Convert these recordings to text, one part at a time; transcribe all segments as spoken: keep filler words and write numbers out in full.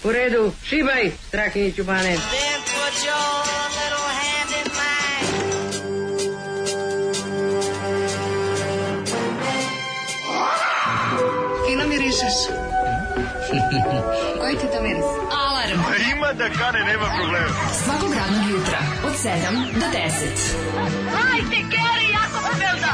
U redu, šibaj, Strahinjiću Bane. Fino mirišeš. Koji ti to miris? Alarm. Ima da kane, nema problema. Svakog radnog jutra, od sedam do deset. Hajde, Geri, jako se velda.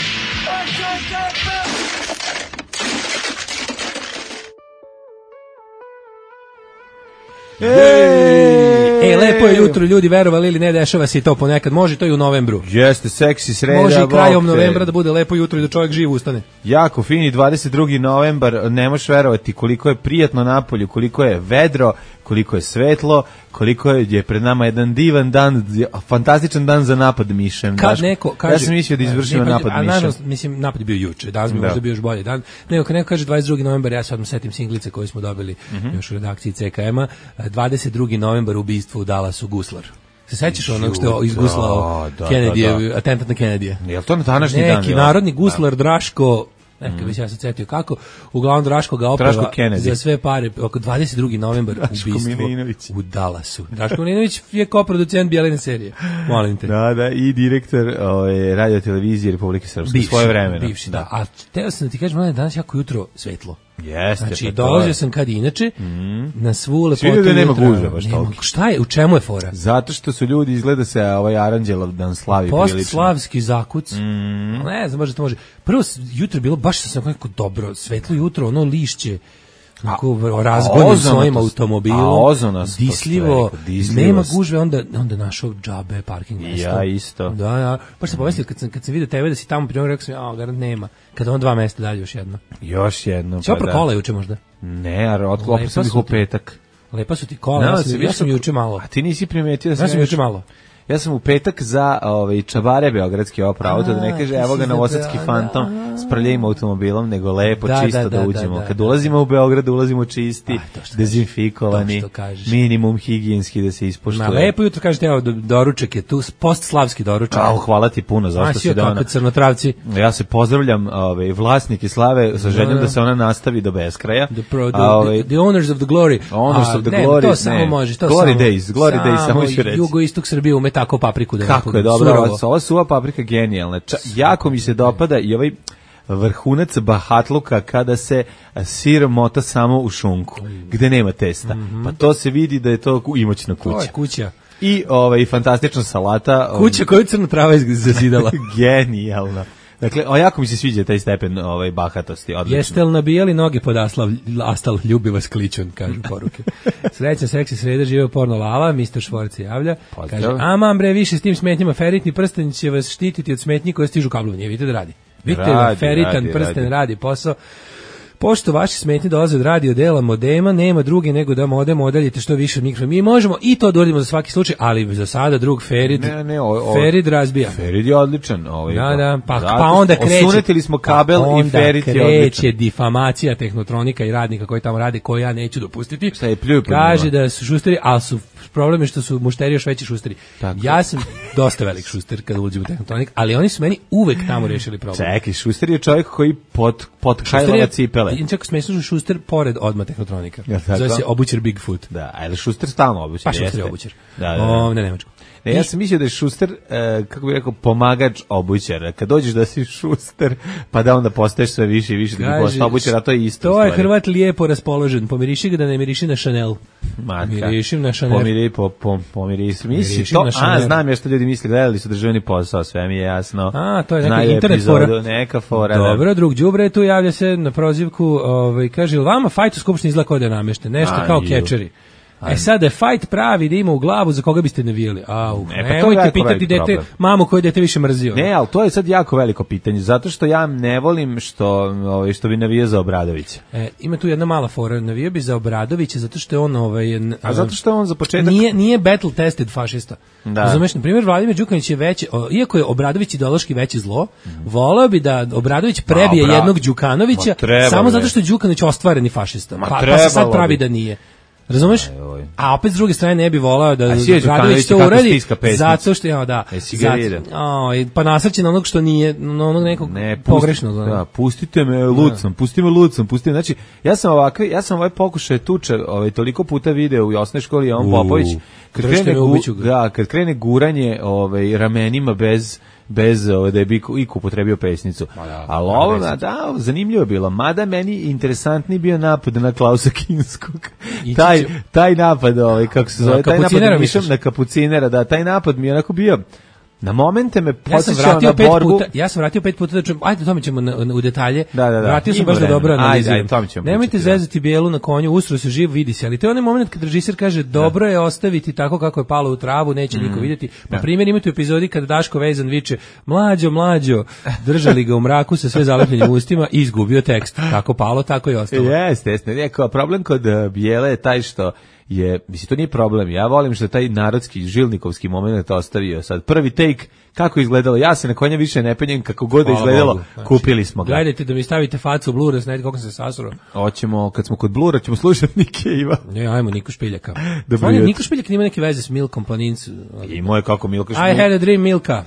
Ej, e, lepo je jutro, ljudi, verovali ili ne, dešava se i to ponekad, može to i u novembru. Jeste, seksi sreda. Može i krajom novembra da bude lepo jutro i da čovjek živ ustane. Jako fini, dvadeset drugi novembar, ne možeš verovati koliko je prijatno napolju, koliko je vedro, koliko je svetlo, koliko je, je pred nama jedan divan dan, fantastičan dan za napad mišem. Kad Daško, neko kaže, ja sam mislio da izvršimo napad mišem. A naravno, mislim, napad je bio juče, danas bi da. možda bio još bolji dan. Nego kad neko kaže dvadeset drugi novembar, ja se odmah setim singlice koje smo dobili mm-hmm. još u redakciji C K M-a, dvadeset drugi novembar ubistvo u Dallasu Guslar. Se sećaš onog što je izguslao da, Kennedy, da, da. atentat na Kennedy-a? Je li to na današnji Neki dan? Neki narodni guslar, da. Draško, neka bi se ja sad setio kako, uglavnom Draško ga opeva za sve pare, oko dvadeset drugi novembar ubistvo u Dallasu. Draško Milinović je koproducent Bjeline serije, molim te. Da, da, i direktor ove, radio televizije Republike Srpske, bivši, svoje vremena. Bivši, da. da. A teo sam da ti kažem, mladen, danas jako jutro svetlo. Jeste, znači, pa dolazio sam kad inače, mm. na svu lepotu. Svi ljudi nema gužve, baš toliko. Šta je, u čemu je fora? Zato što su ljudi, izgleda se ovaj Aranđelov dan slavi prilično. Postslavski zakuc. Mm. Ne znam, možda to može. Prvo, jutro je bilo baš sam kako dobro, svetlo jutro, ono lišće. Ako razgonju svojim automobilom, disljivo, nema gužve, onda, onda našao džabe parking mjesto. Ja isto. Da, ja, baš sam pomislio, kad sam, kad sam vidio tebe da si tamo primjer, rekao sam, a, garant nema. Kada on dva mesta dalje još jedno. Još jedno, Če pa da. Kola juče možda? Ne, a otklopo sam ih u petak. Lepa su ti kola, ja sam, ja sam juče malo. A ti nisi primetio da sam, ja sam juče malo. Ja sam u petak za ovaj čabare beogradski opra auto, da ne kaže evo ga novosadski fantom s prljavim automobilom, nego lepo da, čisto da, da, da uđemo. Da, da, Kad da, ulazimo da. u Beograd, ulazimo čisti, a, dezinfikovani, minimum higijenski da se ispoštuje. Na lepo jutro kažete, evo doručak je tu, postslavski doručak. A, hvala ti puno zašto si dao. Kako crnotravci. Ja se pozdravljam, ovaj vlasnike slave sa željom da se ona nastavi do beskraja. The, pro, the, the, the owners of the glory. Owners of the ne, glory. To samo može, to glory samo. days, glory days, samo ću reći. Jugoistok Srbije ume tako papriku da kako je dobro, ova suva paprika genijalna. Ča, jako mi se dopada i ovaj vrhunac bahatluka kada se sir mota samo u šunku, gde nema testa. Mm-hmm. Pa to se vidi da je to imoćna kuća. To je kuća. I ovaj fantastična salata. Kuća koju crna trava zazidala. Genijalna. Dakle, o, jako mi se sviđa taj stepen ovaj, bahatosti. Odlično. Jeste li nabijali noge pod aslav, astal, ljubi vas kličon, kažu poruke. Srećan seksi sreda, živeo porno lala, mister Švorc se javlja. Kaže, aman bre, više s tim smetnjima, feritni prsten će vas štititi od smetnji koje stižu kablovnje. Vidite da radi. Vidite da feritan radi, prsten radi. radi posao. Pošto vaši smetnje dolaze od radio dela modema, nema druge nego da modem odaljite što više od mikrofona. Mi možemo i to da uradimo za svaki slučaj, ali za sada drug Ferid, ne, ne, o, o, Ferid razbija. Ferid je odličan. Ovaj, da, da, pa, pa onda kreće. Osunetili smo kabel pa i Ferid je odličan. Onda kreće difamacija Tehnotronika i radnika koji tamo rade, koji ja neću dopustiti. Šta je pljuju? Kaže da su šusteri, ali su problem je što su mušteri još veći šusteri. Tako. Ja sam dosta velik šuster kada uđem u Tehnotronik, ali oni su meni uvek tamo rešili problem. Čekaj, šuster je čovjek koji pod, pod hajlova cipele. Čekaj, smešno šuster pored odmah Tehnotronika. Ja, zove se obućer Bigfoot. Da, ali šuster stalno obućer. Pa šuster je obućer. Da, da, da. O, ne, nemačko. Ne, ja sam mislio da je šuster, e, kako bih rekao, pomagač obućara. Kad dođeš da si šuster, pa da onda postaješ sve više i više da bi postao obućar, a to je isto. To je Hrvat lijepo raspoložen. Pomiriši ga da ne miriši na Chanel. Matka. Mirišim na Chanel. Pomiri, po, po, pomiriš. Misli to, a znam ja što ljudi misli, gledali su državni posao, sve mi je jasno. A, to je neka internet epizodu, fora. Neka fora. Dobro, da. drug đubre tu javlja se na prozivku, ovaj, kaže, vama fajt u skupštini izgleda kao da je namešten, nešto a, kao kečeri. E sad da je fight pravi da ima u glavu za koga biste navijali. Au, ne, pa nemojte pitati dete, mamu koju dete više mrzio. Ne, ali to je sad jako veliko pitanje, zato što ja ne volim što, ovaj, što bi navijao za Obradovića. E, ima tu jedna mala fora, navijao bi za Obradovića zato što je on... Ovaj, n, a zato što je on za početak... Nije, nije battle tested fašista. Da. Razumeš, na primjer, Vladimir Đukanović je veći, iako je Obradović ideološki veći zlo, mm. voleo bi da Obradović prebije Obra... jednog Đukanovića samo zato što je Đukanović ostvareni fašista. Pa, pa se sad pravi da nije. Razumeš? A opet s druge strane ne bi volao da Radović to uradi, zato što, ja, da, zato, o, pa nasrće na onog što nije, na onog nekog ne, pusti, pogrešnog. Da, pustite me lucom, pusti me lucom, pusti me, znači, ja sam ovakve, ja sam ovaj pokušaj tuče, ovaj, toliko puta video u osnovnoj školi, Jovan Popović, kad krene, gu, da, kad krene guranje ovaj, ramenima bez bez da je bi i upotrebio pesnicu. Da, ali ovo, da, da, zanimljivo je bilo. Mada meni interesantni bio napad na Klausa Kinskog. taj, taj napad, ovaj, kako se zove, taj napad mišam na kapucinera, da, taj napad mi je onako bio na momente me podsjećao ja na borbu. Puta, ja sam vratio pet puta da čujem, ajde, tome ćemo na, na, u detalje. Da, da, da. Vratio sam baš da dobro analiziram. Nemojte pričati, zezati bijelu na konju, usro se živ, vidi se. Ali to je onaj moment kad režiser kaže, dobro je ostaviti tako kako je palo u travu, neće mm. niko vidjeti. Pa da. Primjer imate u epizodi kada Daško Vezan viče, mlađo, mlađo, držali ga u mraku sa sve zalepljenim ustima i izgubio tekst. Kako palo, tako je ostalo. Jeste, jeste. Rekao, problem kod bijele je taj što je, mislim, to nije problem. Ja volim što taj narodski, žilnikovski moment ostavio. Sad, prvi take, kako je izgledalo, ja se na konja više ne penjem, kako god je izgledalo, znači, kupili smo ga. Gledajte da mi stavite facu u Blura, snedite kako se sasuro. Hoćemo, kad smo kod Blura, ćemo slušati Nike Iva. Ne, ajmo Niko Špiljaka. On je, Niko Špiljak nima neke veze s Milkom Planincu. I moje kako Milka Špiljak. I had a dream Milka.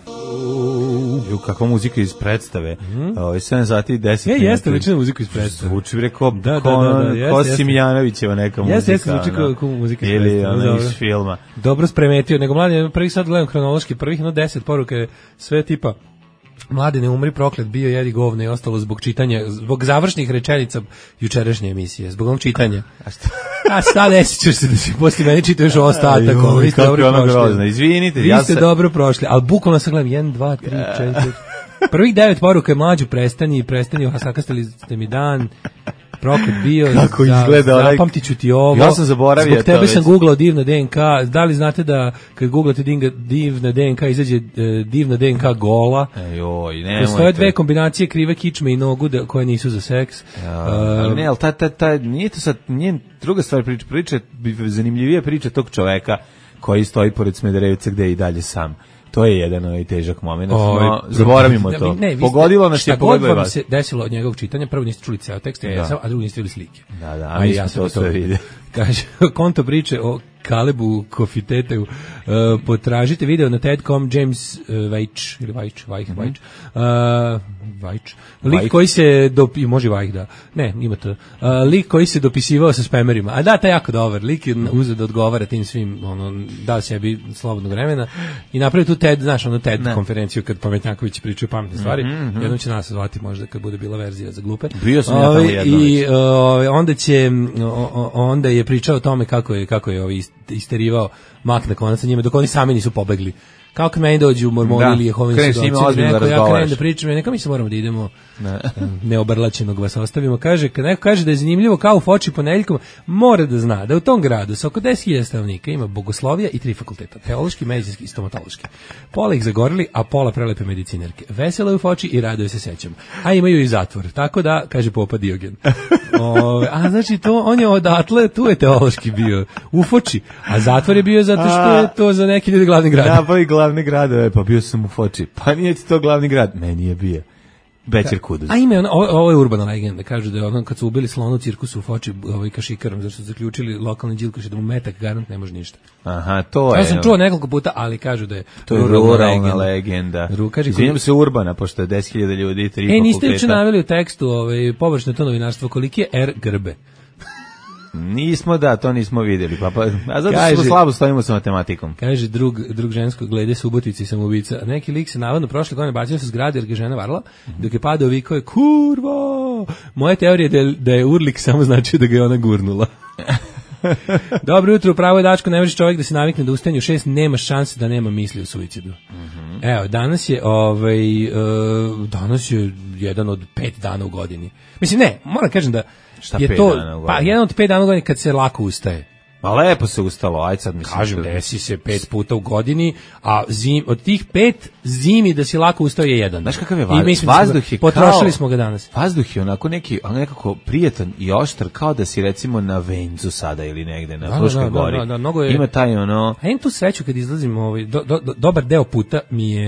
Ju, kakva muzika iz predstave. Mm. Ovo je sedam sati i deset minuta. Je, jeste lična muzika iz predstave. Zvuči rekao da, da, da, da, ko Simjanovićeva neka muzika. Jeste, jeste, zvuči kao, kao muzika iz predstave. Ili ona iz filma. Dobro spremetio, nego mladen, prvih sad gledam hronološki, prvih no deset poruke, sve tipa mladi ne umri, proklet bio, jedi govne i ostalo zbog čitanja, zbog završnih rečenica jučerašnje emisije, zbog ovom čitanja. A šta? A sad nesećaš se da si posle mene čitaš ostatak, ovo, vi ste dobro prošli. Izvinite, vi ste dobro prošli, ali bukvalno sam gledam jedan, dva, tri, četiri. Prvih devet poruka je mlađu, prestani, prestani, sakastali ste mi dan, proklet bio, kako izgleda, da, zapamtit ću ti ovo. Ja sam zaboravio. Zbog tebe sam googlao divna D N K. Da li znate da kad googlate divna D N K izađe divna D N K gola? Ejoj, nemojte. Postoje dve kombinacije krive kičme i nogu da, koje nisu za seks. Ja, uh, ali ne, ali ta, ta, ta, nije to sad, nije druga stvar priča, priča, zanimljivija priča tog čoveka koji stoji pored Smederevca gde je i dalje sam. To je jedan ovaj težak moment. No, zaboravimo to. Ne, pogodilo nas je, pogodilo vas. Se desilo od njegovog čitanja, prvo niste čuli ceo tekst, da. A drugo niste videli slike. Da, da, a mi smo to sve videli. Kaže, konto priče o Kalebu Kofitetu, uh, potražite video na TED dot com, James uh, Vajč, ili Vajč, Vajč, mm-hmm. Vajč, uh, Vajč, lik Vajč. Koji se, dopi, može Vajč, da, ne, ima to, uh, lik koji se dopisivao sa spamerima, a da, taj jako dobar, lik je uzeo da odgovara tim svim, ono, dao sebi slobodnog vremena i napravio tu TED, znaš, ono TED ne. konferenciju kad Pametnjaković pričaju pametne stvari, mm-hmm. jednom će nas zvati možda kad bude bila verzija za glupe. Bio sam ja tamo jedno i, uh, onda će, uh, onda je pričao o tome kako je, kako je ovi isterivao mak na konac sa njima, dok oni sami nisu pobegli. Kao kad meni dođu mormoni ili jehovini svedoci, neko, ja krenem da pričam, neka mi se moramo da idemo ne. neobrlačenog vas ostavimo. Kaže, kad neko kaže da je zanimljivo kao u Foči ponedeljkom, mora da zna da u tom gradu sa oko deset hiljada stanovnika ima bogoslovija i tri fakulteta, teološki, medicinski i stomatološki. Pola ih zagorili, a pola prelepe medicinerke. Veselo je u Foči i raduje se sećam. A imaju i zatvor, tako da, kaže Popa Diogen. O, a znači to, on je odatle, tu je teološki bio, u Foči, a zatvor je bio zato što je to za neki ljudi glavni grad. Napravi glavni gradove, pa bio sam u Foči. Pa nije ti to glavni grad, meni je bio. Bećer Kuduz. A ime, ovo, ovo je urbana legenda, kažu da je ono kad su ubili slonu u cirkusu u Foči ovaj kašikarom, zašto su zaključili lokalni đilkoši da mu metak garant ne može ništa. Aha, to je. Ja sam čuo nekoliko puta, ali kažu da je to je ruralna legenda. legenda. Izvinjam se urbana, pošto je deset hiljada ljudi i tri fakulteta. E, niste juče naveli u tekstu ovaj, površno to novinarstvo, koliki je R Grbe? Nismo, da, to nismo vidjeli. Pa, pa, a zato kaže, smo slabo stojimo sa matematikom. Kaže drug, drug žensko glede Subotici i samoubica. Neki lik se navodno prošle godine bacio sa zgrade jer ga žena varla, mm-hmm. dok je padao vikao je kurva. Moja teorija je da je, da je urlik samo znači da ga je ona gurnula. Dobro jutro, pravo je Dačko, ne možeš čovjek da se navikne da ustane u šest, nema šanse da nema misli o suicidu. Mm-hmm. Evo, danas je, ovaj, uh, danas je jedan od pet dana u godini. Mislim, ne, moram kažem da šta je to, pa jedan od pet dana u godini kad se lako ustaje. Ma lepo se ustalo, aj sad mislim. Kažem, desi se pet puta u godini, a zim, od tih pet zimi da si lako ustao je jedan. Znaš kakav je vazduh? I mislim, vazduh je potrošili kao, smo ga danas. Vazduh je onako neki, onako nekako prijetan i oštar, kao da si recimo na Vencu sada ili negde, na Fruškoj gori. Da, da, da, da, je, ima taj ono... A imam tu sreću kad izlazim, ovaj, do, do, do, dobar deo puta mi je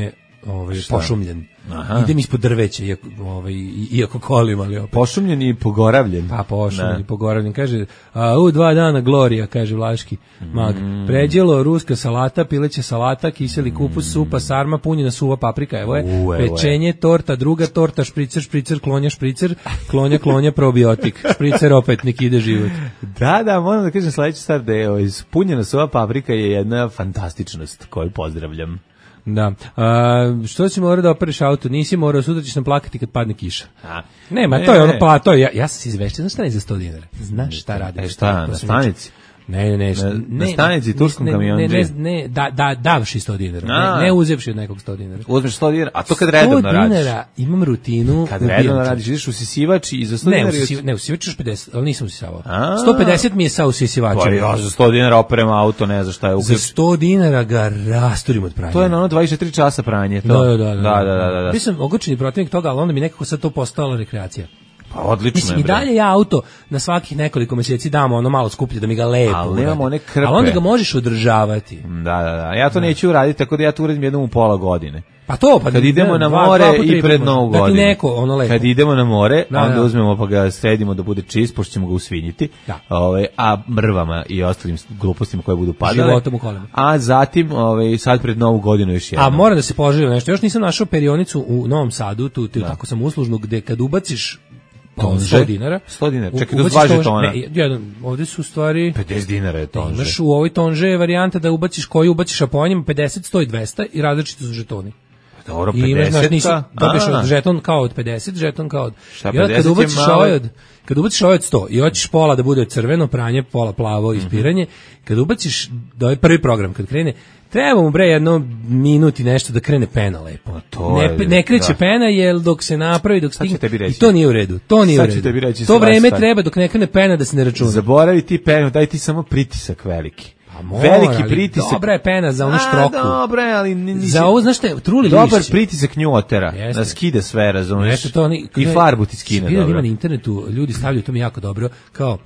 ovaj, pošumljen. Aha. Idem ispod drveća, iako, ovaj, iako kolim, ali opet. Pošumljen i pogoravljen. Pa pošumljen i pogoravljen. Kaže, a, u dva dana Glorija, kaže Vlaški mag. Mm. Pređelo, ruska salata, pileća salata, kiseli kupus, supa, sarma, punjena suva paprika, evo je, U, evo pečenje, je. torta, druga torta, špricer, špricer, klonja, špricer, klonja, klonja, probiotik. Špricer opet, nek ide život. Da, da, moram da kažem sledeći stvar da je ovaj, punjena suva paprika je jedna fantastičnost koju pozdravljam. Da. A, što si morao da opereš auto? Nisi morao, sutra ćeš nam plakati kad padne kiša. A, Nema, ne, to je ono pa, to je, ja, ja sam se izvešten, znaš šta ne za sto dinara? Znaš šta radi? E šta, na stanici? Ne, ne, ne. Na, ne, na stanici turskom kamionđi? Ne, ne, ne, da, da, davši sto dinara. Ne, ne uzevši od nekog sto dinara. Uzmeš sto dinara, a to kad redovno radiš? sto dinara, imam rutinu. Kad redovno radiš, ideš usisivač i za sto dinara... Ne, usisivač, ne, usisivač još pedeset, ali nisam usisavao. sto pedeset mi je sa usisivačem. Pa ja za sto dinara operem auto, ne za šta je uključ. Za sto dinara ga rasturim od pranja. To je na ono dvadeset četiri časa pranje. To. Da, da, da. da, da, da, da, da. Ti sam ogorčeni protivnik toga, ali onda mi nekako sad to postala rekreacija. Pa odlično. Mislim, i dalje ja auto na svakih nekoliko mjeseci damo ono malo skuplje da mi ga lepo. Ali nemamo one krpe. Ali onda ga možeš održavati. Da, da, da. Ja to da. neću uraditi, tako da ja to uradim jednom u pola godine. Pa to, pa kad idemo ne, na more dva, dva, i pred Novu godinu. Da neko, ono lepo. Kad idemo na more, da, onda da. uzmemo pa ga sredimo da bude čist, pošto ćemo ga usvinjiti. Da. Ove, a mrvama i ostalim glupostima koje budu padale. Životom u kolima. A zatim, ove, sad pred Novu godinu još jedno. A mora da se poželio nešto. Još nisam našao perionicu u Novom Sadu, tu, tu tako sam uslužnu, gde kad ubaciš sto dinara. sto dinara. Čekaj, do dva žetona. Ne, jedan, ovdje su u stvari pedeset dinara je tonže. Imaš u ovoj tonže je varijanta da ubaciš koju ubaciš, a po njima pedeset, sto i dvesta i različiti su žetoni. Dobro, I imaš, znaš, nisi, dobiješ od žeton kao od pedeset, žeton kao od... Šta, I onda kad ubaciš ovaj od, kad ubaciš ovaj od sto i hoćeš pola da bude crveno pranje, pola plavo ispiranje, mm-hmm. kad ubaciš, da ovaj prvi program, kad krene, treba mu bre jedno minut i nešto da krene pena lepo. To ne, je, ne kreće da. pena jer dok se napravi, dok stigne, i to nije u redu. To nije u redu. To vreme treba dok ne krene pena da se ne računa. Zaboravi ti penu, daj ti samo pritisak veliki. Mora, veliki pritisak. Dobra je pena za onu štroku. A, dobra je, ali nisi... Za ovo, znaš te, truli lišće. Dobar pritisak njotera, da skide sve, razumiješ? To oni, I farbu ti skine, dobro. Ima na internetu, ljudi stavljaju, to mi jako dobro, kao,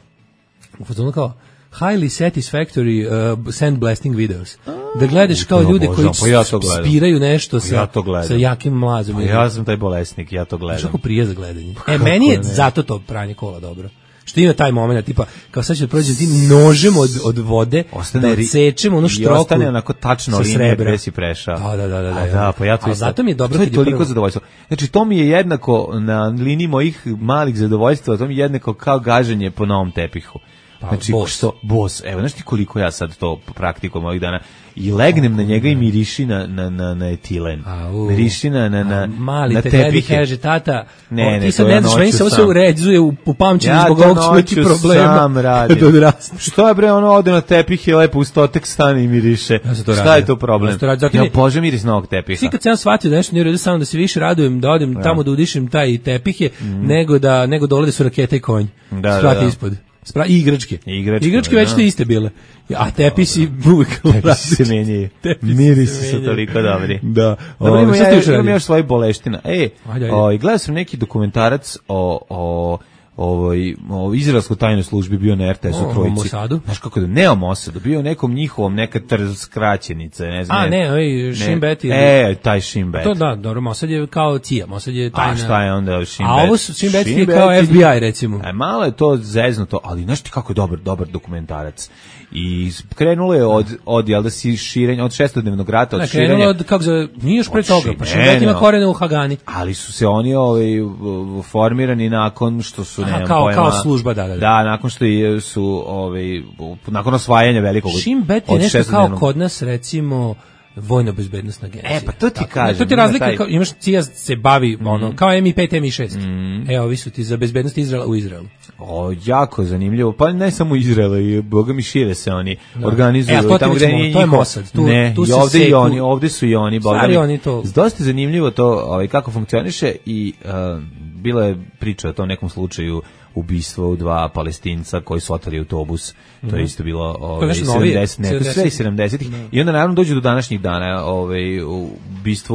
u fazonu kao, highly satisfactory uh, sandblasting videos. Da gledaš kao ljude koji pa ja spiraju nešto sa, ja sa jakim mlazom. Pa ja sam taj bolesnik, ja to gledam. Što prije za gledanje. Pa e, meni je ne? zato to pranje kola dobro. Što ima taj moment, tipa, kao sad ću da prođem tim nožem od, od vode, ostane, da odsečem onu štroku. I ostane onako tačno linije gde si prešao. Da, da, da. da, A, da pa ja to isto. Zato mi je dobro to kad je toliko prvo... zadovoljstvo. Znači, to mi je jednako na liniji mojih malih zadovoljstva, to mi je jednako kao gaženje po novom tepihu. Pa, znači, boss. što, boss, evo, znaš ti koliko ja sad to praktikujem ovih dana, i legnem na njega i miriši na, na, na, na etilen, miriši na, na, na, mali na te tepihe. Kaže, tata, ne, o, ne, ti sad ne znaš, meni se ovo sve uređuje u, u pamćenju ja zbog ovog smrti problema. Sam radim. Što je bre, ono ode na tepih i lepo u stotek stane i miriše. Ja Šta radio. je to problem? Ja, ja bože miris novog tepiha. Svi kad sam shvatio da nešto nije u redu, samo da se više radujem, da odem ja. tamo da udišem taj tepih je, mm. nego da nego dole da su rakete i konj. Da, da, da. ispod. Spra I igračke. Igračke, igračke već te iste bile. A tepisi uvijek tepisi se menjaju. Mirisi su toliko dobri. Da. Dobro, imam ja, imam još svoje boleština. E, o, gledao sam neki dokumentarac o, o ovoj o izraelskoj tajnoj službi bio na R T S-u Trojici. O Mosadu? Znaš kako da, ne o Mosadu, bio nekom njihovom neka trz skraćenica, ne znam. A, ne, oj, Shin Bet. E, taj Shin Bet. To da, dobro, Mosad je kao C I A, Mosad je tajna. A šta je onda Shin Bet? A ovo su Shin Bet je kao F B I, recimo. E, malo je to zeznuto, ali znaš ti kako je dobar, dobar dokumentarac. I krenulo je od, od jel da si širenja, od šestodnevnog rata, od ne, širenja. Krenulo od, kako za, nije još pre toga, pa Shin Bet ima korene u Hagani. Ali su se oni ovaj, formirani nakon što su, nemam pojma. Kao služba, da, da, da. Da, nakon što su, ovaj, nakon osvajanja velikog. Shin Bet je nešto kao kod nas, recimo, vojno-bezbednostna agencija. E, pa to ti tako, kažem. To ti razlika, taj... kao, imaš C I A se bavi, mm. ono, kao M I pet, M I šest. Mm. Evo, ovi su ti za bezbednost Izraela u Izraelu. O, jako zanimljivo. Pa ne samo Izraela, i boga mi šire se oni da. organizuju. E, to, tamo gde nije to je Mossad. Tu, ne, tu i ovde seku... i oni, ovde su i oni. Stari oni to. Dosta zanimljivo to, ovaj, kako funkcioniše i uh, bila je priča o tom nekom slučaju ubistvo dva Palestinca koji su oteli autobus. To je isto bilo ovaj sedamdeset, ne, sve sedamdesetih. I onda naravno dođe do današnjih dana, ovaj ubistvo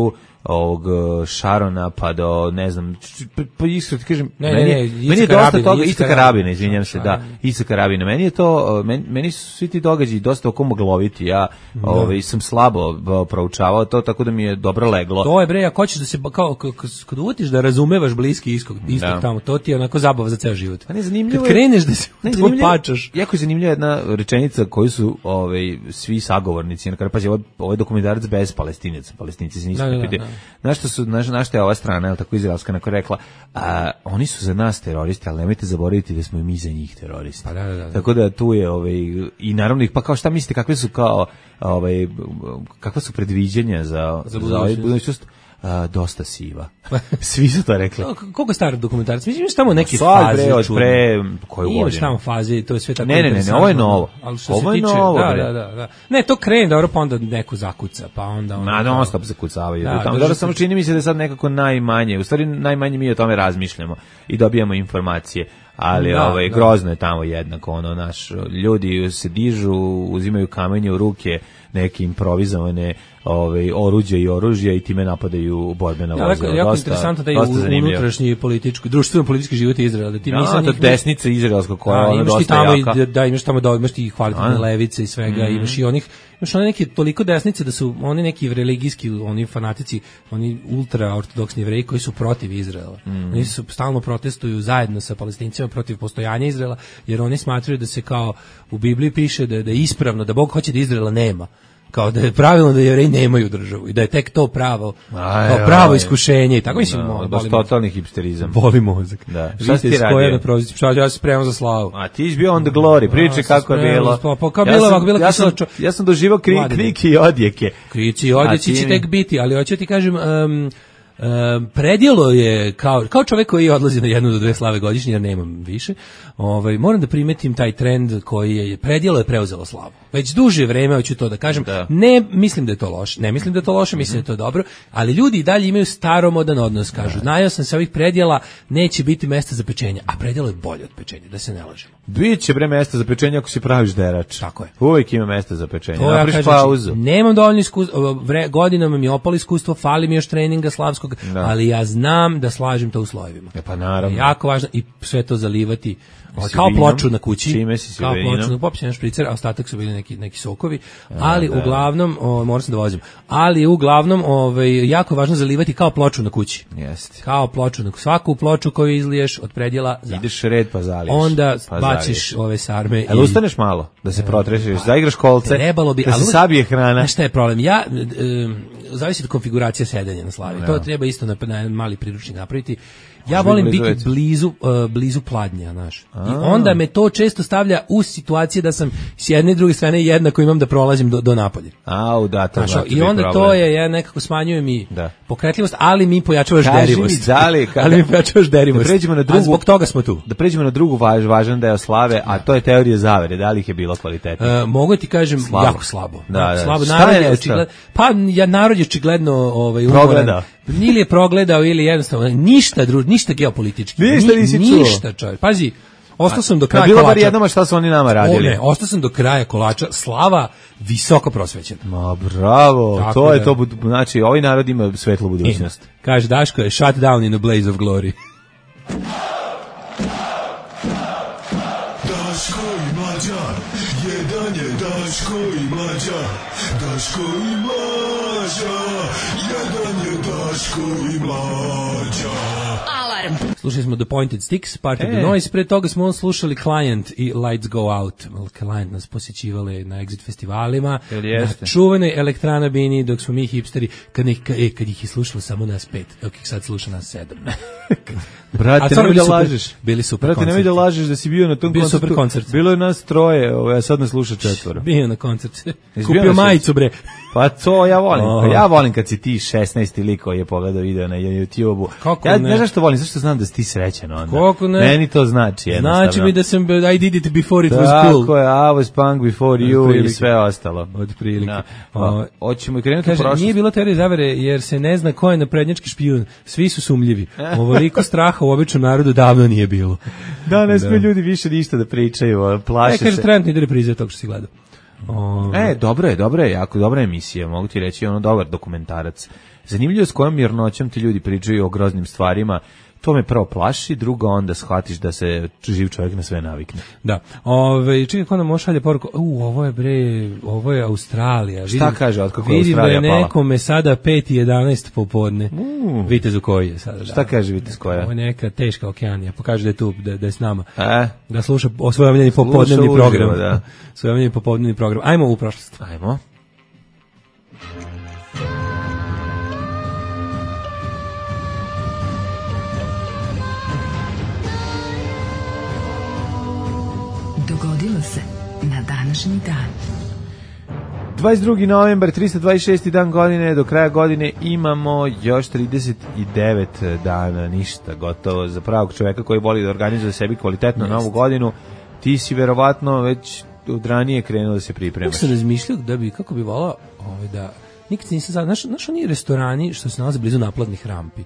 ovog Šarona pa do ne znam pa iskreno ti kažem ne, meni, ne, ne, meni je dosta Rabina, toga Ica Karabina, izvinjavam se, da, Ica Karabina. Meni je to meni, meni su svi ti događaji dosta oko mogloviti. Ja da. ovaj sam slabo proučavao to, tako da mi je dobro leglo. To je bre, ako hoćeš da se kao kad uvatiš da razumevaš bliski istok, istok da. Tamo, to ti je onako zabava za ceo život. Pa ne zanimljivo. Kad kreneš da se to pačaš. Jako je zanimljiva jedna rečenica koju su ovaj svi sagovornici, na kraju pazi, ovaj, ovaj dokumentarac bez Palestinaca, Palestinci se nisu da, pitali. Da, da. Znaš što su, znaš, znaš što je ova strana, je tako izraelska, na kojoj rekla, a, oni su za nas teroristi, ali nemojte zaboraviti da smo i mi za njih teroristi. Pa da, da, da. Tako da tu je, ovaj, i naravno, pa kao šta mislite, kakve su kao, ovaj, kakva su predviđenja za, za, za ovaj budućnost? Uh, dosta siva. Svi su to rekli. Koliko je star dokumentarac? Mislim, imaš tamo neke Sad, faze. Pre, od pre, koju godinu? Imaš tamo faze, to je sve tako. Ne, ne, ne, ne, ovo je novo. Ali što ovo se je tiče, novo, da, bre. da, da, da. Ne, to krene dobro, pa onda neko zakuca, pa onda... Na, non stop zakucavaju. Da, tamo. Dobro, samo čini mi se da je sad nekako najmanje, u stvari najmanje mi o tome razmišljamo i dobijamo informacije. Ali da, ovaj, da. grozno je tamo jednako, ono, naš, ljudi se dižu, uzimaju kamenje u ruke, neke improvizovane ovaj, oruđe i oružje i time napadaju borbena ja, vozila. Jako dosta, interesantno da je unutrašnji politički, društveno-politički život Izraela. Da ti da, nisam, to desnica izraelska koja je imaš dosta tamo jaka. I, da, imaš tamo da, imaš ti kvalitetne levice i svega, mm-hmm. imaš i onih, imaš one neke toliko desnice da su oni neki religijski, oni fanatici, oni ultra-ortodoksni jevreji koji su protiv Izraela. Mm-hmm. Oni su stalno protestuju zajedno sa Palestincima protiv postojanja Izraela, jer oni smatraju da se kao u Bibliji piše da, da je ispravno, da Bog hoće da Izraela nema. Kao da je pravilno da Jevreji nemaju državu i da je tek to pravo, aj, kao pravo aj, iskušenje i tako mislim, no, baš totalni hipsterizam. Boli mozak. Da. Šta si ti radio? Šta ja se spremam za slavu. A ti si bio on the glory, priče kako je bilo. Pa, pa kao ja bilo, ovako, bilo ja sam, čo... ja sam doživao kri, kriki i odjeke. Krici i odjeci će tek biti, ali hoću ti kažem... Um, Um, predjelo je kao, kao čovjek koji odlazi na jednu do dve slave godišnje, jer nemam više, ovaj, moram da primetim taj trend koji je, predjelo je preuzelo slavu. Već duže vreme, hoću to da kažem, da. Ne mislim da je to loše, ne mislim da je to loše, mislim mm-hmm. da je to dobro, ali ljudi i dalje imaju staromodan odnos, kažu, najao sam se ovih predjela, neće biti mesta za pečenje, a predjelo je bolje od pečenja, da se ne lažemo. Biće bre mesta za pečenje ako si praviš derač. Tako je. Uvijek ima mesta za pečenje. To napriš ja pauzu. Nemam dovoljno iskustva, godinama mi je opalo iskustvo, fali mi još treninga slavskog, da. Ali ja znam da slažem to u slojevima. E pa naravno. Jako važno i sve to zalivati kao ploču na kući. Čime si kao ploču na popis, jedan špricer, a ostatak su bili neki neki sokovi, ali da, uglavnom, o, moram se da vozim. Ali uglavnom, ovaj jako važno zalivati kao ploču na kući. Jeste. Kao ploču na svaku ploču koju izliješ od predjela, za. Ideš red pa zaliješ. Onda pa baciš zaliješ. Ove sarme. Ali ustaneš malo da se protrešeš, zaigraš kolce. Trebalo bi, da se sabije hrana. Šta je problem? Ja um, zavisi od konfiguracije sedenja na slavi. Ja. To treba isto na, na mali priručnik napraviti. Ja volim biti blizu, uh, blizu pladnja, znaš. I onda me to često stavlja u situacije da sam s jedne i druge strane jednako imam da prolazim do, do napolje. Au, da, to znaš, i onda problem. To je, ja nekako smanjuje mi da. Pokretljivost, ali mi pojačavaš derivost. Mi, dali, kada, ali mi pojačavaš derivost. Da pređemo na drugu, a zbog toga smo tu. Da pređemo na drugu važ, važan deo slave, a to je teorija zavere. Da li ih je bilo kvalitetno? Uh, mogu ti kažem, slabo. Jako slabo. Da, da. Slabo. Narod je očigledno, pa ja, narod je očigledno ovaj, umoran. Ili je progledao ili jednostavno ništa drugo, ništa geopolitički. Ništa nisi čuo. Ništa, čovjek. Pazi, ostao sam do kraja bilo kolača. Bilo bar jednom šta su oni nama radili. O, ne, ostao sam do kraja kolača. Slava visoko prosvećena. Ma bravo, tako to je da. To, znači ovaj narod ima svetlu budućnost. E, kaže Daško je shut down in a blaze of glory. Daško i Mlađa, jedan je Daško i Mlađa, Daško i Mlađa, jedan je Daško i Mlađa. Alarm. Slušali smo The Pointed Sticks, Part of e. the Noise, pre toga smo slušali Client i Lights Go Out. Client nas posjećivali na Exit festivalima, na čuvenoj Elektrana Bini, dok smo mi hipsteri, kad, ne, kad, e, kad ih je slušalo samo nas pet, dok ih sad sluša nas sedam. Brate, nemoj da lažeš. Bili super Brate, nemoj da lažeš da si bio na tom bio koncertu. Super koncert. Bilo je nas troje, a sad nas sluša četvoro. Bio na koncert. Kupio majicu, bre. Pa to ja volim. Oh. Pa ja volim kad si ti šesnaesti lik koji je pogledao video na YouTubeu. Kako ja ne? Ne znaš što volim, zašto znam da si ti srećan onda. Kako ne? Meni to znači jednostavno. Znači mi da sam, I did it before it Tako was cool. Tako je, I was punk before you i sve ostalo. Od prilike. Da. Pa, hoćemo i krenuti kaže, prošlost. Nije bilo teorije zavere jer se ne zna ko je naprednjački špijun. Svi su sumljivi. Ovoliko straha u običnom narodu davno nije bilo. Da, ne smiju ljudi više ništa da pričaju, plaše se. E, kaže, trenutno ide reprize tog što si gledao. O... E, dobro je, dobro je, jako dobra emisija, mogu ti reći, ono dobar dokumentarac. Zanimljivo je s kojom mirnoćom ti ljudi pričaju o groznim stvarima. To me prvo plaši, drugo onda shvatiš da se živ čovjek na sve navikne. Da. Ove, čekaj, ko nam može šalje poruku, u, ovo je bre, ovo je Australija. Šta vidim, kaže, otkako je Australija pala? Vidim da je nekome sada pet i jedanaest popodne. Uh. Vitezu koji je sada. Šta da. kaže Vitez koja? Ovo je neka teška okeanija, pokaže da je tu, da, da je s nama. E? Da sluša o svoj omiljeni popodnevni uživo, program. da. Svoj omiljeni popodnevni program. Ajmo u prošlost. Ajmo. Dogodilo se na današnji dan. dvadeset drugi novembar, trista dvadeset šesti dan godine, do kraja godine imamo još trideset devet dana, ništa, gotovo za pravog čoveka koji voli da organizuje sebi kvalitetno novu godinu. Ti si verovatno već od ranije krenuo da se pripremaš. Kako sam razmišljao da bi, kako bi volao ovaj, da, nikad nisam znao, znaš, znaš oni restorani što se nalaze blizu naplatnih rampi?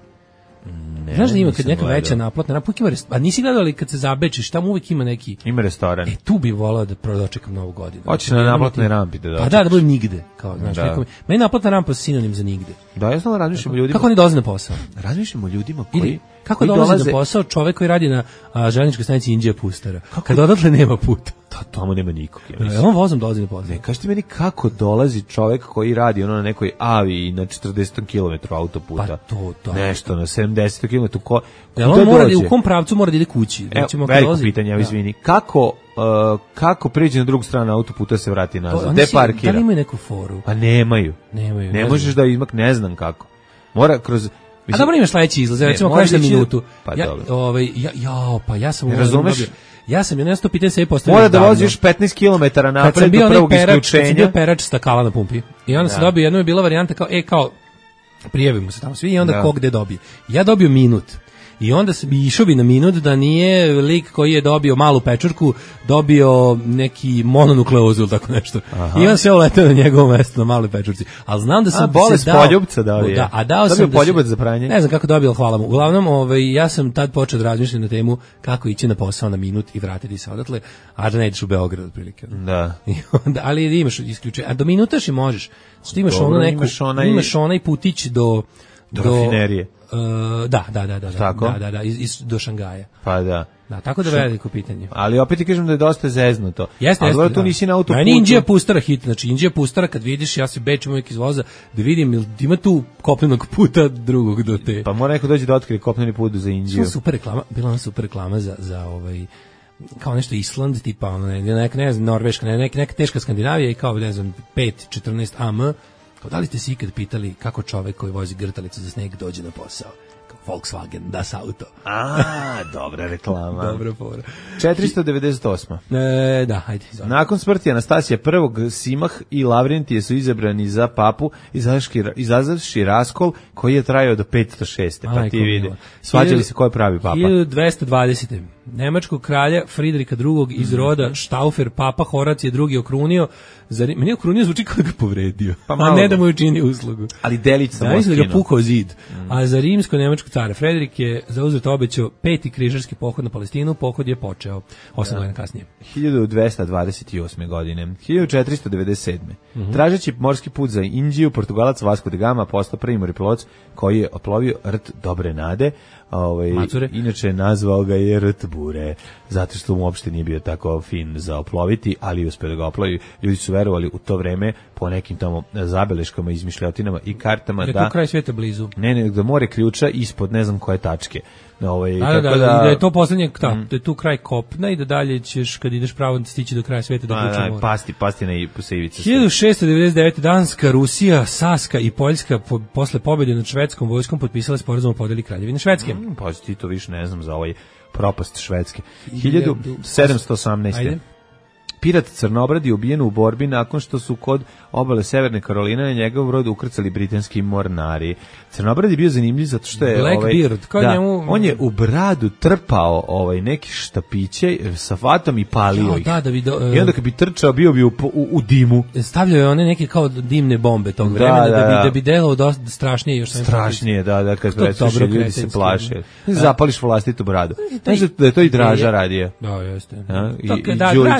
Ne, znaš da ima kad neka gledao. veća naplatna rampa, uvijek ima rest... a nisi gledao li kad se zabečiš, tamo uvijek ima neki... Ima restoran. E, tu bi volao da dočekam novu godinu. Hoćeš na naplatnoj rampi da dočekaš. Pa da, da budem nigde. Kao, znaš, Da. neko mi... Meni naplatna rampa je sinonim za nigde. Da, ja znam razmišljam o ljudima. Kako oni dolaze na posao? Razmišljam o ljudima koji... Ili, kako koji dolazi na posao čovek koji radi na a, željezničkoj stanici Inđija Pustara? Kad odatle nema puta. Da, tamo nema nikog, ja E, mislim. on vozom dolazi na posao. Ne, kažite meni kako dolazi čovek koji radi ono na nekoj avi na četrdeset kilometara autoputa. Pa to, to. Nešto na sedamdeset kilometara. Ko, Jel kuda on mora da, dođe? u kom pravcu mora da ide kući? Evo, Recimo, kad veliko dolazi- pitanje, evo Da. izvini. Kako, uh, kako priđe na drugu stranu autoputa se vrati To- nazad? oni Gde si- Da parkira? li imaju neku foru? Pa nemaju. Nemaju. Ne znam. možeš da izmak, ne znam kako. Mora kroz... A dobro imaš sledeći izlaz, Ne, recimo moraš kažeš na ići- minutu. Pa ja, dobro. ovaj, ja, ja, pa ja sam... Ne ovaj razumeš? dobio- Ja sam jedno sto pitanje sebi postavio. Mora da davno. voziš petnaest kilometara Kad napred sam bio do onaj prvog perač, kad sam bio isključenja. perač stakala na pumpi. I onda sam Da. dobio, jedno je bila varijanta kao, e, kao, prijavimo se tamo svi i onda Da. ko gde dobije. Ja dobio minut. I onda sam išao bi na minut da nije lik koji je dobio malu pečurku dobio neki mononukleozu ili tako nešto. I onda se uleteo na njegovo mesto na maloj pečurci. Ali znam da sam A, bolest se dao, poljubca dao je. Da, a dao Dobio sam da se- poljubac za pranje? Ne znam kako dobio, ali hvala mu. Uglavnom, ovaj, ja sam tad počeo da razmišljam na temu kako ići na posao na minut i vratiti se odatle, a da ne ideš u Beograd otprilike. Da. I onda, ali imaš isključenje. A do minutaš i možeš. Znači, imaš Dobro, ono neku, imaš onaj- imaš onaj putić do... Do rafinerije. Uh, da, da, da, da, Tako? da, da, da, iz, iz, do Šangaja. Pa da. Da, tako da veliko pitanje. Ali opet ti kažem da je dosta zeznuto. Jeste, Ali jeste. dobro, tu da. nisi na autoputu. Meni Inđija Pustara hit, znači Inđija Pustara kad vidiš, ja se bečim uvijek iz voza, da vidim, jel ima tu kopnenog puta drugog do te. Pa mora neko doći da otkrije kopneni put za Indiju. Bila super reklama, bila ona super reklama za, za ovaj, kao nešto Island, tipa ono, ne, neka, ne znam, Norveška, ne, neka, neka teška Skandinavija i kao, ne znam, pet četrnaest A M, kao da li ste se ikad pitali kako čovek koji vozi grtalicu za sneg dođe na posao? Kao Volkswagen, das auto. A, dobra reklama. Dobra fora. četiristo devedeset osma. E, da, hajde, izvoli. Nakon smrti Anastasija I. Simah i Lavrentije su izabrani za papu, izazavši- izazavši raskol koji je trajao do petsto šeste. Pa Majko ti vidi. mila. Svađali se ko je pravi papa. hiljadu dvesta dvadesete. Nemačkog kralja Fridrika drugog iz roda Štaufer, papa Horacije drugi okrunio. Za, meni je okrunio zvuči kao da ga povredio, Pa a malo ne ga. da mu je učinio uslugu. Ali delić sam Da, mislim da ga oskinuo. pukao zid. A za rimsko-nemačkog cara Fredrik je zauzeti obećao peti križarski pohod na Palestinu. Pohod je počeo osam godina kasnije. hiljadu dvesta dvadeset osme godine. hiljadu četiristo devedeset sedme. Mhm. Tražeći morski put za Indiju, Portugalac Vasco da Gama postao prvi moreplovac koji je oplovio rt Dobre Nade. Ovaj, Macure. inače nazvao ga je rt Bure, zato što mu uopšte nije bio tako fin za oploviti, ali je uspeo da ga oplovi. Ljudi su verovali u to vreme po nekim tamo zabeleškama, izmišljotinama i kartama Da je da... tu kraj sveta blizu. Ne, ne, da more ključa ispod ne znam koje tačke. Ovaj, Da, da, da, tako i da je to poslednje, ta, da je tu kraj kopna i da dalje ćeš, kad ideš pravo, stići do kraja sveta do Da, ključa da, mora. pasti, pasti na i- sa ivice. hiljadu šessto devedeset devete. Danska, Rusija, Saska i Poljska po, posle pobjede nad švedskom vojskom potpisale sporazum o podeli kraljevine Švedske. Mm, pa ti to više ne znam za ovaj propast Švedske. hiljadu sedamsto osamnaeste. Ajde. Pirat Crnobrad je ubijen u borbi nakon što su kod obale Severne Karoline na njegov brod ukrcali britanski mornari. Crnobrad je bio zanimljiv zato što je Blackbeard, ovaj, kao da, njemu- on je u bradu trpao ovaj neki štapiće sa vatom i palio Jao, ih. da, da bi do- I onda kad bi trčao bio bi u, u, u dimu. Stavljaju je one neke kao dimne bombe tog Da, vremena da, da, bi, da. da bi delao dosta strašnije još samim Strašnije, da, da, kad To preslušaju, dobro ljudi se kretenski, plaše. da. Zapališ vlastitu bradu. Znaš da, da je to i Draža radio? Da, jeste. A, i- To, i da, Đurić. Draža ima slabo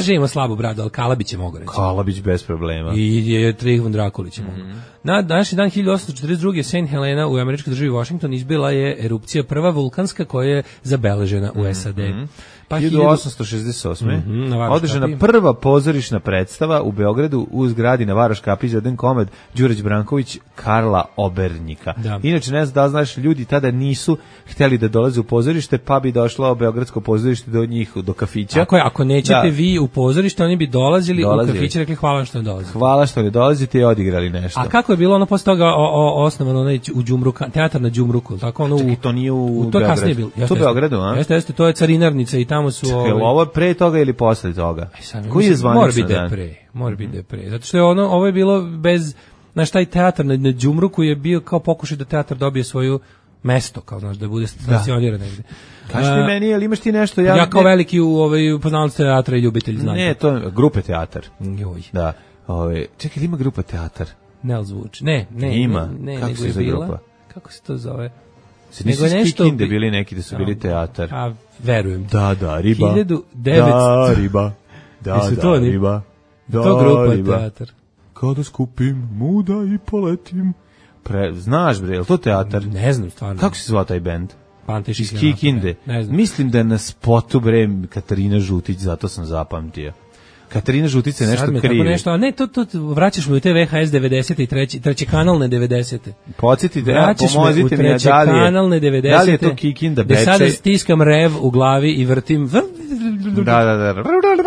Sabo Brado, ali Kalabić je mogao reći. Kalabić bez problema. I je Trifon Drakulić je mogao. Mm. Na današnji dan hiljadu osamsto četrdeset druge. Saint Helena u američkoj državi Washington izbila je erupcija prva vulkanska koja je zabeležena u S A D. Mm. Pa hiljadu osamsto šezdeset osme. Mm-hmm, održana prva pozorišna predstava u Beogradu u zgradi na Varoš Kapi izveden komad Đurđe Branković Karla Obernjika. Da. Inače, ne znam da znaš, ljudi tada nisu hteli da dolaze u pozorište, pa bi došlo beogradsko pozorište do njih, do kafića. Tako je, ako nećete da. vi u pozorište, oni bi dolazili, dolazili. u kafiće, rekli hvala što ne dolazite. Hvala što ne dolazite i odigrali nešto. A kako je bilo ono posle toga o, o, osnovano onaj u Đumruku, teatar na Đumruku, tako ono u... Čekaj, to nije u, u to kasnije bilo. To u Beogradu, a? Jeste, jeste, to je carinarnica i tamo su... Čekaj, ovaj... ovo pre toga ili posle toga? Aj, koji je zvanično? Mora biti da je pre, mora biti da je pre. Zato što je ono, ovo je bilo bez... Znaš, taj teatar na, na Đumruku je bio kao pokušaj da teatar dobije svoju mesto, kao znaš, da bude stationiran negde. Kaži ti meni, jel imaš ti nešto? Ja, ja kao ne... veliki u ovaj, poznalac teatra i ljubitelj znanja. Ne, to je grupe teatar. Joj. Da. Ove, čekaj, ima grupa teatar? Ne zvuči. Ne, ne. Ima. Ne, ne, kako se zove grupa? Kako se to zove? Se nisu Kikinde bili neki da su bili teatar? A, verujem. Da, da, riba. hiljadu devetsto Da, riba. Da, da, to riba. Da, to grupa riba. Teatar. Kada skupim muda i poletim. Pre, znaš bre, je li to teatar? Ne znam, stvarno. Kako se zvao taj bend? Pantešić. Iz Kikinde. Ne znam. Mislim da je na spotu bre Katarina Žutić, zato sam zapamtio. Katarina Žutica je nešto krivi. Nešto, a ne, to, to, vraćaš me u te V H S devedesete i treći, treći kanalne devedesete. Podsjetite, ja, pomozite mi, treći da li je, kanalne devedesete, da li je to Kikinda Bečej? Da sada stiskam rev u glavi i vrtim... Da, da, da.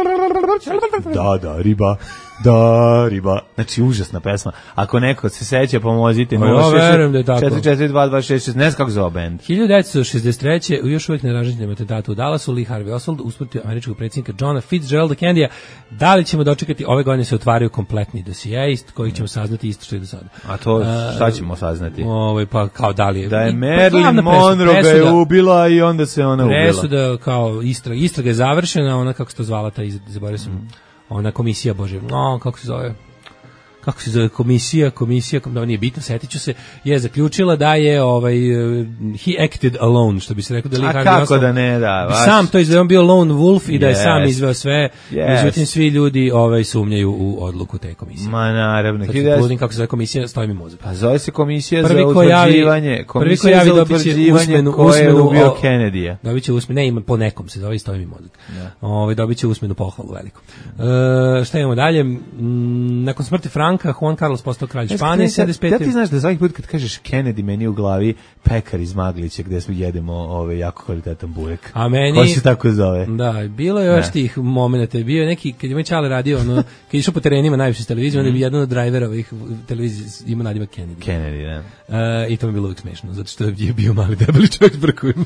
Da, da, riba. Da, riba. Znači, užasna pesma. Ako neko se seća, pomozite. Ja verujem da je tako. četiri četiri dva dva šest šest, ne znam kako zove band. hiljadu devetsto šezdeset treće. u još uvijek neraženjem atentatu u Dallasu, Lee Harvey Oswald usmrtio američkog predsjednika Johna Fitzgeralda Kennedyja. Da li ćemo dočekati? Ove godine se otvaraju kompletni dosije, kojih ćemo saznati isto što i do sada. A to šta ćemo saznati? Ovaj, pa kao da li je... Da je Marilyn Monroe ga je ubila i onda se ona ubila. Presuda kao istraga, istraga je završena, ona kako se to zvala, ta zaboravio sam... Mm. Ona komisija, bože, no, kako se zove, kako se zove komisija, komisija, da nije bitno, setiću se, je zaključila da je, ovaj, he acted alone, što bi se rekao da Lee Harvey kako da ne, da, vaš... sam to izveo, on bio lone wolf i yes. da je sam izveo sve, yes. međutim svi ljudi ovaj, sumnjaju u odluku te komisije. Ma naravno. Sad se budim kako se zove komisija, stoji mi mozak. Pa zove se komisija prvi za utvrđivanje, komisija javi, za utvrđivanje ko je ubio Kennedyja. Dobit će usmenu, ne ima po nekom se zove, stoji mi mozak. Yeah. Ovaj, dobit će usmenu pohvalu veliku. E, šta imamo dalje? Mm, nakon smrti Franka, Juan Carlos postao kralj Španije, sedamdeset pete. Ja ti znaš da svaki put kad kažeš Kennedy, meni u glavi pekar iz Maglića gde smo jedemo ove jako kvalitetan burek. A meni... Ko se tako zove? Da, bilo je još tih momenata. Bio je neki, kad je moj čale radio, ono, kad je išao po terenima najviše s televizijom, onda bi jedan od drajvera ovih televizije ima nadimak Kennedy. Kennedy, da. Uh, I to mi je bilo uvijek smešno, zato što je bio mali debeli čovjek s brkovima.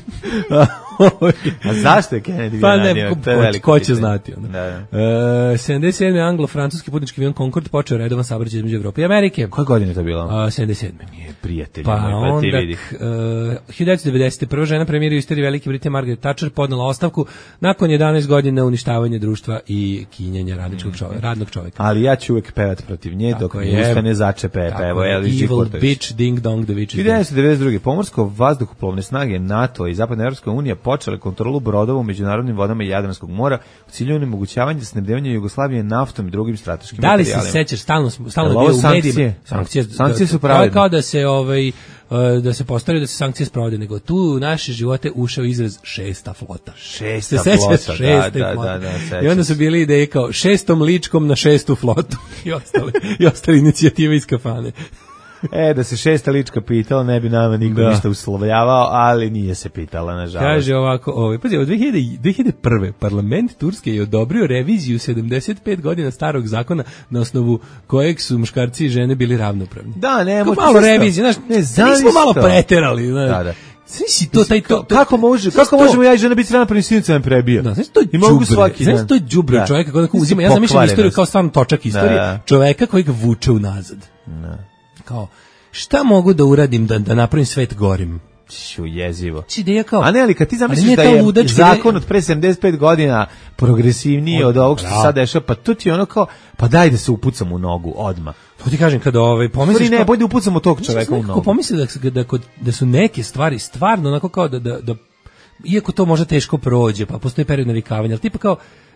A zašto je Kennedy bio pa ne, nadimak? Ko, ko će znati. Ono. Da, da. Uh, sedamdeset sedme. anglo-francuski putnički avion Concorde počeo redovan saobraćaj između Evrope i Amerike. Koje godine je to bilo? Uh, sedamdeset sedme. Nije prijatelj, pa moj, pa ti vidi. Uh, hiljadu devetsto devedesete. prva žena premijera u istoriji Velike Britanije Margaret Thatcher podnela ostavku nakon jedanaest godina uništavanja društva i kinjanja radničkog čovjeka, radnog čovjeka. Ali ja ću uvek pevat protiv nje dok mi usta ne začepe. Pa evo, Evil Bitch, Ding Dong, the Witch. hiljadu devetsto devedeset druge. Pomorsko vazduhoplovne snage NATO i Zapadna Evropska unija počele kontrolu brodova u međunarodnim vodama Jadranskog mora u cilju onemogućavanja snabdevanja Jugoslavije naftom i drugim strateškim materijalima. Da li se sećaš, stalno stalno bio u medijima. Sankcije, sankcije su pravedne. Kao da se ovaj da se postavlja da se sankcije sprovode, nego tu u naše živote ušao izraz šesta flota. Šesta flota, da, da, da, da. I onda su bili ideje kao šestom ličkom na šestu flotu i ostale, i ostale inicijative iz kafane. E, da se šesta lička pitala, ne bi nama niko da. ništa uslovljavao, ali nije se pitala, nažalost. Kaže ovako, ovaj, pazi, od dve hiljade prve. parlament Turske je odobrio reviziju sedamdeset pet godina starog zakona na osnovu kojeg su muškarci i žene bili ravnopravni. Da, ne, možda malo revizije, znaš, ne, nismo malo preterali, znaš. Da, da. Svi to taj to, to kako može kako možemo ja i žena biti ravnopravni sinica nam prebija. Da, znači to je đubre. Znači to je đubre čovjeka koji uzima, ja zamišljam istoriju kao stvarno točak istorije, da. čoveka koji ga vuče unazad. Da. Kao šta mogu da uradim da da napravim svet gorim? Šu jezivo. Ja kao, a ne, ali kad ti zamisliš da je zakon od pre sedamdeset pet godina progresivniji od, od ovog što se sad dešava, pa to ti je ono kao, pa daj da se upucam u nogu odmah. To ti kažem kada ovaj pomisliš, ne, bolje da upucamo tog čoveka u nogu. Pomisli da, da, da, da su neke stvari stvarno onako kao da, da, da iako to možda teško prođe, pa postoji period navikavanja, ali tipa kao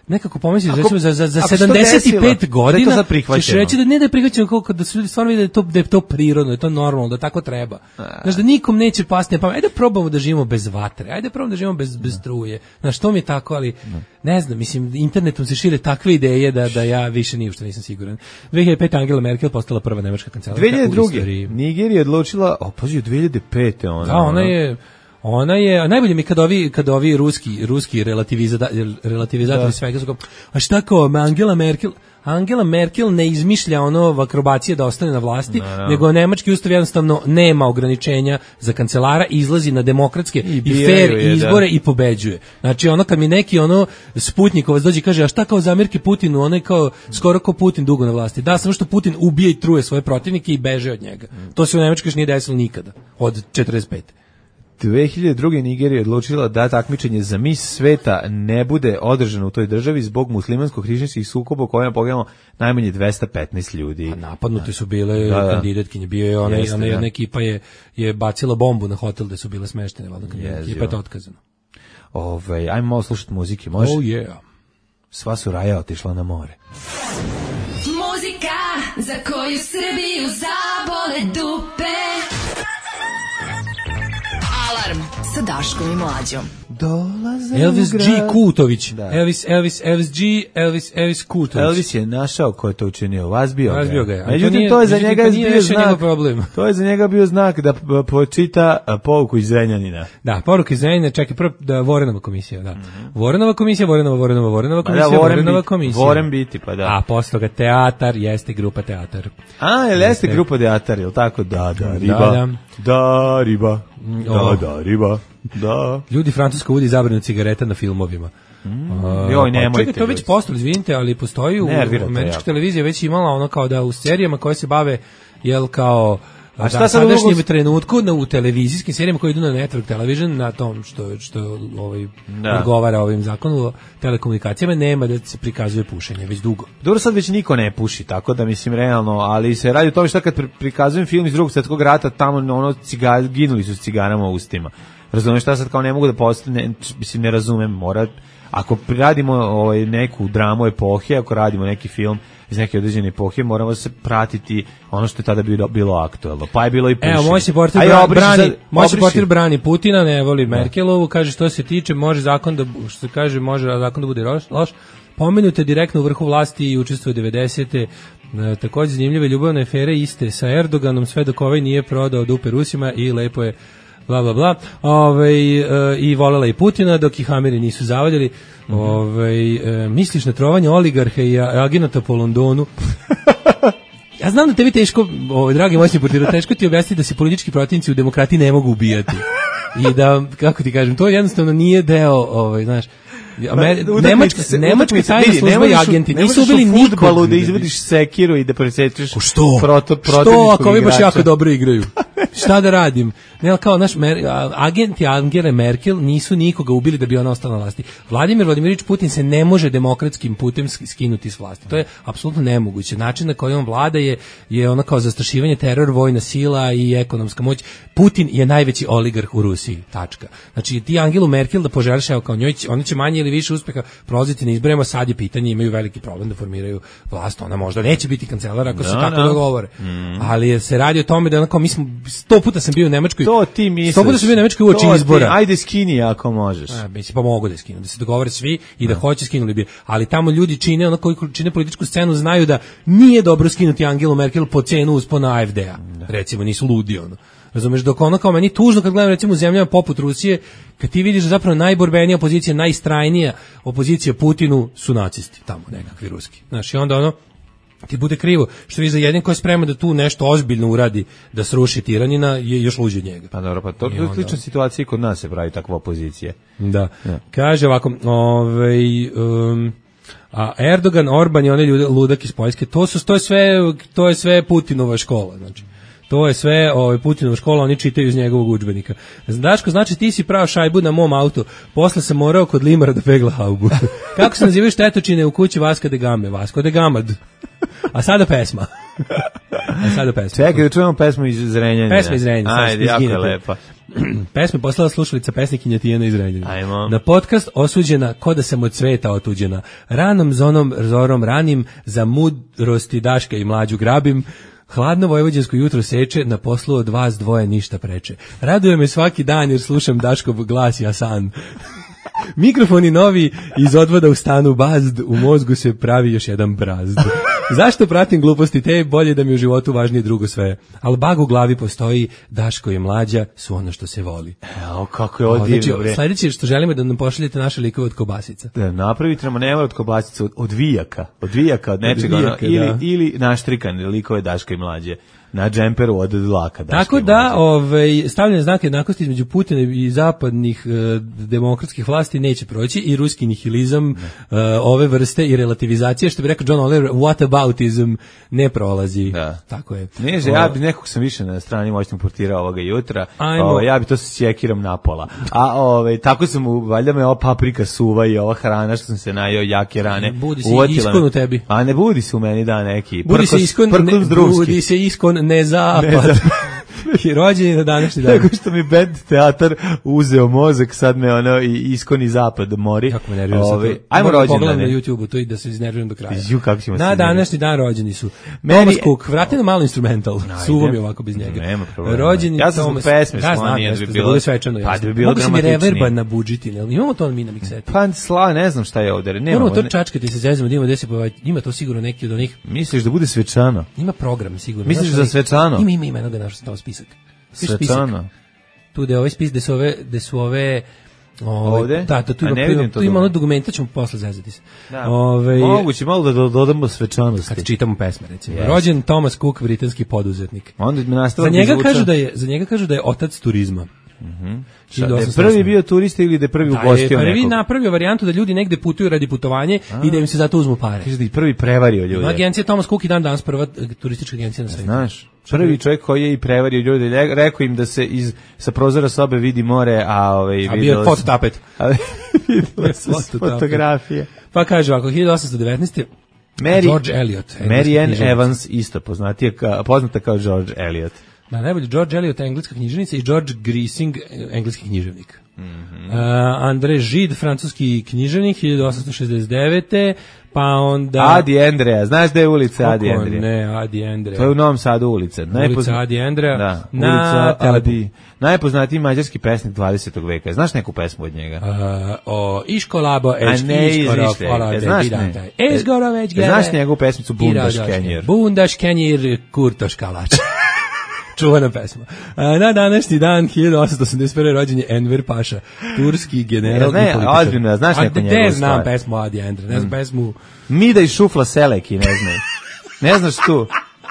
nekako pomisliš recimo za za za sedamdeset pet godina ćeš reći da ne da je prihvaćeno kako da su ljudi stvarno vide da je to da je to prirodno, da je to normalno, da tako treba. Znaš da nikom neće pasti na pamet. Ajde probamo da živimo bez vatre. Ajde probamo da živimo bez bez struje. Znaš što mi je tako, ali ne znam, mislim internetom se šire takve ideje da da ja više ni u što nisam siguran. dve hiljade pete Angela Merkel postala prva nemačka kancelarka. dve hiljade druge Nigerija je odlučila, a pazi, dve hiljade pete ona. Da, ona je Ona je, a najbolje mi kad ovi, kad ovi ruski, ruski relativiza, relativizatori svega su kao, a šta kao, Angela Merkel, Angela Merkel ne izmišlja ono akrobacije da ostane na vlasti, no, no. nego nemački ustav jednostavno nema ograničenja za kancelara, izlazi na demokratske i, i fair je, izbore da. I pobeđuje. Znači ono kad mi neki ono Sputnikovac dođe i kaže, a šta kao zamirke Putinu, ono je kao skoro kao Putin dugo na vlasti. Da, samo što Putin ubije i truje svoje protivnike i beže od njega. To se u Nemačkoj još nije desilo nikada, od četrdeset pete dve hiljade druge Nigerija je odlučila da takmičenje za mis sveta ne bude održano u toj državi zbog muslimansko-hrišćanskih sukoba u kojima je poginulo najmanje dvesta petnaest ljudi. A napadnute su bile da, da. kandidatkinje. Bio je ona, Jeste, ona jedna da. ekipa je, je bacila bombu na hotel gde su bile smeštene. Ekipa je to otkazano. Ove, ajmo malo slušati muzike, može? Oh yeah. Sva su raja otišla na more. Muzika za koju Srbiju zabole dupe. Alarm sa Daškom i Mlađom. Elvis G. Kutović. Da. Elvis, Elvis, Elvis G. Elvis, Elvis Kutović. Elvis je našao ko je to učinio. Vazbio ga. Vazbio ga je. Međutim, to je za njega bio znak. To je za njega bio znak da počita poruku iz Zrenjanina. Da, poruka iz Zrenjanina. Čekaj, prvo da Vorenova komisija, da. Mm-hmm. Vorenova komisija, Vorenova, Vorenova, Vorenova komisija, da, Voren Vorenova biti, komisija. Voren biti, pa da. A posle toga teatar, jeste grupa teatar. A, jel jeste grupa teatar, jel tako? Da, da, riba. Da, da. Da, riba. Da, oh. da, riba. Da. Ljudi Francuska uvodi zabranu cigareta na filmovima. Mm. Uh, Joj, nemojte. Pa čekaj, to već postalo, izvinite, ali postoji u američkoj televiziji već imala ono kao da u serijama koje se bave, jel kao a šta da, sadašnjem drugo... trenutku na, u televizijskim serijama koji idu na Network Television, na tom što, što ovaj, da. odgovara ovim zakonu o telekomunikacijama, nema da se prikazuje pušenje, već dugo. Dobro, sad već niko ne puši, tako da mislim realno, ali se radi o tome šta kad prikazujem film iz drugog svjetskog rata, tamo ono cigar, ginuli su s cigarama u ustima. Razumeš šta sad kao ne mogu da postane, mislim ne razumem, mora, ako radimo ovaj, neku dramu epohe, ako radimo neki film iz neke određene epohe, moramo se pratiti ono što je tada bilo, bilo aktuelno. Pa je bilo i pušenje. Evo, moj se portir brani, brani, moj se portir brani Putina, ne voli Merkelovu, kaže što se tiče, može zakon da, što se kaže, može zakon da bude loš, loš. Pomenute direktno u vrhu vlasti i učestvuje devedesete. E, također zanimljive ljubavne afere iste sa Erdoganom, sve dok ovaj nije prodao dupe Rusima i lepo je bla bla bla. Ovaj e, i volela i Putina dok ih Ameri nisu zavaljali. Mm-hmm. Ovaj e, misliš na trovanje oligarha i agenata po Londonu? Ja znam da tebi teško, ovaj dragi moćni portir, teško ti objasniti da se politički protivnici u demokratiji ne mogu ubijati. I da, kako ti kažem, to jednostavno nije deo, ovaj, znaš, Amer... Nemačka, se, Nemačka tajna služba i agenti nisu ubili nikog da izvadiš sekiru i da presečeš što? Proto, što ako ovi baš jako dobro igraju? Šta da radim? Ne, kao naš mer, agenti Angele Merkel nisu nikoga ubili da bi ona ostala na vlasti. Vladimir Vladimirović Putin se ne može demokratskim putem skinuti s vlasti. To je apsolutno nemoguće. Način na koji on vlada je, je ona kao zastrašivanje, teror, vojna sila i ekonomska moć. Putin je najveći oligarh u Rusiji. Tačka. Znači ti Angelu Merkel da poželiš, evo kao njoj, oni će manje ili više uspeha prolaziti na izborima, sad je pitanje, imaju veliki problem da formiraju vlast. Ona možda neće biti kancelar ako no, se tako no. dogovore. Mm. Ali se radi o tome da onako, mi smo, sto puta sam bio u Nemačkoj. To ti misliš. Sto puta sam bio u Nemačkoj uoči izbora. Ti, ajde skini ako možeš. A, mislim, pa mogu da skinu, da se dogovore svi i da no. hoće skinuli bi. Ali tamo ljudi čine, ono koji čine političku scenu, znaju da nije dobro skinuti Angelu Merkel po cenu uspona A F D-a. No. Recimo, nisu ludi, ono. Razumeš, dok ono kao meni tužno kad gledam recimo u zemljama poput Rusije, kad ti vidiš da zapravo najborbenija opozicija, najstrajnija opozicija Putinu su nacisti, tamo nekakvi ruski. Znaš, i onda ono, ti bude krivo, što vi za jedin koji je spreman da tu nešto ozbiljno uradi, da sruši tiranina, je još luđe od njega. Pa dobro, pa to je slična situacija i kod nas se pravi takva opozicija. Da. Ja. Kaže ovako, ovaj... Um, a Erdogan, Orban i one ljude, ludak iz Poljske, to su to je sve to je sve Putinova škola, znači. To je sve ovaj Putinova škola, oni čitaju iz njegovog udžbenika. Daško, znači ti si prao šajbu na mom autu, posle sam morao kod limara da pegla haubu. Kako se nazivaju štetočine u kući Vaska de Game? Vasko de Gamad. A sada pesma. A sada pesma. Čekaj da čujemo pesmu iz Zrenjanina. Pesma iz Zrenjanina. Ajde, jako je lepa. Pesme poslala slušalica pesnikinja Tijana iz Renjanina. Ajmo. Na podcast osuđena ko da sam od sveta otuđena. Ranom zonom zorom ranim, za mudrosti Daška i mlađu grabim. Hladno vojvođansko jutro seče, na poslu od vas dvoje ništa preče. Raduje me svaki dan jer slušam Daškov glas ja san. Mikrofoni novi iz odvoda u stanu bazd, u mozgu se pravi još jedan brazd. Zašto pratim gluposti te, bolje da mi u životu važnije drugo sve. Al bag u glavi postoji, Daško i mlađa su ono što se voli. Evo, kako je ovo divno, znači, bre. Sledeće što želimo da nam pošaljete naše likove od kobasica. Da, napravite nam nema od kobasica, od, od vijaka, od vijaka, od nečega, vijaka, ono, ili, da. ili naštrikane likove Daška i mlađe. Na džemperu od dlaka. Tako da, ovaj, stavljanje znaka jednakosti između Putina i zapadnih e, demokratskih vlasti neće proći i ruski nihilizam e, ove vrste i relativizacije, što bi rekao John Oliver, whataboutism ne prolazi. Da. Tako je. Ne, že, ja bi nekog sam više na strani moćnog portira ovoga jutra, o, ja bi to se sjekiram napola. A ove, tako sam, u, valjda me ova paprika suva i ova hrana što sam se najeo, jake rane. Budi se iskon u tebi. A ne budi se u meni, da, neki. Budi se iskon, ne, budi se iskon ne zapad. Ne zapad. I rođeni na današnji dan. Tako što mi band teatar uzeo mozak, sad me ono i iskoni zapad mori. Kako me nervira sad to. Ajmo rođendan. Na YouTube-u to i da se iznerviram do kraja. Ju, kako ćemo na današnji dan rođeni su. Meni... Thomas Cook, vrati na malo instrumental. Suvo mi ovako bez njega. Nema problema. Rođeni ja sam Thomas... pesme ja slao, nije da bi bilo svečano. Pa da bi bilo dramatičnije. Mogu se mi reverba na budžiti, imamo to mi na miksetu. Pa sla, ne znam šta je ovdje. Moramo to čačkati se zezamo, da ima gde se ima to sigurno neki od onih. Misliš da bude svečano? Ima program sigurno. Misliš za svečano? Ima ima ima jednog našao spisak. Svečano. Tu da je ovaj spis gde su ove, gde su ove Ove, ovde? Da, to tu ima, tu, tu ima ono dokumenta, ćemo posle zezati se. Da. Ove, moguće malo da dodamo svečanosti. Kad čitamo pesme, recimo. Yes. Rođen Thomas Cook, britanski poduzetnik. Onda mi za njega kažu da je, za njega kažu da je otac turizma. Mhm. Da je prvi bio turista ili da je prvi ugostio nekog? Da je prvi napravio varijantu da ljudi negde putuju radi putovanje A. i da im se zato uzmu pare. Kaže da je prvi prevario ljude. Agencija Thomas Cook i dan danas prva turistička agencija na svijetu. Znaš, prvi čovjek koji je i prevario ljude, rekao im da se iz sa prozora sobe vidi more, a ovaj a bio fototapet. Vidio se fotografije. Pa kaže ovako, hiljadu osamsto devetnaeste. Mary, George Eliot. Mary Ann Evans isto poznatija ka, poznata kao George Eliot. Da, najbolje George Eliot, engleska književnica, i George Grising, engleski književnik. Mm-hmm. uh, André Gide, francuski književnik, hiljadu osamsto šezdeset devete. Pa onda... Adi Andrea, znaš da je ulica Adi Andrea? Ne, Adi Andrea. To je u Novom Sadu ulica. Najpozna... Ulica Adi Andrea. Da, na ulica Adi. Najpoznatiji mađarski pesnik dvadesetog veka. Znaš neku pesmu od njega? Uh, o Iškolabo, Iškorov, Znaš ne? Iškoroveć, Znaš njegovu pesmicu Bundaš Kenjir? Bundaš Kenjir, Kurtoš Kalač. Čuvana pesma. Na današnji dan hiljadu osamsto osamdeset prve rođen je Enver Paša, turski general. Ne, ozbiljno, znaš neku njegovu stvar? Ne znam pesmu Adi Andre, ne znam mm. pesmu... Mida i šufla Seleki, ne znam. Ne znaš tu?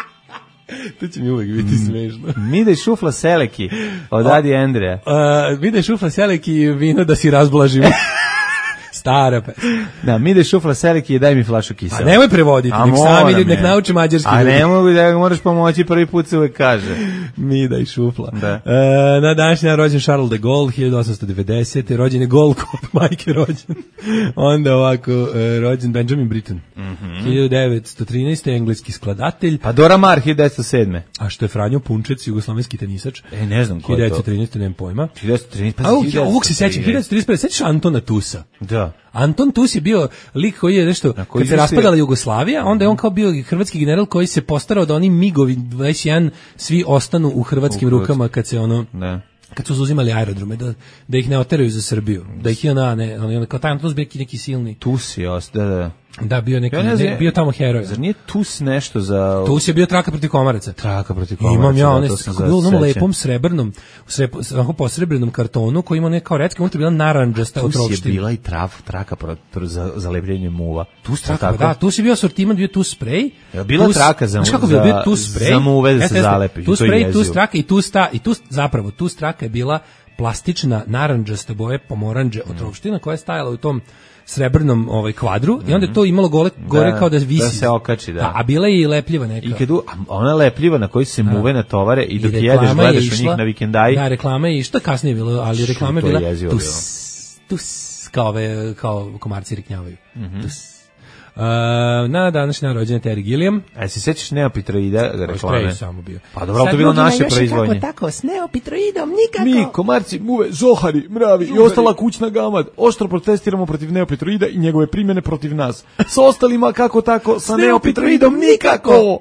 To će mi uvek biti smešno. Mida i šufla Seleki od Adi Andrea. Uh, Mida i šufla Seleki vino da si razblažimo. Stara pesma. Da, mi da šufla seleki i daj mi flašu kisela. A nemoj prevoditi, nek sami ljudi, nek nauči mađarski. A ne mogu da ga moraš pomoći, prvi put se uvek kaže. Mi da i šufla. Da. E, na današnji dan rođen Charles de Gaulle, hiljadu osamsto devedesete. Rođen je Gaulle kod majke rođen. Onda ovako, e, rođen Benjamin Britten. Mm-hmm. hiljadu devetsto trinaeste. engleski skladatelj. Pa Dora Maar, hiljadu devetsto sedme. A što je Franjo Punčec, jugoslovenski tenisač. E, ne znam ko je to. hiljadu devetsto trinaeste. nemam pojma. hiljadu devetsto trinaeste. A ovog, ovog se sećam, hiljadu devetsto trideset pet. Sećaš Antona Tusa? Da. Anton Tus je bio lik koji je nešto, kad se raspadala Jugoslavija, onda je on kao bio hrvatski general koji se postarao da oni migovi dvadeset jedan svi ostanu u hrvatskim u rukama kad se ono... Ne. Kad su uzimali aerodrome, da, da ih ne oteraju za Srbiju, da ih je ona, ne, ona, kao taj Anton bio neki silni. Tus je, da, da. Da, bio neki, ja ne znam, bio tamo heroj. Zar nije Tus nešto za... Tus je bio traka protiv komaraca. Traka protiv komaraca. Imam ja onaj, kako bilo onom lepom srebrnom, onako posrebrenom kartonu koji ima neka kao recka, unutra bila naranđasta od Tus je bila i traf, traka pro, pro, za, za lepljenje muva. Tus traka, da, Tus je bio asortiman, bio Tus sprej. Ja, bila tus, traka za, kako za, bio Tus sprej, za muve da se zalepi. Tus sprej, Tus traka i Tus ta, i Tus, zapravo, Tus traka je bila plastična naranđasta boje pomoranđe od ropština koja je stajala u tom srebrnom ovaj kvadru mm-hmm. i onda je to imalo gole, gore da, kao da visi. Da se okači, da. A, a bila je i lepljiva neka. I kad ona je lepljiva na kojoj se muve na tovare i dok I jedeš gledaš išla, u njih na vikendaji. Da, reklama je išta kasnije bilo, ali reklama je bila tus, tus, kao, ove, kao komarci riknjavaju. Mm-hmm. Tus. Uh, na današnji dan rođen Terry Gilliam. A si sećaš Neopitroida reklame? Samo bio. Pa dobro, to bilo naše proizvodnje. Kako tako, s Neopitroidom nikako. Mi, komarci, muve, zohari, mravi i ostala kućna gamad. Oštro protestiramo protiv Neopitroida i njegove primjene protiv nas. S ostalima kako tako, sa Neopitroidom nikako.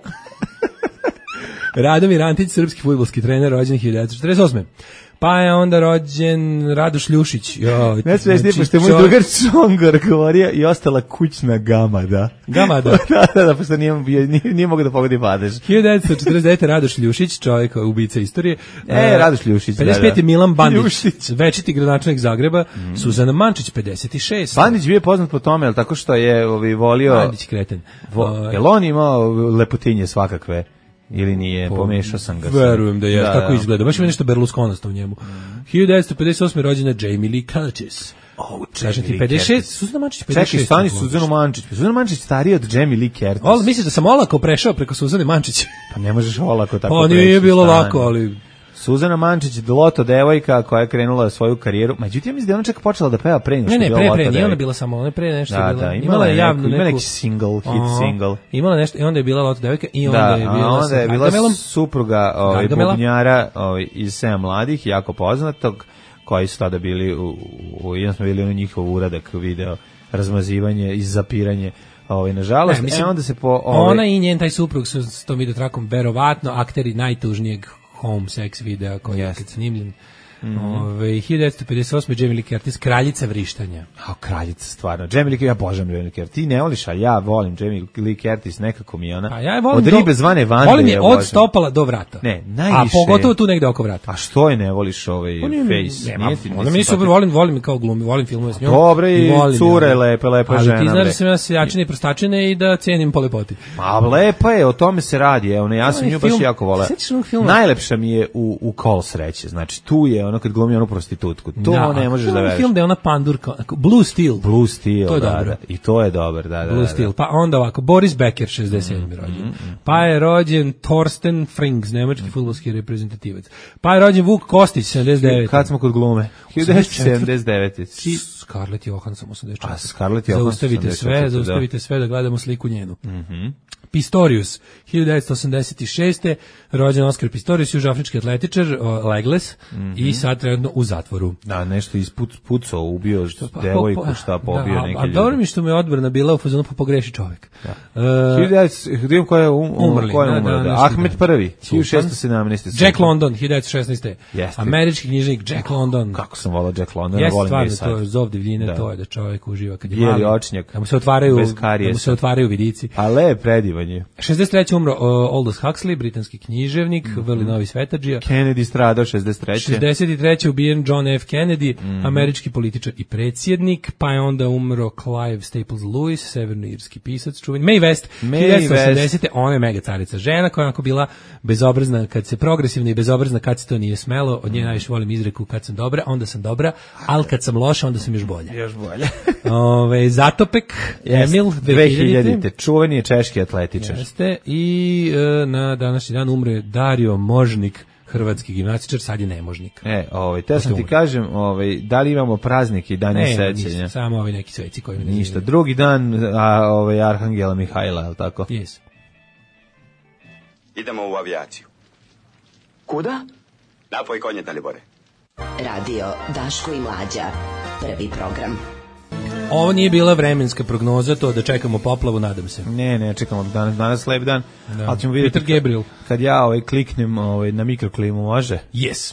Radomir Antić, srpski fudbalski trener, rođen hiljadu devetsto četrdeset osme. Pa je onda rođen Radoš Ljušić. Jo, ne smiješ ti, pošto je moj drugar Čongor govorio i ostala kućna gamada. Gamada? da, da, da, pošto nije, nije, nije mogo da pogodi padež. hiljadu devetsto četrdeset devete. Radoš Ljušić, čovjek ubica istorije. E, Radoš Ljušić, pedeset pete. da, da. Milan Bandić, Ljušić. Večiti gradonačelnik Zagreba. Mm. Suzana Mančić, pedeset šest. Bandić bio poznat po tome, ali tako što je ovi, volio... Bandić kreten. Vo, jel on imao lepotinje svakakve? Ili nije, pomešao sam ga. Verujem da je, da, tako da. Izgleda. Baš ima nešto berlusconasto u njemu. Mm. hiljadu devetsto pedeset osme. rođena Jamie Lee Curtis. Oh, Kažem ti, pedeset šest. Suzana Mančić, pedeset šest. Čekaj, stani Suzanu Mančić. Suzana Mančić starija od Jamie Lee Curtis. O, misliš da sam olako prešao preko Suzane Mančić? Pa ne možeš olako tako pa, preći. Pa nije bilo lako, ali... Suzana Mančić, Loto devojka koja je krenula svoju karijeru. Međutim, ja mislim da je ona čak počela da peva pre nego što ne, je bila pre, Loto pre, devojka. Nije ona bila samo, ona je pre nešto da, bila. Da, imala, imala je javnu neku, neku... Ima neki single, hit Aha, single. Imala nešto i onda je bila Loto devojka i da, onda je bila, onda je bila Gargamelom. supruga ovaj, bubnjara ovaj, iz Sedam mladih, jako poznatog, koji su tada bili, u, u, jedan smo bili u njihov uradak video, razmazivanje i zapiranje. Ovaj nažalost, ne, e onda se po ovaj... ona i njen taj suprug su s tom video trakom verovatno akteri najtužnijeg home sex videa koji je kad snimljen. Mm -hmm. Ove, hiljadu devetsto pedeset osme. Jamie Lee Curtis, kraljica vrištanja. A, kraljica, stvarno. Jamie Lee Curtis, ja božam Jamie Lee Curtis. Ti ne voliš, a ja volim Jamie Lee Curtis, nekako mi je ona. A ja volim od ribe do, zvane Vande. Volim je od stopala do vrata. Ne, najviše. A pogotovo tu negde oko vrata. A što je ne voliš ovaj on je, face? Nema, ona mi super, volim, volim kao glumi, volim filmove s njom. Dobre i cure, lepe, lepa ali žena. Ali ti znaš da sam ja seljačina i prostačina i da cijenim po lepoti. Pa lepa je, o tome se radi. Evo, ja sam nju baš jako voleo. Najlepša mi je u, u Kol sreće. Znači, tu je ono kad glumi onu prostitutku. To da, ne možeš da veriš. Film da je ona pandurka, Blue Steel. Blue Steel, to je da, dobro. Da. I to je dobar, da, da. Blue da, Steel. da. Pa onda ovako, Boris Becker, šezdeset sedmi. Mm, rođen. Mm, mm, pa je rođen Thorsten Frings, nemački mm. fudbalski reprezentativac. Pa je rođen Vuk Kostić, sedamdeset devete. Kad smo kod glume? hiljadu devetsto sedamdeset devete. Scarlett Johansson, osamdeset četvrte. A Scarlett Johansson. Zaustavite sve, zaustavite da. sve da gledamo sliku njenu. Mhm. Mm Pistorius, hiljadu devetsto osamdeset šeste. rođen Oskar Pistorius, južnoafrički atletičar, legless, mm -hmm. i sad trenutno u zatvoru. Da, nešto ispucao, ubio pa, devojku, pa, šta pobio da, neke a, a dobro mi što mi je odbrana bila u fazonu pa pogreši čovjek. Da. Uh, hiljadu devetsto ko je um, umrli? Ko je umrli? Da, da, da. Ahmed prvi, hiljadu šessto sedamnaeste. Jack London, hiljadu devetsto šesnaeste. Jeste. Američki knjižnik Jack London. Kako sam volao Jack London, Jeste, volim stvarno, sad. to je zov divljine, da. To je da čovjek uživa kad je bijeli mali. očnjak. Da mu se otvaraju, da mu se otvaraju vidici. Ale predivan je. šezdeset treće. umro uh, Aldous Huxley, britanski književnik, mm -hmm. vrli novi svetadžija. Kennedy stradao šezdeset treće. šezdeset treće. ubijen John F. Kennedy, mm -hmm. američki političar i predsjednik, pa je onda umro Clive Staples Lewis, severnoirski pisac, čuveni. Mae West, hiljadu devetsto osamdesete. Ona je mega carica žena koja je onako bila bezobrazna kad se progresivna i bezobrazna kad se to nije smelo. Od nje najviše volim izreku kad sam dobra, onda sam dobra, ali kad sam loša, onda sam još bolja. Još bolje. Ove, Zatopek, Emil, dve hiljadite. Čuveni je češki atletičar. Jeste. I e, na današnji dan umre Dario Možnik, hrvatski gimnastičar, sad je nemožnik. E, ovaj, te sam ti kažem, ovaj, da li imamo praznik i dan je sećanja? Ne, samo ovi neki sveci koji mi ne ništa. Drugi dan a, ovaj, Arhangela Mihajla, je li tako? Jes. Idemo u avijaciju. Kuda? Napoj konje, Dalibore. Radio Daško i Mlađa, prvi program. Ovo nije bila vremenska prognoza, to da čekamo poplavu, nadam se. Ne, ne, čekamo danas, danas lep dan, da. Ali ćemo vidjeti Peter Gabriel. Kad ja ovaj, kliknem ovaj, na mikroklimu, može? Yes.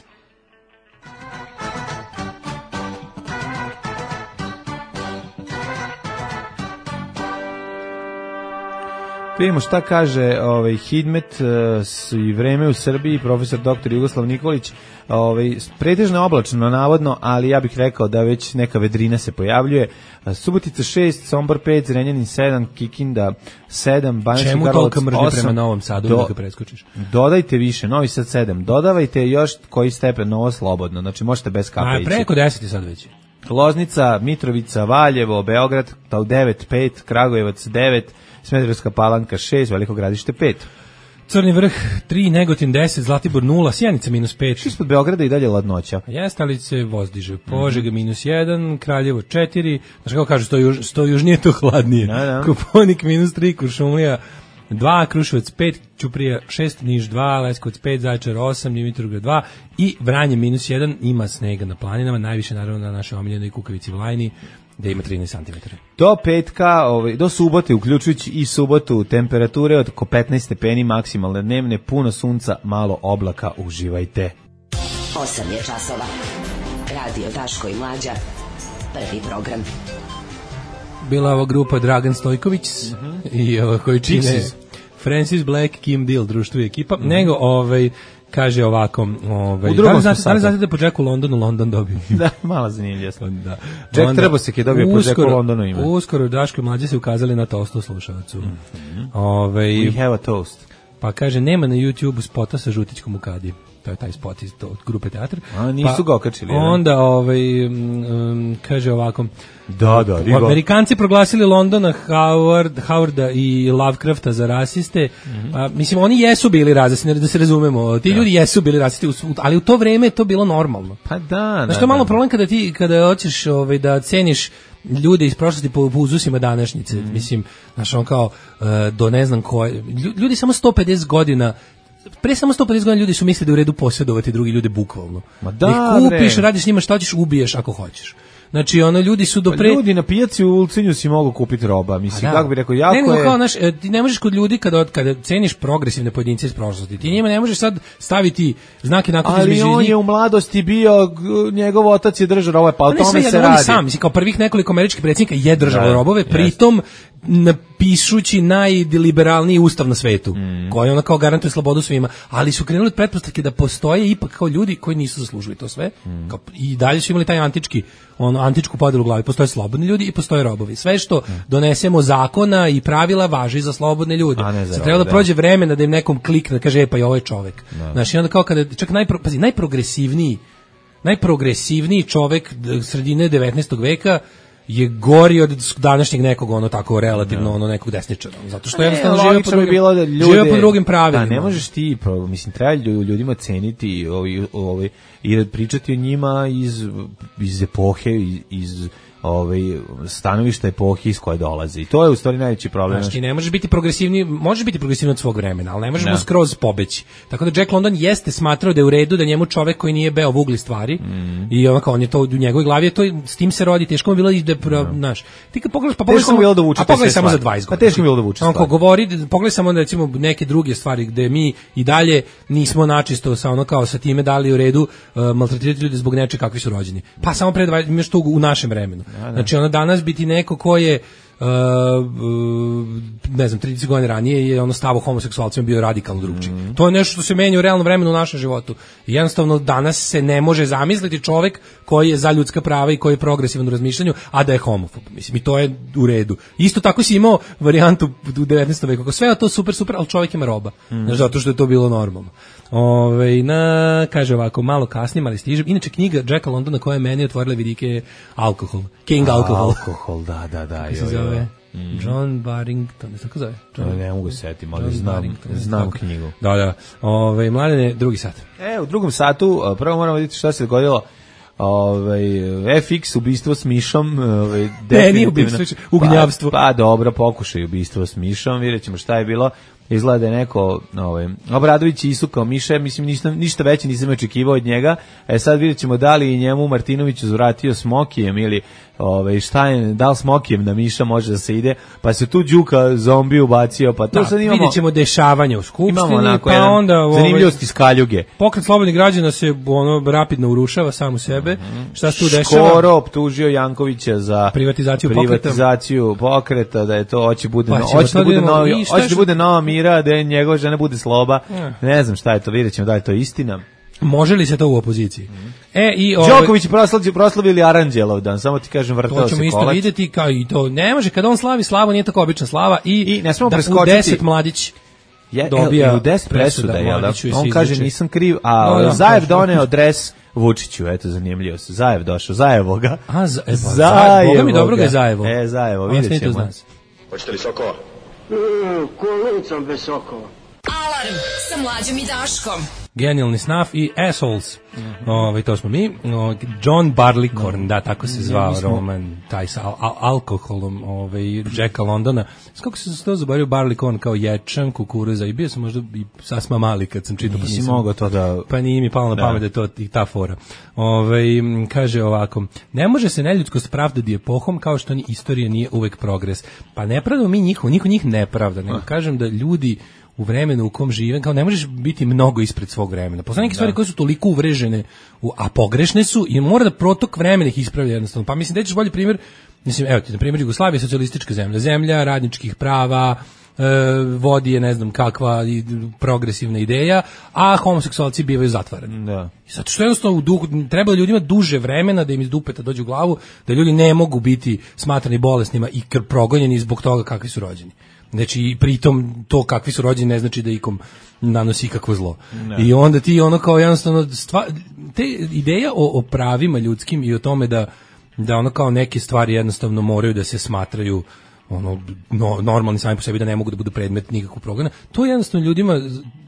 Vidimo šta kaže ovaj, Hidmet uh, i vreme u Srbiji, profesor doktor Jugoslav Nikolić. Ovaj, pretežno oblačno navodno, ali ja bih rekao da već neka vedrina se pojavljuje. Subotica šest, Sombor pet, Zrenjanin sedam, Kikinda sedam, Banjski Karlovac osam. Čemu tolika mržnja prema Novom Sadu, do, da ga preskočiš? Dodajte više, Novi Sad sedam, dodavajte još koji stepen, ovo slobodno, znači možete bez kape ići. A preko deset je sad već. Loznica, Mitrovica, Valjevo, Beograd, devet, pet, Kragujevac devet, Smederevska Palanka šest, Veliko Gradište pet. Crni vrh tri, Negotin deset, Zlatibor nula, Sjenica minus pet. Ispod Beograda i dalje ladnoća. Jeste, ali se voz diže. Požega minus jedan, Kraljevo četiri, znaš kako kažu, sto, juž, sto južnije to hladnije. Da, da. Koponik minus tri, Kuršumlija dva, Kruševac pet, Ćuprija šest, Niš dva, Leskovac pet, Zaječar osam, Dimitrovgrad dva i Vranje minus jedan, ima snega na planinama, najviše naravno na našoj omiljenoj Kukavici Vlajni, gde ima trinaest centimetara. Do petka, ovaj, do subote, uključujući i subotu, temperature od oko petnaest stepeni maksimalne dnevne, puno sunca, malo oblaka, uživajte. osam je časova. Radio Daško i Mlađa. Prvi program. Bila ova grupa Dragan Stojković mm-hmm. i ovo koji čine Pixies. Francis Black, Kim Deal, društvo i ekipa, mm-hmm. nego ovaj kaže ovako, ovaj, da li znate, da li znate da po Jacku Londonu London dobio? Da, malo zanimljivo. Da. Jack onda, treba se je dobio po Jacku Londonu ime. Uskoro Daško i Mlađe se ukazali na tostu slušalcu. Mm-hmm. Ovaj, We have a toast. Pa kaže, nema na YouTube spota sa žutićkom u Kadi. To je taj spot iz to, od grupe Teatr. A, nisu pa, ga okačili. Onda, ovaj, um, kaže ovako, da, da, riba. Amerikanci proglasili Londona, Howard, Howarda i Lovecrafta za rasiste. Mm-hmm. A, mislim, oni jesu bili rasisti, da se razumemo. Ti da. ljudi jesu bili rasisti, ali u to vreme je to bilo normalno. Pa da, Znaš, to je malo da. problem kada ti, kada hoćeš ovaj, da ceniš ljude iz prošlosti po, po uzusima današnjice. Mm. Mislim, znaš, on kao, uh, do ne znam koje, ljudi samo sto pedeset godina pre samo sto pedeset godina ljudi su mislili da je u redu posjedovati drugi ljude bukvalno. Ma da, ih kupiš, bre. Radiš s njima šta hoćeš, ubiješ ako hoćeš. Znači, ono, ljudi su do pre... Ljudi na pijaci u Ulcinju si mogu kupiti roba, mislim, da. Kako bi rekao, jako ne, je... Kao, znaš, ti ne možeš kod ljudi, kada, kada ceniš progresivne pojedince iz prošlosti, ti njima ne možeš sad staviti znake nakon između njih. Ali on je u mladosti bio, njegov otac je držao robove, pa o tome se radi. Sam, mislim, kao prvih nekoliko američkih predsjednika je držao robove, pritom napisući najliberalniji ustav na svetu, mm. koji ona kao garantuje slobodu svima, ali su krenuli od pretpostavke da postoje ipak kao ljudi koji nisu zaslužili to sve, mm. kao, i dalje su imali taj antički, ono, antičku podelu u glavi, postoje slobodni ljudi i postoje robovi. Sve što mm. donesemo zakona i pravila važi za slobodne ljude. Sad treba da prođe vremena da im nekom klikne, kaže, e, pa i ovo je čovek. No. Znači, onda kao kada, čak najpro, pazi, najprogresivniji, najprogresivniji čovek sredine devetnaestog veka je gori od današnjeg nekog ono tako relativno ono nekog desničara, zato što jednostavno žive po drugim, bilo da ljude, žive po drugim pravilima. Da, ne možeš ti, mislim, treba ljudima ceniti ovi, ovi, i pričati o njima iz, iz epohe, iz, iz ovaj stanovišta epohe iz koje dolaze. I to je u stvari najveći problem. Znači, ne možeš biti progresivni, možeš biti progresivni od svog vremena, ali ne možeš mu skroz pobeći. Tako da Jack London jeste smatrao da je u redu da njemu čovek koji nije beo vugli stvari mm. i onako on je to u njegovoj glavi, je to s tim se rodi, teško mu bilo i da znaš. Ti kad pogledaš, pa pogledaj samo, bilo da vuče, a pogledaj samo za dvadeset godina. Pa teško mi bilo da vuče. On ko govori, pogledaj samo recimo neke druge stvari gde mi i dalje nismo načisto sa ono kao sa time dali u redu uh, maltretirati ljude zbog nečega kakvi su rođeni. Pa samo pre dvadeset imaš to u našem vremenu. Da, da. Znači ona danas biti neko ko je uh, uh, ne znam, trideset godina ranije je ono stavo homoseksualcima bio radikalno drugčiji. Mm. To je nešto što se menja u realnom vremenu u našem životu. I jednostavno danas se ne može zamisliti čovek koji je za ljudska prava i koji je progresivan u razmišljanju, a da je homofob. Mislim, i to je u redu. Isto tako si imao varijantu u devetnaestom veku. Sve je to super, super, ali čovek ima roba. Mm. Zato što je to bilo normalno. Ove, na, kaže ovako, malo kasnije, ali stižem. Inače, knjiga Jacka Londona koja je meni otvorila vidike je Alkohol. King Alkohol. Alkohol, da, da, da. Kako se zove? Mm. John Barrington, ne tako zove? John, ne, ne mogu se setiti, ali znam, znam knjigu. Da, da. Ove, Mladene, drugi sat. E, u drugom satu, prvo moramo vidjeti šta se dogodilo. Ovaj F X ubistvo s mišom, ovaj ne, nije ubistvo, ugnjavstvo. Pa, pa dobro, pokušaj ubistvo s mišom, vidjećemo šta je bilo. Izgleda da je neko, ovaj, Obradović isukao miše, mislim, ništa, ništa veće nisam očekivao od njega. E sad vidjet ćemo da li njemu Martinović uzvratio smokijem ili ovaj, šta je, da li smokijem da miša može da se ide, pa se tu Đuka zombi ubacio, pa to da, sad imamo... Vidjet ćemo dešavanja u Skupštini, onako, pa onda... Ovaj, zanimljivosti iz Kaljuge. Pokret slobodnih građana se ono, rapidno urušava sam u sebe. Mm-hmm. Šta se tu dešava? Škoro optužio Jankovića za privatizaciju, privatizaciju pokreta. pokreta, da je to hoće bude, pa, no, hoće da bude, novi, hoće da bude nova mira, da je njegova žena bude sloba. Ja. Ne znam šta je to, vidjet ćemo da je to istina. Može li se to u opoziciji? Mm. E, i ove, Đoković proslavili, proslavili Aranđelov dan, samo ti kažem, vrtao se kolač. To ćemo isto vidjeti, kao i to ne može, kada on slavi slavu, nije tako obična slava i, I ne smemo da preskočiti. U deset mladić je, dobija u deset presuda, presuda da? On kaže izliči. Nisam kriv, a no, Zajev no, doneo dres Vučiću, eto, zanimljivo se. Zajev došao, Zajevo ga. A, za, e, pa, Zajevo Boga mi dobro ga je Zajevo. E, Zajevo, vidjet ćemo. Hoćete li sokova? Mm, kolicom bez sokova. Alarm Alarm sa Mlađom i Daškom. Genijalni Snuff i Assholes. Mm-hmm. Ove, to smo mi. O, John Barleycorn, no. Da, tako se zvao ja, roman, taj sa al- al- alkoholom ove, Jacka Londona. Kako se to zaboravio Barleycorn kao ječam, kukuruza i bio sam možda i sasma mali kad sam čitao. Nisi mogao to da... Pa nije mi palo na pamet da je to i ta fora. Ove, kaže ovako, ne može se neljudskost pravdati epohom kao što ni istorija nije uvek progres. Pa ne pravdamo mi njihovo, niko njih ne pravda, nego kažem da ljudi u vremenu u kom živem, kao ne možeš biti mnogo ispred svog vremena. Postoje neke stvari koje su toliko uvrežene, u, a pogrešne su i mora da protok vremena ih ispravlja jednostavno. Pa mislim da ćeš bolji primjer, mislim, evo ti, na primjer Jugoslavija je socijalistička zemlja, zemlja radničkih prava, e, vodi je ne znam kakva i, progresivna ideja, a homoseksualci bivaju zatvarani. Da. Zato što jednostavno u duhu, treba ljudima duže vremena da im iz dupeta dođe u glavu, da ljudi ne mogu biti smatrani bolesnima i progonjeni zbog toga kakvi su rođeni. Znači, pritom to kakvi su rođeni ne znači da ikom nanosi ikakvo zlo. Ne. I onda ti ono kao jednostavno, stva, te ideja o, o pravima ljudskim i o tome da, da ono kao neke stvari jednostavno moraju da se smatraju ono no, normalni sami po sebi, da ne mogu da budu predmet nikakvog progona, to jednostavno ljudima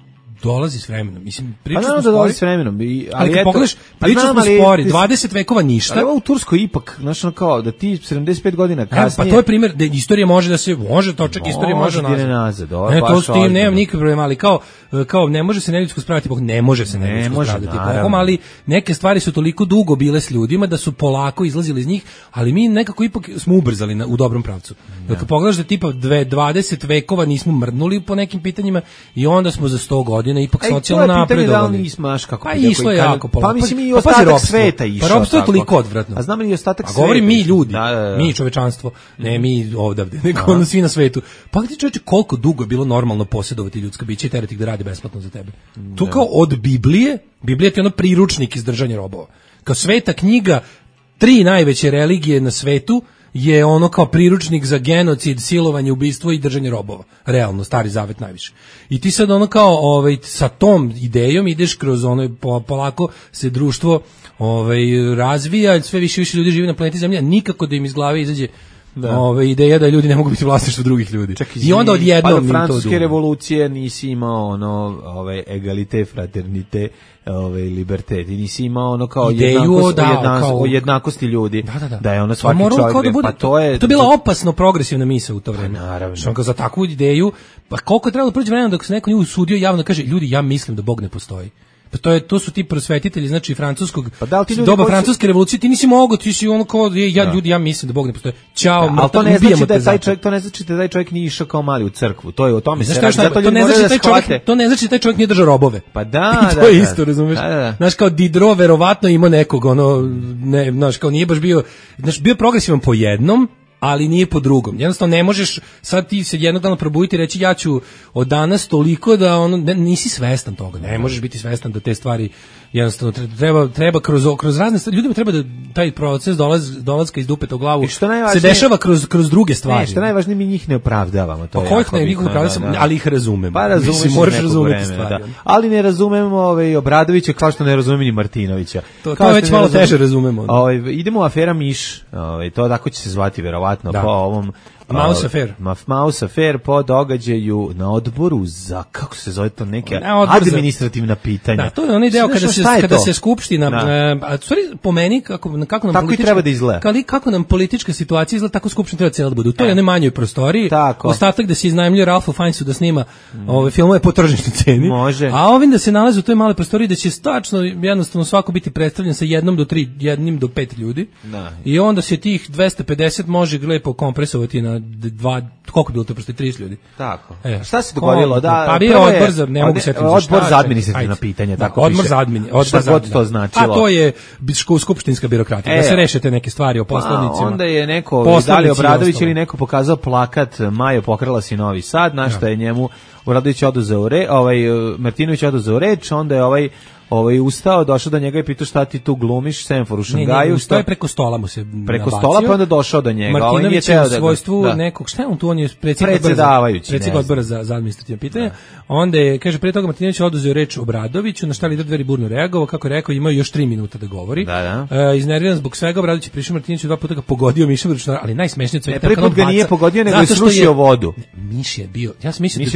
dolazi s vremenom. Mislim, priča smo spori. Dolazi s vremenom. I, ali, ali kad eto, pogledaš, priča smo spori, dvadeset vekova ništa. Ali ovo u Turskoj ipak, znači ono kao, da ti sedamdeset pet godina kasnije... E, pa to je primjer da istorija može da se, može to čak istorija može nazad. Može nazad, ovo ne, to s tim nemam nikakve problema, ali kao, kao ne može se neljudsko spraviti epohom, ne može se neljudsko spraviti epohom, ali neke stvari su toliko dugo bile s ljudima da su polako izlazili iz njih, ali mi nekako ipak smo ubrzali na, u dobrom pravcu. Ja. Kad pogledaš da tipa dvadeset vekova nismo mrdnuli po nekim pitanjima i onda smo za sto godina ipak socijalno napredovali. Da nismo, znaš kako... Pa išlo je jako polako. Pa mislim i ostatak sveta išao. Pa ropstvo je toliko odvratno. A znam li i ostatak sveta? A govorim mi ljudi, da, da, da. Mi čovečanstvo, ne mi ovdje, nego ono svi na svetu. Pa ti čovječe, koliko dugo je bilo normalno posjedovati ljudska bića i terati ih da rade besplatno za tebe? To kao od Biblije, Biblija ti je ono priručnik iz držanja robova. Kao sveta knjiga, tri najveće religije na svetu, je ono kao priručnik za genocid, silovanje, ubistvo i držanje robova. Realno, Stari Zavet najviše. I ti sad ono kao ovaj, sa tom idejom ideš kroz ono, polako se društvo ovaj, razvija, sve više više ljudi živi na planeti Zemlja, nikako da im iz glave izađe da. Ove, ideja da ljudi ne mogu biti vlasništvo drugih ljudi. Čak, i onda odjednom pa do francuske revolucije nisi imao ono, ove, egalite, fraternite, ove, liberté. Ti nisi imao ono kao ideju jednakost, da, o, jednas, kao, o jednakosti ljudi. Da, da, da. Da je ono svaki pa čovjek. Da bude, pa to je... To je bila opasno progresivna misao u to vreme. Pa, naravno. Što kao za takvu ideju, pa koliko je trebalo proći vremena dok se neko nju usudio javno da kaže, ljudi, ja mislim da Bog ne postoji. Pa to je to su ti prosvetitelji, znači francuskog pa da, doba francuske revolucije, ti nisi mogao, ti si ono kao ja da. Ljudi, ja mislim da Bog ne postoji. Ćao, da, ali to ne znači da taj čovjek, to ne znači da taj čovjek nije išao kao mali u crkvu. To je o tome se radi. Zato to ne znači da taj čovjek, to ne znači da taj čovjek nije držao robove. Pa da, to je isto, razumeš? Znaš kao Diderot verovatno ima nekog ono ne, znaš kao nije baš bio, znaš bio progresivan po jednom, ali nije po drugom. Jednostavno ne možeš sad ti se jednog dana probuditi i reći ja ću od danas toliko da ono ne, nisi svestan toga. Ne možeš biti svestan da te stvari jednostavno treba treba kroz kroz razne stvari. Ljudima treba da taj proces dolaz dolaska iz dupeta u glavu se dešava kroz kroz druge stvari. Ne, što najvažnije mi njih ne opravdavamo, to pa je. Pa kojih ne njih opravdavamo, ali ih razumem. Pa razumeš, moraš razumeti stvari. Da. Ali ne razumemo ovaj Obradovića kao što ne razumem ni Martinovića. To, to već malo teže razumemo. Ovaj idemo u afera Miš, ovaj to tako će se zvati verovatno po ovom Mouse Affair. Mouse Affair po događaju na odboru za, kako se zove to, neke administrativna pitanja. Da, to je onaj deo kada se, kada se skupština, da. a stvari po meni, kako, kako nam tako politička, treba da izgleda. Kako, kako nam politička situacija izgleda, tako skupština treba cijela da bude. U toj e. manjoj prostoriji, tako. Ostatak da se iznajmljuje Ralphu Fiennesu da snima mm. ove filmove po tržišnoj ceni, može. A ovim da se nalaze u toj maloj prostoriji da će stačno, jednostavno svako biti predstavljen sa jednom do tri, jednim do pet ljudi. Da. I onda se tih dvesta pedeset može lepo kompresovati na dva, koliko je bilo to prosto trideset ljudi. Tako. E, šta se dogodilo? Da, pa bio odbor za, ne mogu se setiti. Odbor za administrativna pitanja, tako odbor za admin, odbor za to značilo. A to je skupštinska birokratija, e, da se rešete neke stvari o poslanicima. Onda je neko, da li Obradović ili neko pokazao plakat Majo pokrala si Novi Sad, na šta je njemu Obradović oduzeo reč, ovaj Martinović oduzeo reč, onda je ovaj ovaj ustao, došao do njega i pitao šta ti tu glumiš, Semfor u Šangaju. Ne, ne, je preko stola mu se preko nabacio. Stola pa onda došao do njega. Martinović je u svojstvu da. nekog, šta je on tu, on je predsjedavajući, predsjednik odbora za, za administrativne pitanja. Onda je, kaže, pre toga Martinović oduzeo reč Obradoviću, na šta lider Dveri burno reagovao, kako je rekao, imao još tri minuta da govori. Da, da. E, iznerviran zbog svega, Obradović je prišao Martinoviću dva puta ga pogodio mišem ručnar, ali najsmešnije sve. Prvi put ga nije pogodio, nego je srušio vodu. Miš je bio, ja sam mislio da dobio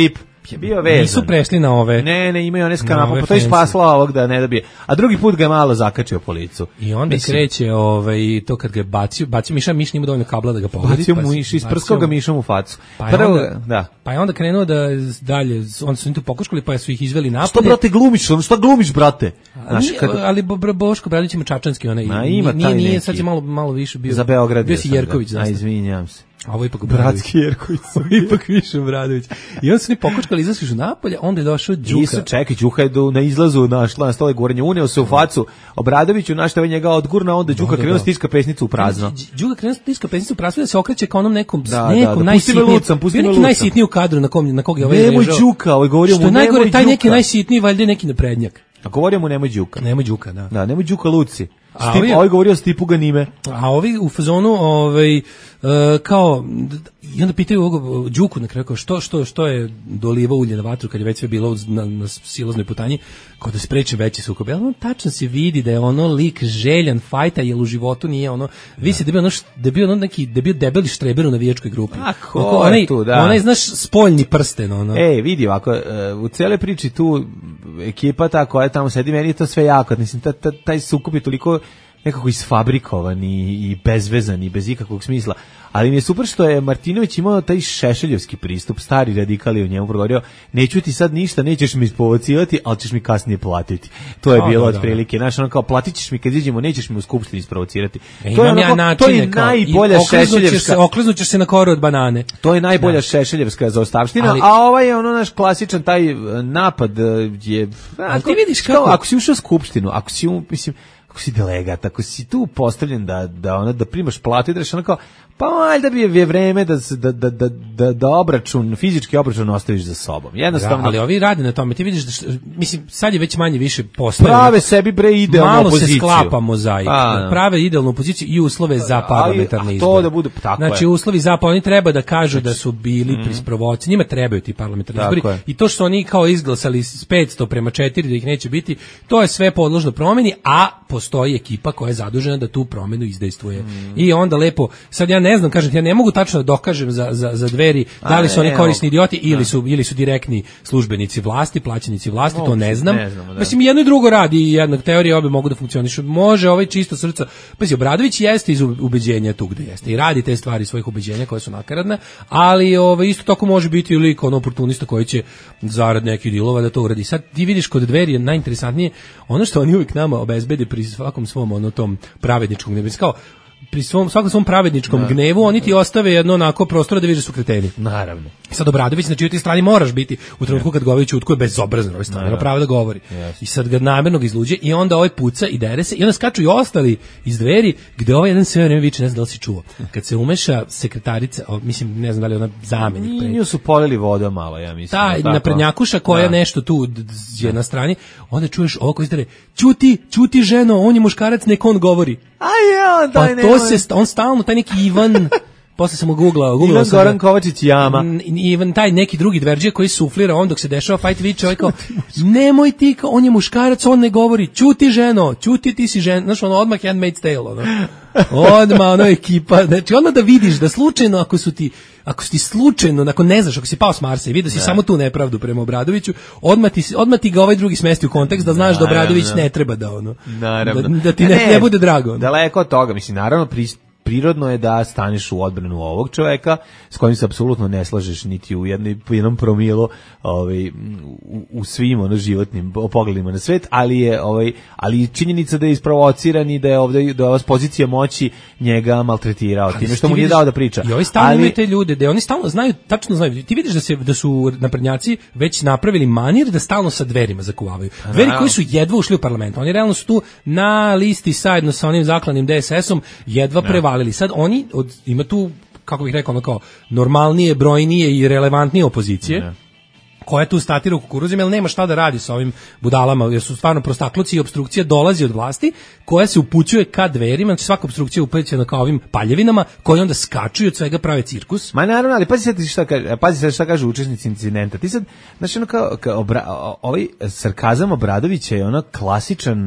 V I P. Bio vezan. Nisu prešli na ove. Ne, ne, imaju one s kanapom, pa to je spasla ovog da ne dobije. A drugi put ga je malo zakačio po licu. I onda Mislim, kreće ovaj, to kad ga je bacio, bacio Miša, Miš nima dovoljno kabla da ga pogodi. Bacio mu Miš, isprskao ga Mišom u facu. Pa je, Prvo, onda, da. pa je onda krenuo da dalje, onda su im tu pokuškali, pa su ih izveli napolje. Što, brate, glumiš? Šta glumiš, brate? Znaš, kad... Ali Boško Bradić ima čačanski, onaj, A, ima nije, nije, sad je malo, malo više bio. Za Beograd. Bio si Jerković, znaš. A, izvinjam se. A ovo ipak Obradović. Bratski Jerković. Ovo ipak više Obradović. I onda su ni pokočkali, izašli su napolje, onda je došao Đuka. Nisu, čekaj, Đuka je do, na izlazu našla na stole govorenje, uneo se u facu Obradoviću, našta je njega odgurna, onda Đuka krenuo stiska pesnicu u prazno. Đuka krenuo stiska pesnicu u prazno da se okreće kao onom nekom, da, nekom da, da. najsitniji. Lucam, pusti me neki najsitniji u kadru na kom na kog je ovaj ležao. Nemoj Đuka, ovaj govorio mu nemoj Đuka. Što najgore, taj neki Đuka. najsitniji, valjda neki naprednjak. A govorio mu nemoj Đuka. Nemoj Đuka, da. Da, nemoj Đuka Luci. A Stip, ovi, ovaj govorio Stipu Ganime. A ovi u fazonu, ovaj, uh, kao, i onda pitaju ovog Đuku na kraju, što, što, što je dolivao ulje na vatru kad je već sve bilo na, na silaznoj putanji, kao da spreče veće sukobe. Ali on tačno se vidi da je ono lik željan fajta, jer u životu nije ono, vi se da bi ono, da bi ono neki, da bi debeli štreber u navijačkoj grupi. A ko onaj, je tu, da. Onaj, znaš, spoljni prsten, ono. Ej, vidi ovako, u cijeloj priči tu ekipa ta koja tamo sedi, meni je to sve jako, mislim, ta, ta, taj sukob je toliko nekako isfabrikovan i, i bezvezan i bez ikakvog smisla. Ali mi je super što je Martinović imao taj šešeljevski pristup, stari radikali u njemu progovorio, neću ti sad ništa, nećeš mi isprovocirati, ali ćeš mi kasnije platiti. To je o, bilo da, otprilike. Znaš, ono kao, platit ćeš mi kad iđemo, nećeš mi u skupštini isprovocirati. E, to je, ono, ja načine, to je kao, najbolja šešeljevska... Okliznućeš se na koru od banane. To je najbolja da. šešeljevska zaostavština, ali, a ovaj je ono naš klasičan taj napad je... Ali ti vidiš kako... Ako si ušao u skupštinu, ako si, mislim... ako si delegat, ako si tu postavljen da da ona da primaš platu i da reš onako, pa valjda bi je vreme da da da da da, da obračun, fizički obračun ostaviš za sobom. Jednostavno, da, ali ovi rade na tome. Ti vidiš da što, mislim sad je već manje više postoje. Prave sebi bre idealnu malo opoziciju. Malo se sklapa mozaik. A, prave idealnu poziciju i uslove za parlamentarne izbore. To da bude tako. Znači je. uslovi za pa oni treba da kažu znači, da su bili mm. prisprovocirani. Njima trebaju ti parlamentarni izbori. I to što oni kao izglasali s petsto prema četiri da ih neće biti, to je sve podložno promeni, a postoji ekipa koja je zadužena da tu promenu izdejstvuje. Mm. I onda lepo, sad ja ne znam, kažem, ja ne mogu tačno da dokažem za, za, za Dveri da li su oni korisni idioti ili su, ili su direktni službenici vlasti, plaćenici vlasti, no, to ne znam. Ne znamo, da. Mislim, jedno i drugo radi i jedna teorija obe mogu da funkcionišu. Može ovaj čisto srca. Pa si, Obradović jeste iz ubeđenja tu gde jeste i radi te stvari svojih ubeđenja koje su nakaradne, ali ovaj, isto tako može biti i lik, ono oportunista koji će zarad nekih dilova da to uradi. Sad ti vidiš kod Dveri je najinteresantnije ono što oni uvijek nama obezbede pri svakom svom ono tom pravedničkom gnevu. Kao pri svom svakom svom pravedničkom da, gnevu oni ti ostave jedno onako prostora da vidiš da su kreteni. Naravno. Sad Obradović na čijoj ti strani moraš biti u trenutku kad govori ćutko je bezobrazno, ovaj stvarno pravo da govori. Yes. I sad ga namerno ga izluđe i onda ovaj puca i dere se i onda skaču i ostali iz Dveri gde ovaj jedan sve vreme viče, ne znam da li si čuo. Kad se umeša sekretarica, o, mislim ne znam da li ona zamenik pre. Nju su polili voda malo, ja mislim. Ta naprednjakuša koja da. nešto tu je na strani, onda čuješ ovo koji izdere, ćuti, ćuti ženo, on je muškarac, nek on govori. Aj ja, daj pa to se, on stalno, taj neki Ivan, posle sam googlao, googlao Ivan Goran Kovačić Jama. Ivan, taj neki drugi dverđija koji suflira on dok se dešava fight viče, ovaj kao, nemoj ti, on je muškarac, on ne govori, ćuti ženo, ćuti ti si ženo, znaš, ono, odmah Handmaid's Tale, ono. Odmah, ono, ekipa, znači, ono da vidiš da slučajno, ako su ti, ako si ti slučajno, ako ne znaš, ako si pao s Marsa i vidio si ne. samo tu nepravdu prema Obradoviću, odmah ti, odmah ti ga ovaj drugi smesti u kontekst da znaš naravno. da Obradović ne treba da ono, naravno. Da, da ti ne, ne, ne bude drago. Ono. Daleko od toga, mislim, naravno, prist prirodno je da staneš u odbranu ovog čoveka s kojim se apsolutno ne slažeš niti u jednoj, jednom promilu ovaj, u, u svim ono, životnim pogledima na svet, ali je ovaj, ali činjenica da je isprovociran i da je ovdje da je ova pozicija moći njega maltretirao time što mu nije dao da priča. I ovi stalno ali, imaju te ljude, da oni stalno znaju, tačno znaju. Ti vidiš da se da su naprednjaci već napravili manir da stalno sa Dverima zakuvavaju. Dveri koji su jedva ušli u parlament. Oni realno su tu na listi zajedno sa onim zaklanim D S S-om jedva prevali. Ali sad oni, od, ima tu, kako bih rekao, ono kao normalnije, brojnije i relevantnije opozicije, ne. koja tu statira u kukuruzima, jer nema šta da radi sa ovim budalama, jer su stvarno prostakluci i obstrukcija dolazi od vlasti, koja se upućuje ka Dverima, znači svaka obstrukcija upućena kao ovim paljevinama, koji onda skaču i od svega prave cirkus. Ma naravno, ali pazi sad šta kaže, pazi sad šta kažu učesnici incidenta. Ti sad, znači ono kao, kao obra, ovaj sarkazam Obradovića je ono klasičan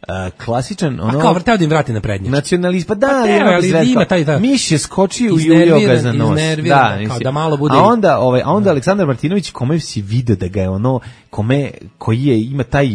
uh, klasičan ono. A kao vrteo da im vrati na prednjač. Nacionalist, pa da, pa teo, ali, ali ima taj ta. Miš je skočio i ujeo ga za nos. Da, kao da malo bude. A onda, ovaj, a onda Aleksandar Martinović, kome si video da ga je ono, kome, koji je, ima taj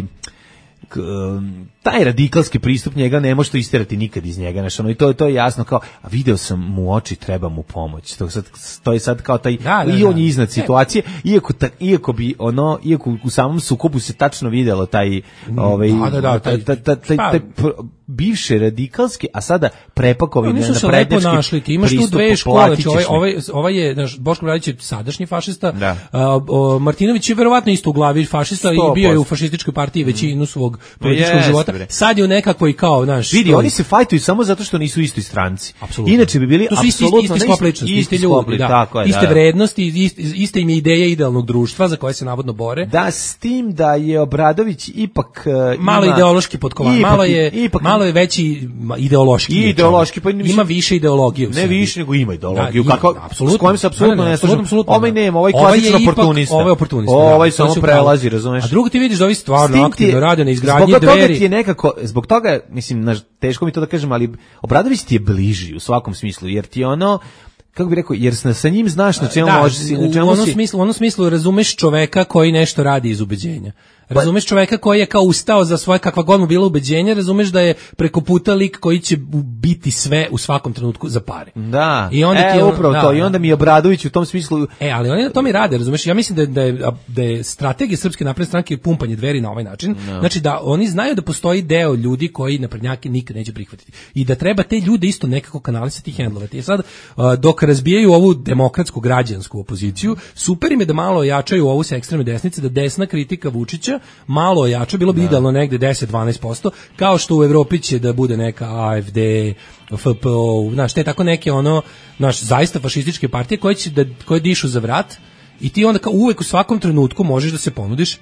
taj radikalski pristup, njega ne može to isterati nikad iz njega, znači ono, i to, to je jasno kao, a video sam mu oči, treba mu pomoć, to, sad, to je sad kao taj, da, da, i on je iznad situacije, iako, ta, iako bi ono, iako u samom sukobu se tačno videlo taj, ovaj, da, da, da, taj, taj, taj, taj, taj bivše radikalski, a sada prepakovi no, na prednjački našli, ti imaš tu dve škole, ovaj, ovaj, ovaj je, naš, Boško Obradović je sadašnji fašista, da. a, o, Martinović je verovatno isto u glavi fašista sto posto. I bio je u fašističkoj partiji većinu svog političkog yes, života. Bre. Sad je u nekakvoj kao, naš... Vidi, oni se fajtuju samo zato što nisu isti stranci. Apsolutno. Inače bi bili apsolutno isti, isti sklop ličnosti, isti ljudi, da, tako je, iste da, vrednosti, iste, iste im je ideje idealnog društva za koje se navodno bore. Da, s tim da je Obradović ipak... Uh, malo ima, ideološki potkovan, malo je, ipak, malo je veći ideološki. Ideološki, pa ima više ideologije. Ne više, nego ima ideologiju. Da, kako, apsolutno. S kojim se apsolutno ne slažem. Ovaj nema, ovaj klasičan oportunista. Ovaj oportunista. Ovaj samo prelazi, razumeš? A drugo ti vidiš da ovi stvarno aktivno rade na izgradnji dveri. Zbog toga ti je nekako, zbog toga, mislim, teško mi to da kažem, ali Obradović ti je bliži u svakom smislu, jer ti ono, kako bih rekao, jer sa njim znaš na čemu možeš si, na čemu u onom smislu, u onom smislu razumeš čoveka koji nešto radi iz ubeđenja. Razumeš čoveka koji je kao ustao za svoje kakva god mu bilo ubeđenje, razumeš da je preko puta lik koji će biti sve u svakom trenutku za pare. Da. I onda e, ti on, upravo da, to. I onda mi je Obradović u tom smislu. E, ali oni na tome rade, razumeš? Ja mislim da da je da je strategija Srpske napredne stranke pumpanje dveri na ovaj način. No. Znači da oni znaju da postoji deo ljudi koji naprednjake nikad neće prihvatiti. I da treba te ljude isto nekako kanalisati i hendlovati. I sad dok razbijaju ovu demokratsku građansku opoziciju, super im je da malo ojačaju ovu sa ekstremne desnice, da desna kritika Vučića malo ojača, bilo bi da. Idealno negde deset do dvanaest posto, kao što u Evropi će da bude neka A F D, F P O, znaš, te tako neke ono, znaš, zaista fašističke partije koje će da, koje dišu za vrat i ti onda kao uvek u svakom trenutku možeš da se ponudiš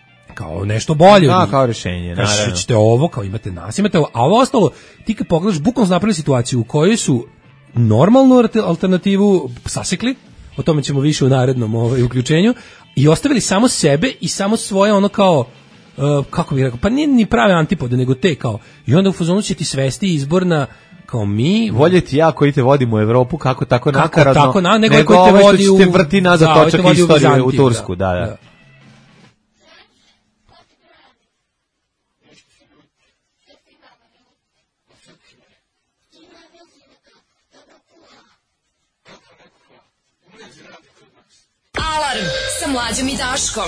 kao nešto bolje. Da, kao rješenje, naravno. Kao ćete ovo, kao imate nas, imate ovo, a ovo ostalo, ti kad pogledaš, bukvalno napravili situaciju u kojoj su normalnu alternativu sasekli, o tome ćemo više u narednom ovaj, uključenju, i ostavili samo sebe i samo svoje ono kao Uh, kako bih rekao, pa nije ni prave antipode, nego te kao, i onda u fazonu će ti svesti izborna kao mi... Voljeti ja koji te vodim u Evropu, kako tako kako nakaradno, tako, na, nego, nego koji te vodi u... te vrti nazad da, točak istoriju u, u Tursku, da, da. da. Alarm sa Mlađom i Daškom.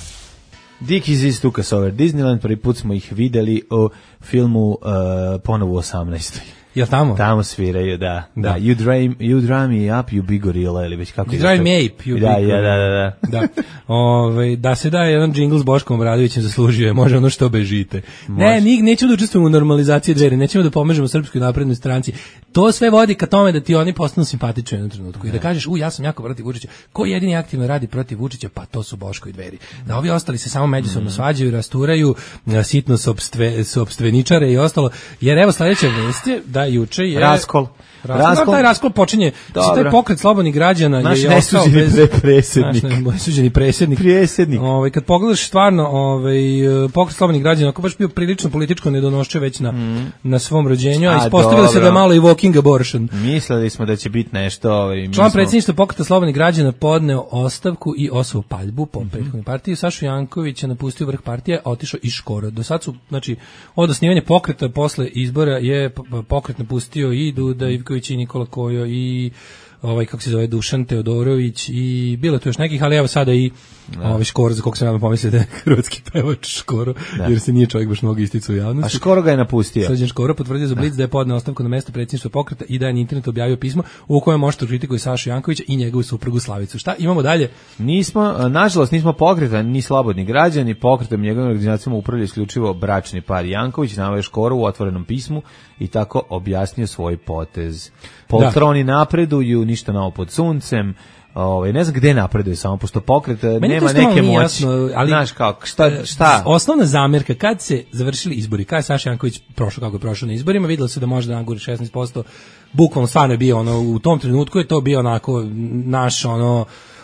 Dickies iz Tukas over Disneyland, prvi put smo ih videli u filmu uh, Ponovo u osamnaestoj. Jel tamo? Tamo sviraju, da. da. da. You, drive, you drive me up, you big gorilla, ili već kako you je. You drive me up, you da, big gorilla. Da, da, da. da. Ove, da se da jedan džingl s Boškom Obradovićem zaslužio je, može ono što bežite. Može. Ne, ni, nećemo da učestvujemo u normalizaciji dveri, nećemo da pomažemo Srpskoj naprednoj stranci. To sve vodi ka tome da ti oni postanu simpatični u jednom trenutku. I da kažeš, u, ja sam jako protiv Vučića. Ko jedini aktivno radi protiv Vučića? Pa to su Boško i dveri. Da ovi ostali se samo međusobno svađaju, rasturaju, sitno sopstve, sopstveničare i ostalo. Jer evo sledeća vest je da juče je raskol. Raskol, raskol. Taj raskol počinje, taj pokret slobodnih građana naš je ostao bez... Naš predsjednik. Naš nesuđeni predsjednik. Predsjednik. Ovaj, kad pogledaš stvarno ovaj, pokret slobodnih građana, ako baš bio prilično političko nedonošče već na, mm. na svom rođenju, a ispostavilo se da je malo i walking abortion. Mislili smo da će biti nešto... Ovaj, Član smo... predsjedništva pokreta slobodnih građana podneo ostavku i osvoju paljbu po mm -hmm. prethodnoj partiji. Sašu Janković je napustio vrh partije, a otišao iz Škora. Do sad su, znači, od osnivanja pokreta posle izbora je pokret napustio i Duda Ivković i Nikola Kojo i ovaj kako se zove Dušan Teodorović i bilo tu još nekih, ali evo sada i da. Ovaj Škoro, za kog sam ja pomislio da je hrvatski pevač Škoro, da. Jer se nije čovjek baš mnogo isticao u javnosti. A Škoro ga je napustio. Srđan Škoro potvrdio za Blic da je podneo ostavku na mesto predsjedništva pokreta i da je na internetu objavio pismo u kojem možete kritikuje Sašu Jankovića i njegovu suprugu Slavicu. Šta imamo dalje? Nismo, nažalost, nismo pokreta ni slobodni građani, pokretom njegovim organizacijama upravlja isključivo bračni par Janković, naveo je Škoro u otvorenom pismu i tako objasnio svoj potez. Poltroni da. Napreduju, ništa novo pod suncem. Ovaj ne znam gde napreduje samo pošto pokret meni nema neke moći. Jasno, ali znaš kako šta šta osnovna zamjerka kad se završili izbori, kad je Saša Janković prošao kako je prošao na izborima, videlo se da može da naguri šesnaest posto. Bukvalno stvarno je bio ono u tom trenutku je to bio onako naš ono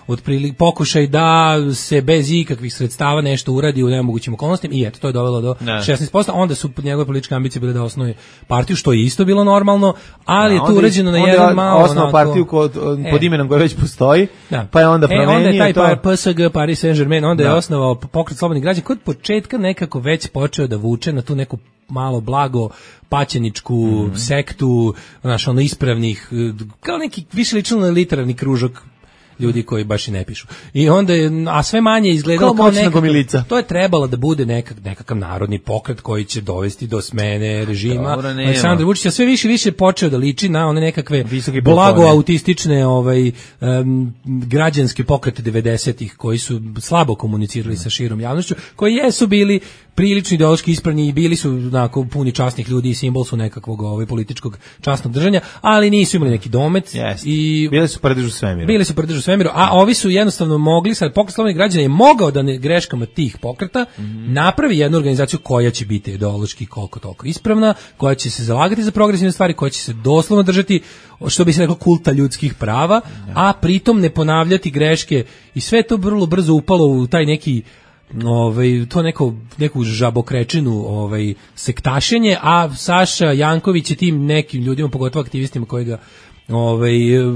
otprilike pokušaj da se bez ikakvih sredstava nešto uradi u nemogućim okolnostima i eto, to je dovelo do ne. šesnaest posto, onda su njegove političke ambicije bile da osnuje partiju, što je isto bilo normalno, ali je to urađeno na jedan malo... Osnovno onako, partiju kod, pod imenom koja već postoji, da. pa je onda promenio... E, onda je taj to... P S G, Paris Saint-Germain, onda da. je osnovao pokret slobodnih građana, kod početka nekako već počeo da vuče na tu neku malo blago paćeničku mm-hmm. sektu, znaš, ono ispravnih, kao neki više lično na literarni kružok ljudi koji baš i ne pišu. I onda je, a sve manje izgledalo kao, kao nekakav, to je trebalo da bude nekak, nekakav narodni pokret koji će dovesti do smene režima. Aleksandar Vučić je sve više i više počeo da liči na one nekakve blago autistične ovaj, um, građanske pokrete devedesetih koji su slabo komunicirali sa širom javnošću, koji jesu bili prilično ideološki ispravni i bili su onako puni časnih ljudi i simbol su nekakvog ovaj, političkog časnog držanja, ali nisu imali neki domet. Yes. I bili su prdež u svemiru. Bili su prdež u svemiru, a ovi su jednostavno mogli, sad pokret slobodnih građana je mogao da ne greškama tih pokreta mm-hmm. napravi jednu organizaciju koja će biti ideološki koliko toliko ispravna, koja će se zalagati za progresivne stvari, koja će se doslovno držati, što bi se rekao, kulta ljudskih prava, ja. a pritom ne ponavljati greške i sve to vrlo brzo upalo u taj neki ovaj to neko neku žabokrečinu ovaj sektašenje, a Saša Janković i tim nekim ljudima, pogotovo aktivistima koji ga ovaj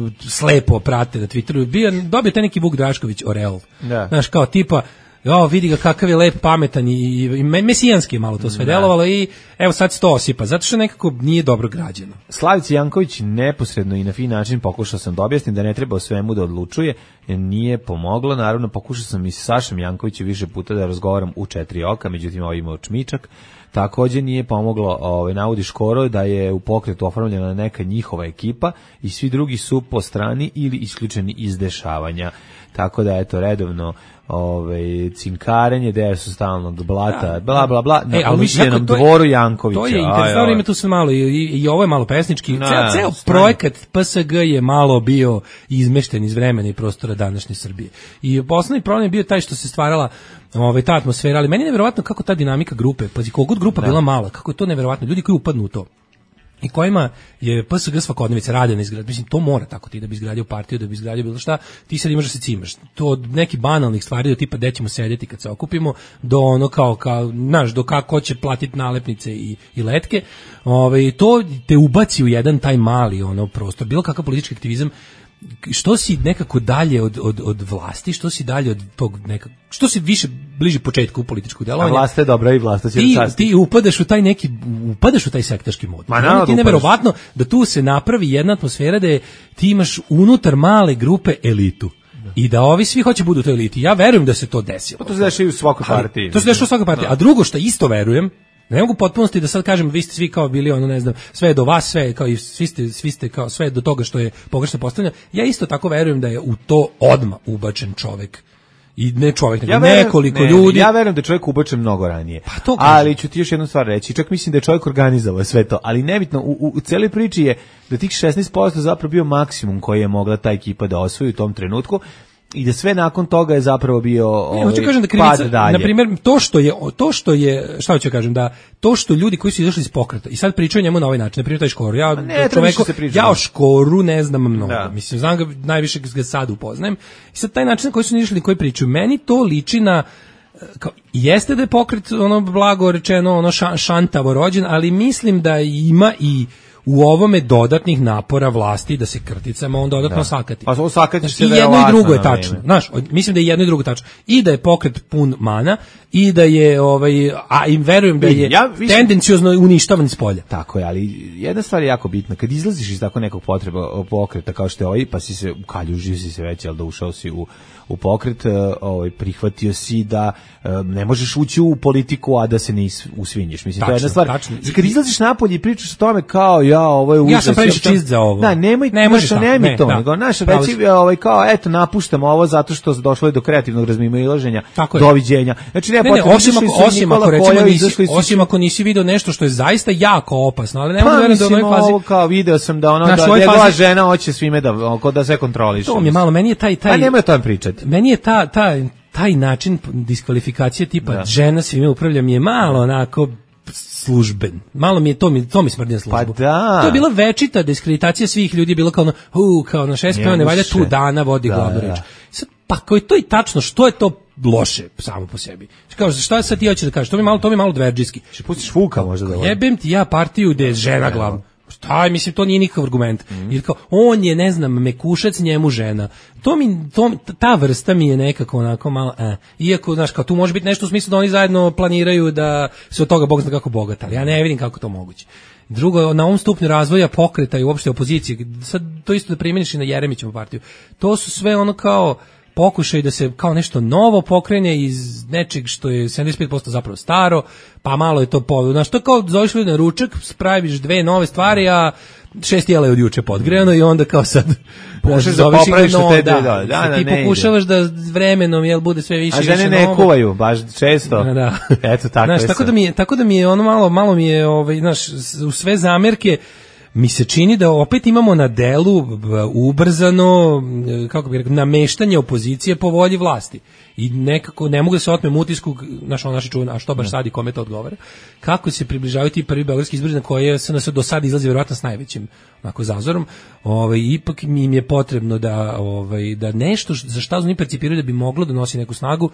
slepo prate na Twitteru, bio dobio taj neki Vuk Drašković oreol. Da. Znaš, kao tipa jo, vidi ga kakav je lep, pametan i, i mesijanski malo to sve delovalo i evo sad se to osipa, zato što nekako nije dobro građeno. Slavica Janković neposredno i na fin način pokušao sam da objasnim da ne treba o svemu da odlučuje, nije pomoglo, naravno pokušao sam i sa Sašom Jankovićem više puta da razgovaram u četiri oka, međutim ovaj imao čmičak. Također nije pomoglo, ovaj, navodi Škoro da je u pokretu oformljena neka njihova ekipa i svi drugi su po strani ili isključeni iz dešavanja. Tako da, eto, redovno ovaj cinkarenje, deja su stalnog blata, bla, bla, bla, na e, umišljenom dvoru Jankovića. To je interesantno, ima tu se malo, i, i, i ovo je malo pesnički. No, ceo ceo projekat P S G je malo bio izmešten iz vremena i prostora današnje Srbije. I osnovni problem je bio taj što se stvarala ovaj, ta atmosfera, ali meni je neverovatno kako ta dinamika grupe, pazi, kogod grupa da. bila mala, kako je to neverovatno, ljudi koji upadnu u to i kojima je P S G svakodnevice rade na izgradnju. Mislim, to mora tako, ti da bi izgradio partiju, da bi izgradio bilo šta, ti sad imaš da se cimaš. To od nekih banalnih stvari, do tipa gde ćemo sedjeti kad se okupimo, do ono kao, kao znaš, do kako će platiti nalepnice i, i letke, ove, to te ubaci u jedan taj mali ono prostor. Bilo kakav politički aktivizam, što si nekako dalje od, od, od vlasti, što si dalje od tog nekako, što si više bliži početku političkog djelovanja. A vlast je dobra i vlast će ti, ti upadaš u taj neki, upadaš u taj sektaški mod. Ma naravno, ti je neverovatno da tu se napravi jedna atmosfera da je, ti imaš unutar male grupe elitu. I da ovi svi hoće budu u toj eliti. Ja verujem da se to desilo. Pa to se dešava i u svakoj partiji. To se dešava u svakoj partiji. A drugo što isto verujem, ne mogu potpunosti da sad kažem vi ste svi kao bili ono ne znam sve je do vas, sve kao i svi ste svi ste kao sve do toga što je pogrešno postavljeno. Ja isto tako verujem da je u to odma ubačen čovjek. I ne čovjek, nego ja verujem, nekoliko ne, ljudi. Ja verujem da je čovjek ubačen mnogo ranije. Pa to ali ću ti još jednu stvar reći. Čak mislim da je čovjek organizovao sve to, ali nebitno u, u, u celoj priči je da tih šesnaest posto zapravo bio maksimum koji je mogla ta ekipa da osvoji u tom trenutku. I da sve nakon toga je zapravo bio ovaj, hoću kažem da krivica, na primjer, to što je to što je šta hoću kažem da to što ljudi koji su izašli iz pokreta i sad pričaju njemu na ovaj način, na primjer taj Škoro, ja ne, čoveku, ja o Škoru ne znam mnogo, da. Mislim znam ga najviše ga sad upoznajem i sad taj način na koji su izašli koji pričaju, meni to liči na kao, jeste da je pokret ono blago rečeno ono ša, šantavo rođen, ali mislim da ima i u ovome dodatnih napora vlasti da se krticama on dodatno da. sakati. Pa ovo sakati se i jedno i drugo je tačno. Znaš, mislim da je jedno i drugo tačno. I da je pokret pun mana i da je ovaj a im verujem da je ja, više, tendenciozno uništavan s polja. Tako je, ali jedna stvar je jako bitna. Kad izlaziš iz tako nekog potreba pokreta kao što je ovaj, pa si se u kaljuži si se već, al da ušao si u u pokret, ovaj prihvatio si da ne možeš ući u politiku a da se ne usvinješ. Mislim tačno, to je jedna stvar. Tačno. Kad izlaziš napolje i pričaš o tome kao ja, ovo je užas. Ja sam previše čist za ovo. Da, nemoj, ne možeš ne mi to, nego naš reći ovaj kao eto napuštamo ovo zato što došlo je do kreativnog razmimoilaženja. Doviđenja. Znači ne, ne, ne osim ako osim ako recimo nisi, osim ako nisi video nešto što je zaista jako opasno, ali ne mogu verovati da u ovoj fazi. Ovo kao video sam da ono da njegova žena hoće svime da da sve kontroliše. To mi je malo, meni je taj taj. Pa nemoj o tome pričati. Meni je ta ta taj način diskvalifikacije tipa da. žena svime upravlja mi je malo onako služben. Malo mi je to mi to mi smrdi na službu. Pa da. To je bila večita diskreditacija svih ljudi, bilo kao ono, u, kao na šest peone, valjda tu dana vodi da, glavnu reč. Sad pa koji to i tačno, što je to loše samo po sebi. Kao, šta sad ti hoćeš da kažeš? To mi malo, to mi malo dverđiski. Še pustiš Vuka možda da vodi. Jebem ti ja partiju gde je žena glavna. Šta, mislim, to nije nikakav argument. Mm. Jer kao, on je, ne znam, mekušac, njemu žena. To mi, to, ta vrsta mi je nekako onako malo, eh. Iako, znaš, kao tu može biti nešto u smislu da oni zajedno planiraju da se od toga Bog zna kako bogat, ali ja ne vidim kako to moguće. Drugo, na ovom stupnju razvoja pokreta i uopšte opozicije, sad to isto da primjeniš i na Jeremićevu partiju, to su sve ono kao pokušaj da se kao nešto novo pokrene iz nečeg što je sedamdeset pet posto zapravo staro, pa malo je to po, znaš, to kao zoveš ljudi na ručak, spraviš dve nove stvari, a šest jela je od juče podgrejano i onda kao sad pokušaš da popraviš no, te da, da, da, ti ne pokušavaš ide. Da vremenom jel bude sve više i više. A žene ne novo. Kuvaju baš često. Da, da. Eto tako. Znaš, tako da mi je, tako da mi je ono malo malo mi je ovaj znaš, u sve zamerke mi se čini da opet imamo na delu ubrzano, kako bih rekao, nameštanje opozicije po volji vlasti. I nekako ne mogu da se otmem utisku, naš on naši čuvan, a što baš sad i kome to odgovara, kako se približavaju ti prvi beogradski izbori na koje se nas do sada izlazi vjerojatno s najvećim onako zazorom. Ovaj, ipak mi im je potrebno da, ovaj, da nešto za šta oni percipiraju da bi moglo da nosi neku snagu.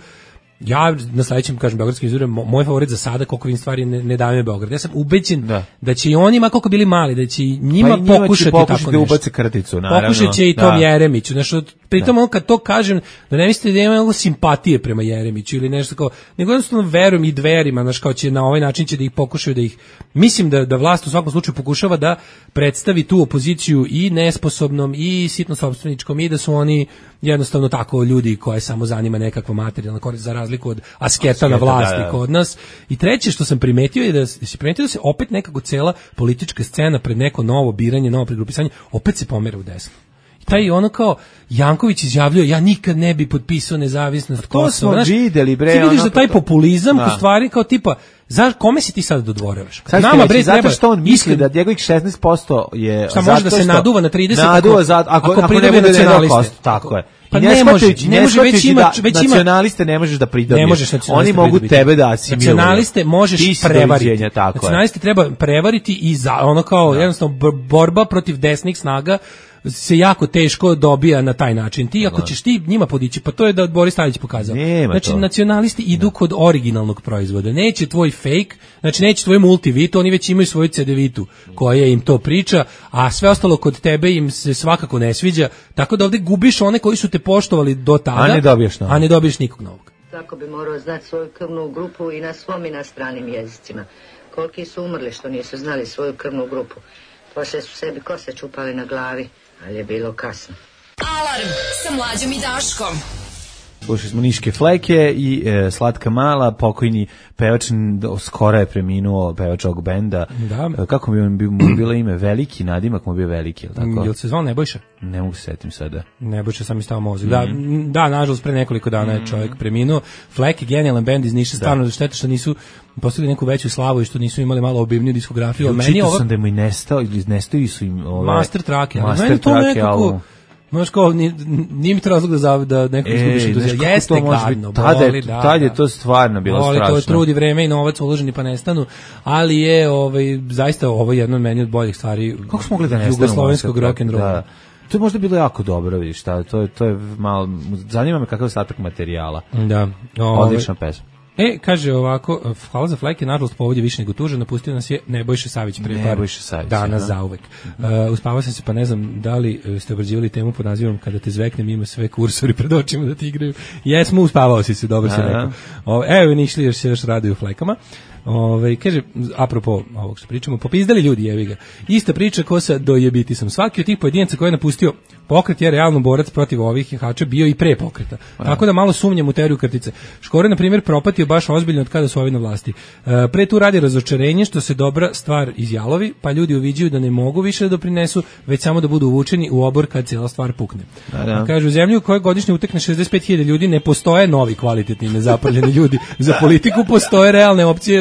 Ja na sledećem, kažem, beogradskim izborima, moj favorit za sada, koliko vidim stvari, ne, ne daju mi Beograd. Ja sam ubeđen da. da će i oni, ma koliko bili mali, da će njima, pa njima pokušati, pokušati tako da ubace krticu, naravno. Pokušat će i tom da. Jeremiću. Znači, pritom on kad to kažem, da ne mislite da ima simpatije prema Jeremiću ili nešto kao, nego jednostavno verujem i Dverima, znači kao će na ovaj način će da ih pokušaju da ih, mislim da, da vlast u svakom slučaju pokušava da predstavi tu opoziciju i nesposobnom i sitno sopstveničkom i da su oni jednostavno tako ljudi koje samo zanima nekakva materijalna korist za razliku od asketa, asketa na vlasti da, da. Kod nas. I treće što sam primetio je da se primetio da se opet nekako cela politička scena pred neko novo biranje, novo pregrupisanje opet se pomera u desno. I taj ono kao Janković izjavljuje ja nikad ne bi potpisao nezavisnost Kosova. To smo znaš, videli bre. Ti vidiš da taj populizam da. U stvari kao tipa za kome si ti sad dodvoravaš? Nama bre zato što on misli da njegovih šesnaest posto je šta može da se naduva na trideset naduva za ako ako, ako ne bude nacionaliste. Tako je. Pa ne, ne može, ne može već ima da, već ima nacionaliste ne možeš da pridobiješ. Oni mogu tebe da asimiluju. Nacionaliste možeš prevariti. Nacionaliste treba prevariti i za ono kao da. Jednostavno borba protiv desnih snaga se jako teško dobija na taj način. Ti ako ćeš ti njima podići, pa to je da Boris Tadić pokazao. Nema znači to. Nacionalisti idu da. Kod originalnog proizvoda. Neće tvoj fake, znači neće tvoj multivitu, oni već imaju svoju cedevitu koja im to priča, a sve ostalo kod tebe im se svakako ne sviđa. Tako da ovde gubiš one koji su te poštovali do tada, a ne dobiješ novog. A ne dobiješ nikog novog. Tako bi morao znati svoju krvnu grupu i na svom i na stranim jezicima. Koliki su umrli što nisu znali svoju krvnu grupu. Poslije su sebi kose čupali na glavi. Ali je bilo kasno. Alarm sa Mlađom i Daškom. Slušali smo Niške fleke i e, Slatka mala, pokojni pevač, skoro je preminuo pevač ovog benda. Da. E, kako bi mu bilo ime? Veliki, nadimak mu bio Veliki, je li tako? Jel se zvao Nebojša? Ne mogu se setim sada. Nebojša sam mi stao mozak. Mm. Da, da, nažalost, pre nekoliko dana je čovjek preminuo. Fleke, genijalan bend iz Niša, stvarno da šteta što nisu postigli neku veću slavu i što nisu imali malo obimniju diskografiju. Ja, meni ovo... sam da mu i nestao, nestao su im ove... Master track, ja. Master track je album. Možeš kao, nije, nije mi to razlog da, zav, da neko izgubiš entuzijazam. Jeste gadno, boli, da. Tad je to stvarno bilo boli, strašno. To je trud i vreme i novac uloženi pa nestanu, ali je ovaj, zaista ovo jedno od meni od boljih stvari. Kako smo mogli da nestanu? Jugoslovenskog rock and roll. Da. To je možda bilo jako dobro, vidiš, šta, to je, to je malo, zanima me kakav je ostatak materijala. Da. Ove, Odlična pesma. E, kaže ovako, hvala za fleke, nažalost povod je više nego tužan, napustio nas je Nebojša Savić pre par dana zauvek. Uh, uspavao sam se, pa ne znam da li ste obrađivali temu pod nazivom Kada te zveknem ima sve kursori pred očima da ti igraju. Jesmo, uspavao si se, dobro si rekao. O, evo, nišli još se još raduju flekama. Ove, kaže, apropo ovog što pričamo, popizdali ljudi, jevi ga. Ista priča ko sa dojebiti sam. Svaki od tih pojedinaca koji je napustio pokret je realno borac protiv ovih jahača bio i pre pokreta. A. Tako da malo sumnjam u teoriju krtice. Škoro, na primjer, propatio baš ozbiljno od kada su ovi na vlasti. E, pre tu radi razočarenje što se dobra stvar izjalovi, pa ljudi uviđuju da ne mogu više da doprinesu, već samo da budu uvučeni u obor kad cijela stvar pukne. Da, da. Kaže, u zemlju u kojoj godišnje utekne šezdeset pet hiljada ljudi ne postoje novi kvalitetni nezapaljeni ljudi. Za politiku postoje realne opcije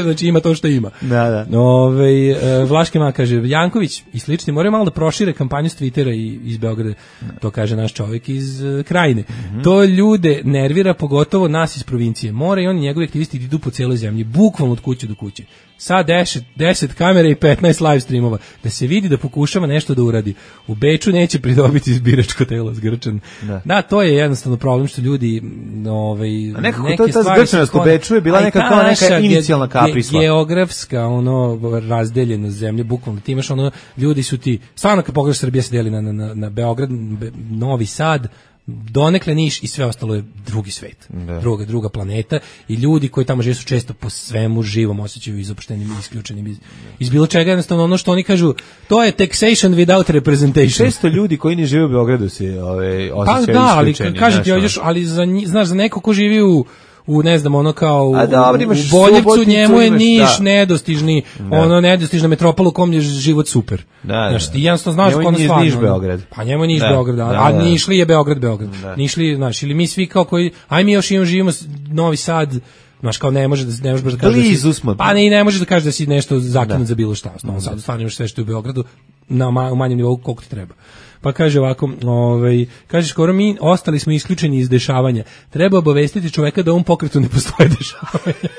znači ima to što ima. Da, da. Ove, Vlaški mak kaže, Janković i slični moraju malo da prošire kampanju s Twittera i iz Beograda, to kaže naš čovjek iz uh, Krajine. Mm-hmm. To ljude nervira, pogotovo nas iz provincije. Mora i oni njegovi aktivisti idu po cijeloj zemlji, bukvalno od kuće do kuće. Sad deset, deset kamera i petnaest live streamova, da se vidi da pokušava nešto da uradi. U Beču neće pridobiti zbiračko telo zgrčan. Da. da, to je jednostavno problem što ljudi ovaj, a nekako neke to, ta zgrčanost u Beču je bila neka kao neka inicijalna kaprisla. Ge, geografska, ono, razdeljenost zemlje, bukvalno. Ti imaš ono, ljudi su ti, stvarno kad pogledaš, Srbija se deli na, na, na Beograd, Novi Sad, donekle Niš i sve ostalo je drugi svet, da. druga, druga planeta i ljudi koji tamo žive su često po svemu živom osjećaju izopuštenim i isključenim iz, iz bilo čega, jednostavno ono što oni kažu, to je taxation without representation. Često ljudi koji ne žive u Beogradu se ove, osjećaju pa da, ali kažem ti, još, ali za, znaš, za neko ko živi u u ne znam ono kao u, a dobro, u Boljevcu njemu je Niš da. nedostižni da. ono nedostižna metropola u kom je život super. Da, da. Znaš, ti jednostavno znaš kako ono stvarno. Niš Beograd. Pa njemu je Niš da. Beograd, da, a da, da. Nišli je Beograd Beograd. Da. Nišli, znaš, ili mi svi kao koji aj mi još imamo živimo Novi Sad, znaš, kao ne može da ne možeš da kažeš blizu smo. Pa ne, ne možeš da kažeš da si nešto zakinut za bilo šta. Osnovno sad stvarno imaš sve što je u Beogradu na ma, u manjem nivou koliko ti treba. Pa kaže ovako, ovaj, kaže skoro mi ostali smo isključeni iz dešavanja. Treba obavestiti čoveka da u ovom pokretu ne postoje dešavanja.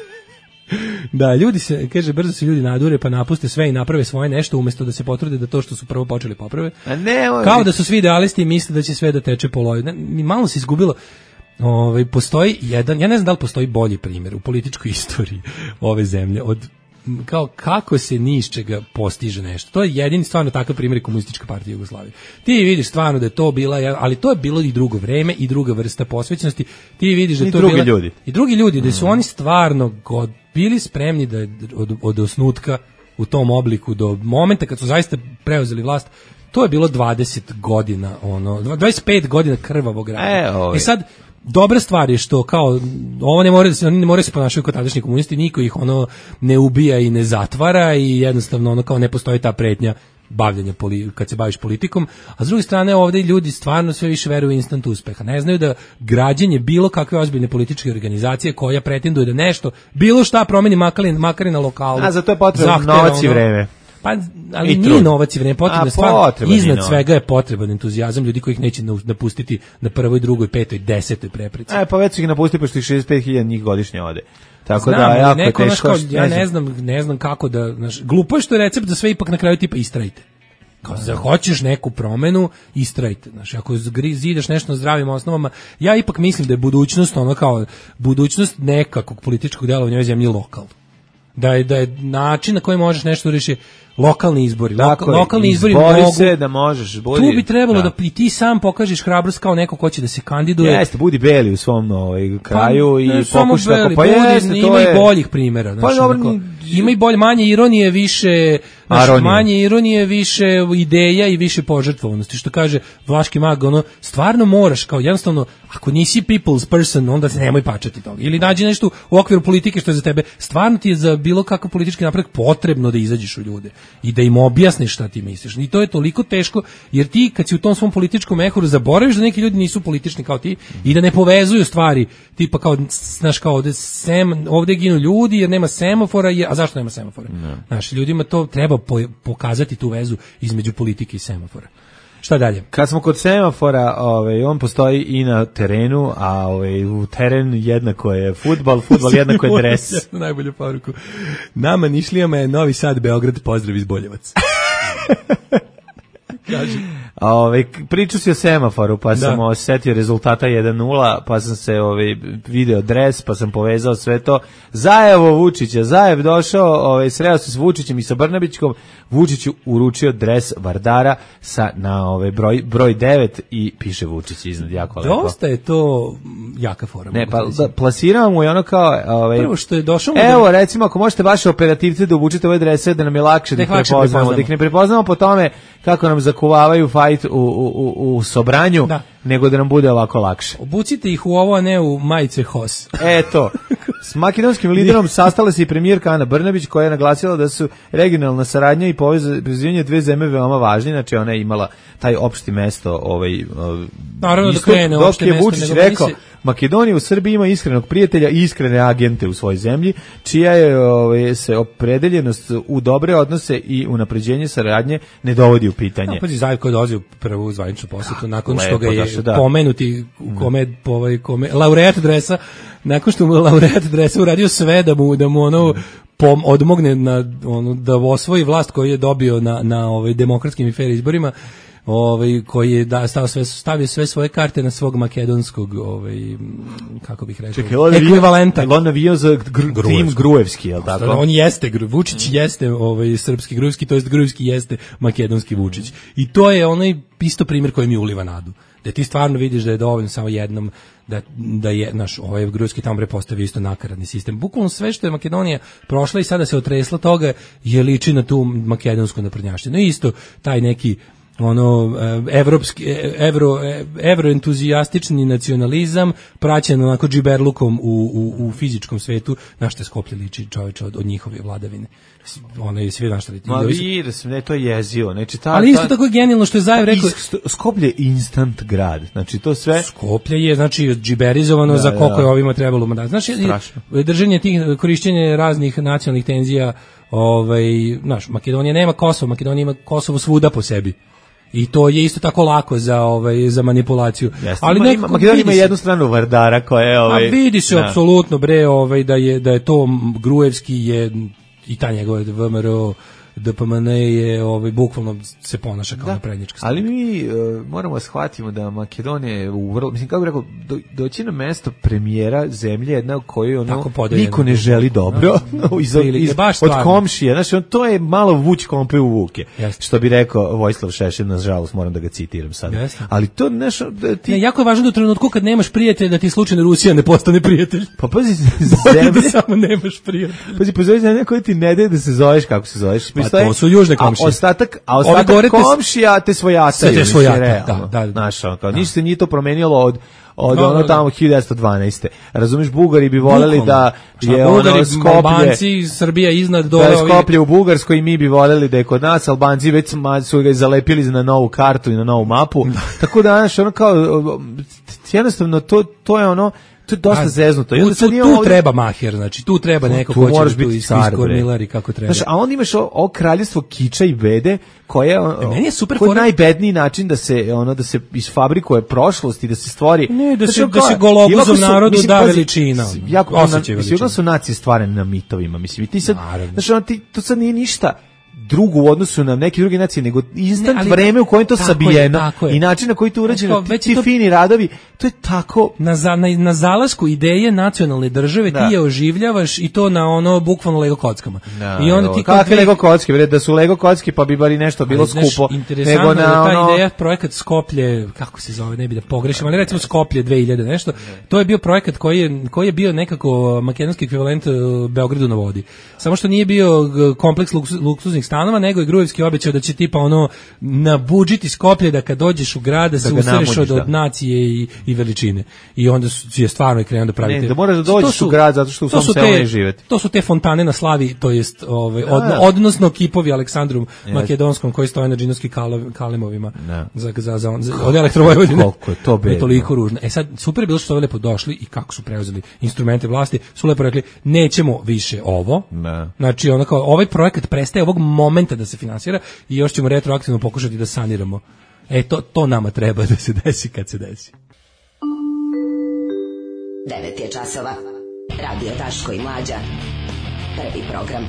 Da, ljudi se, kaže, brzo se ljudi nadure pa napuste sve i naprave svoje nešto umjesto da se potrude da to što su prvo počeli poprave. A ne, ovaj... Kao da su svi idealisti i misle da će sve da teče po loju. Ne, malo se izgubilo. Ovaj, postoji jedan, ja ne znam da li postoji bolji primjer u političkoj istoriji ove zemlje od kao kako se ni iz čega postiže nešto. To je jedini stvarno takav primjer Komunističke partije Jugoslavije. Ti vidiš stvarno da je to bila, ali to je bilo i drugo vreme i druga vrsta posvećenosti. Ti vidiš da I to drugi bila, ljudi. I drugi ljudi, da su oni stvarno god bili spremni da od, od osnutka u tom obliku do momenta kad su zaista preuzeli vlast. To je bilo dvadeset godina, ono, dvadeset pet godina krvavog rada. E, ovaj. I sad dobra stvar je što kao ovo ne more da se oni ne moraju se ponašati kao tadašnji komunisti, niko ih ono ne ubija i ne zatvara i jednostavno ono kao ne postoji ta pretnja bavljenja poli, kad se baviš politikom, a s druge strane ovdje ljudi stvarno sve više veruju u instant uspeha. Ne znaju da građenje bilo kakve ozbiljne političke organizacije koja pretenduje da nešto, bilo šta promeni makar, makar i na lokalu. A za to je potrebno novac i vreme. Pa, ali nije novac i vreme, potrebno stvarno, iznad svega je potreban entuzijazam ljudi koji ih neće napustiti na prvoj, drugoj, petoj, desetoj prepreci. E, pa već su ih napustiti, pošto ih šezdeset pet hiljada njih godišnje ode. Tako znam, da, jako neko, teško. Kao, ja ne znam, ne znam kako da, znaš, glupo je što je recept za sve ipak na kraju tipa istrajte. Kao da hoćeš neku promenu, istrajte. Znaš, ako zideš nešto na zdravim osnovama, ja ipak mislim da je budućnost, ono kao, budućnost nekakvog političkog delovanja u ovoj zemlji lokal. Da je, da je način na koji možeš nešto reši lokalni izbori. Loka, Tako lokalni je, izbori izbori mogu, se da možeš. Budi, tu bi trebalo da. da i ti sam pokažeš hrabrost kao neko ko će da se kandiduje. Jeste, budi beli u svom ovaj, kraju pa, i pokušaj tako. Pa jeste, ima to je... i boljih primjera. Znači, pa, onako, ima i bolje, manje ironije, više, znači, manje ironije, više ideja i više požrtvovanosti. Što kaže Vlaški mag, ono, stvarno moraš, kao jednostavno, ako nisi people's person, onda se nemoj pačati toga. Ili nađi nešto u okviru politike što je za tebe. Stvarno ti je za bilo kakav politički napredak potrebno da izađeš u ljude i da im objasniš šta ti misliš. I to je toliko teško, jer ti kad si u tom svom političkom mehuru zaboraviš da neki ljudi nisu politični kao ti i da ne povezuju stvari, tipa kao, znaš, kao ovde, sem, ovde ginu ljudi jer nema semafora, jer, a zašto nema semafora? No. Znaš, ljudima to treba po, pokazati tu vezu između politike i semafora. Šta dalje? Kad smo kod semafora, ovaj, on postoji i na terenu, a ovaj, u teren jednako je fudbal, fudbal jednako je dres. Najbolju poruku. Nama Nišlijama je Novi Sad, Beograd, pozdrav iz Boljevac. Kaži. Ove, pričao si o semaforu, pa da. sam osetio rezultata jedan nula, pa sam se ove, video dres, pa sam povezao sve to. Zajevo Vučića, Zajev došao, ove, sreo se s Vučićem i sa Brnabićkom, Vučiću uručio dres Vardara sa, na ove, broj, broj devet i piše Vučić iznad, jako lepo. Dosta je to jaka fora. Ne, pa da, plasiramo mu i ono kao... Ove, prvo što je došao... Evo, da... recimo, ako možete vaše operativce da obučite ove drese, da nam je lakše da ih prepoznamo, prepoznamo, da ih ne prepoznamo po tome kako nam zakuvavaju fajt u, u, u, u Sobranju, da. nego da nam bude ovako lakše. Obucite ih u ovo, a ne u majice H O S. Eto, s makedonskim liderom sastala se i premijerka Ana Brnabić, koja je naglasila da su regionalna saradnja i povezivanje dve zemlje veoma važni, znači ona je imala taj opšti mesto, ovaj, naravno istup, da krene dok je Vučić rekao, misli... Makedonija u Srbiji ima iskrenog prijatelja i iskrene agente u svojoj zemlji, čija je ove, se opredeljenost u dobre odnose i unapređenje saradnje ne dovodi u pitanje. Ja, pazi, Zajev koji dolazi u prvu zvaničnu posjetu, nakon lepo, što ga je da, da. pomenuti kome, ovaj, kome, laureat dresa, nakon što mu laureat dresa uradio sve da mu, da mu ono pom, odmogne na, ono, da osvoji vlast koju je dobio na, na ovaj, demokratskim i fair izborima, ovaj koji je da stavio sve stavio sve svoje karte na svog makedonskog ovaj kako bih rekao ekvivalenta. On navio za gr, tim Gruevski, je l' tako? On jeste Vučić jeste ovaj srpski Gruevski, to jest Gruevski jeste makedonski Vučić. I to je onaj isto primjer koji mi uliva nadu. Da ti stvarno vidiš da je dovoljno samo jednom da da je naš ovaj Gruevski tamo prepostavio isto nakaradni sistem. Bukvalno sve što je Makedonija prošla i sada se otresla toga je liči na tu makedonsku naprednjaštinu. Isto taj neki ono evropski evro evroentuzijastični nacionalizam praćen onako džiberlukom u, u, u fizičkom svetu, na što je Skoplje liči čoveče od, od njihove vladavine. Ona je sve na šta Ma vidi se, ne, to je jezivo. Znači, ta, ali isto ta, tako je genijalno što je Zajev rekao, Skoplje je instant grad. Znači to sve Skoplje je znači džiberizovano da, za koliko da. Je ovima trebalo mandat. Znači držanje tih korišćenje raznih nacionalnih tenzija, ovaj, znaš, Makedonija nema Kosovo, Makedonija ima Kosovo svuda po sebi. I to je isto tako lako za ovaj za manipulaciju. Jeste, ali ima, Makedonija ima jednu stranu Vardara koja je ovaj. A vidi se apsolutno bre ovaj da je da je to Gruevski je i ta njegova V M R O D P M N je ovaj bukvalno se ponaša kao naprednjačka stranka. Ali mi uh, moramo da shvatimo da Makedonija je u vrlo, mislim kako bih rekao, do, doći na mesto premijera zemlje jedna u kojoj ono niko ne želi dobro no, iz, iz, od komšije, znači on to je malo vuć kompe u vuke. Jeste. Što bi rekao Vojislav Šešelj, nažalost moram da ga citiram sad. Jeste. Ali to nešto da ti ne, jako je važno da u trenutku kad nemaš prijatelja da ti slučajno Rusija ne postane prijatelj. Pa pazi, zemlje da samo nemaš prijatelja. Pazi, pozove zemlje koje ti ne daje da se zoveš kako se zoveš. Pa to su južne komšije. A ostatak, a ostatak komšija te svojataju. Te svojata, da, da. Znaš, kao, ništa se nije to promenilo od od no, ono tamo hiljadu devetsto dvanaeste. Razumeš, Bugari bi voljeli da je ono Skoplje, Albanci, Srbija iznad dole. Da je Skoplje u Bugarskoj i mi bi voljeli da je kod nas, Albanci već su ga zalepili na novu kartu i na novu mapu. Tako da, znaš, ono kao, jednostavno, to, to je ono, to je dosta zeznuto. Tu, tu, tu ovdje treba maher, znači tu treba neko tu ko će tu iskormilari kako treba. Znaš, a onda imaš o, o kraljevstvo kiča i bede koje je, meni je super koji najbedniji način da se ono da se isfabrikuje prošlost i da se stvori ne, da se da se gologuzom narodu da veličina. Jako sigurno su nacije stvarane na mitovima, mislim. I ti sad, znači ono ti to sad nije ništa drugu u odnosu na neke druge nacije, nego instant ne, ali, vreme u kojem to sabijeno i način na koji to urađeno, ti, ti to, fini radovi, to je tako... Na, za, na, na zalasku ideje nacionalne države da. Ti je oživljavaš i to na ono bukvalno Lego kockama. Da, i onda ti kakve Lego kocke, bre, da su Lego kocke pa bi bar i nešto bilo ali, skupo. Interesantno nego na, da ta ono... ideja, projekat Skoplje, kako se zove, ne bi da pogrešim, ali recimo Skoplje dve hiljade nešto, to je bio projekat koji je, koji je bio nekako makedonski ekvivalent Beogradu na vodi. Samo što nije bio kompleks luksuznih stanova, nego je Gruevski obećao da će tipa ono nabudžiti Skoplje da kad dođeš u grad da se da usereš od, od nacije i, i veličine. I onda je stvarno krenuo da pravite. Ne, da moraš da dođeš su, u grad zato što u svom selu ne živeti. To su te fontane na Slavi, to jest ovaj, od, odnosno kipovi Aleksandru yes. Makedonskom koji stoje na džinovskim kalemovima za, za, za, za, od Elektrovojvodine. Koliko je to bedno. Je toliko ružno. E sad, super je bilo što je lepo došli i kako su preuzeli instrumente vlasti, su lepo rekli, nećemo više ovo. Ne. Znači, onako, ovaj projekat prestaje ovog momenta da se finansira i još ćemo retroaktivno pokušati da saniramo. E, to, to nama treba da se desi kad se desi. devet je časova. Radio Daško i Mlađa. Prvi program.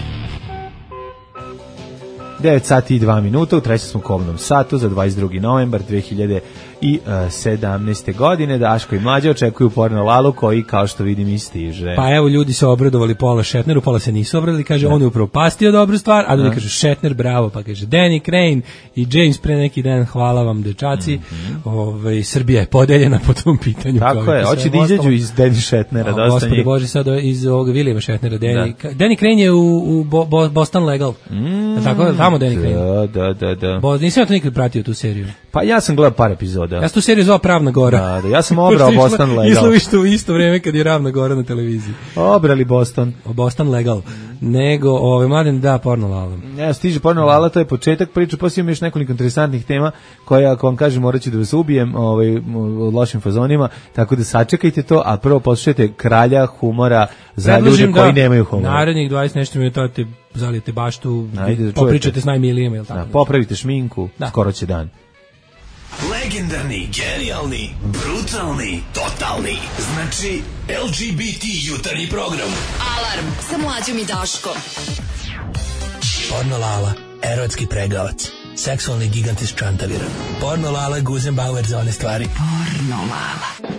devet sati i dva minuta, u trećem smo kobnom satu za dvadeset drugi novembar dve hiljade sedamnaeste. godine. Daško i Mlađa očekuju porno Lalu koji, kao što vidim, i stiže. Pa evo, ljudi se obradovali pola Shatneru, pola se nisu obradili, kaže, on je upropastio dobru stvar, a drugi kažu, Shatner, bravo, pa kaže, Danny Crane i James pre neki dan, hvala vam, dečaci, mm-hmm. Ove, Srbija je podeljena po tom pitanju. Tako je, hoće da izađu iz Danny Shatnera, dosta njih. Gospode Bože, sad iz ovog Williama Shatnera, Danny, da. Danny Crane je u, u Bo, Bo, Boston Legal, mm, tako, tamo Danny Crane. Da, da, da, da. Bo, nisam ja to nikad pratio, tu seriju. Pa ja sam gledao par epizoda. gledao. Ja sam tu seriju zvao Pravna Gora. Da, da, ja sam obrao Boston Legal. Islovište u isto vreme kad je Ravna Gora na televiziji. Obrali Boston. O Boston Legal. Nego, ovaj, mladen, da, Porno Lala. Ja, stiže Porno Lala, to je početak priče, poslije imam još nekoliko interesantnih tema koje, ako vam kažem, morat ću da vas ubijem ovaj, od lošim fazonima, tako da sačekajte to, a prvo poslušajte Kralja humora za Predložim ljude koji da nemaju humora. Narednih dvadeset nešto minuta te zalijete baštu, Ajde, da popričate s najmilijima, jel tako? Da, popravite šminku, da. Skoro će dan. Legendarni, genijalni, brutalni, totalni. Znači, L G B T jutarnji program. Alarm sa Mlađom i Daškom. Porno Lala, erotski pregavac. Seksualni gigant iz Čantavira. Porno Lala, Guzenbauer za one stvari. Porno Lala.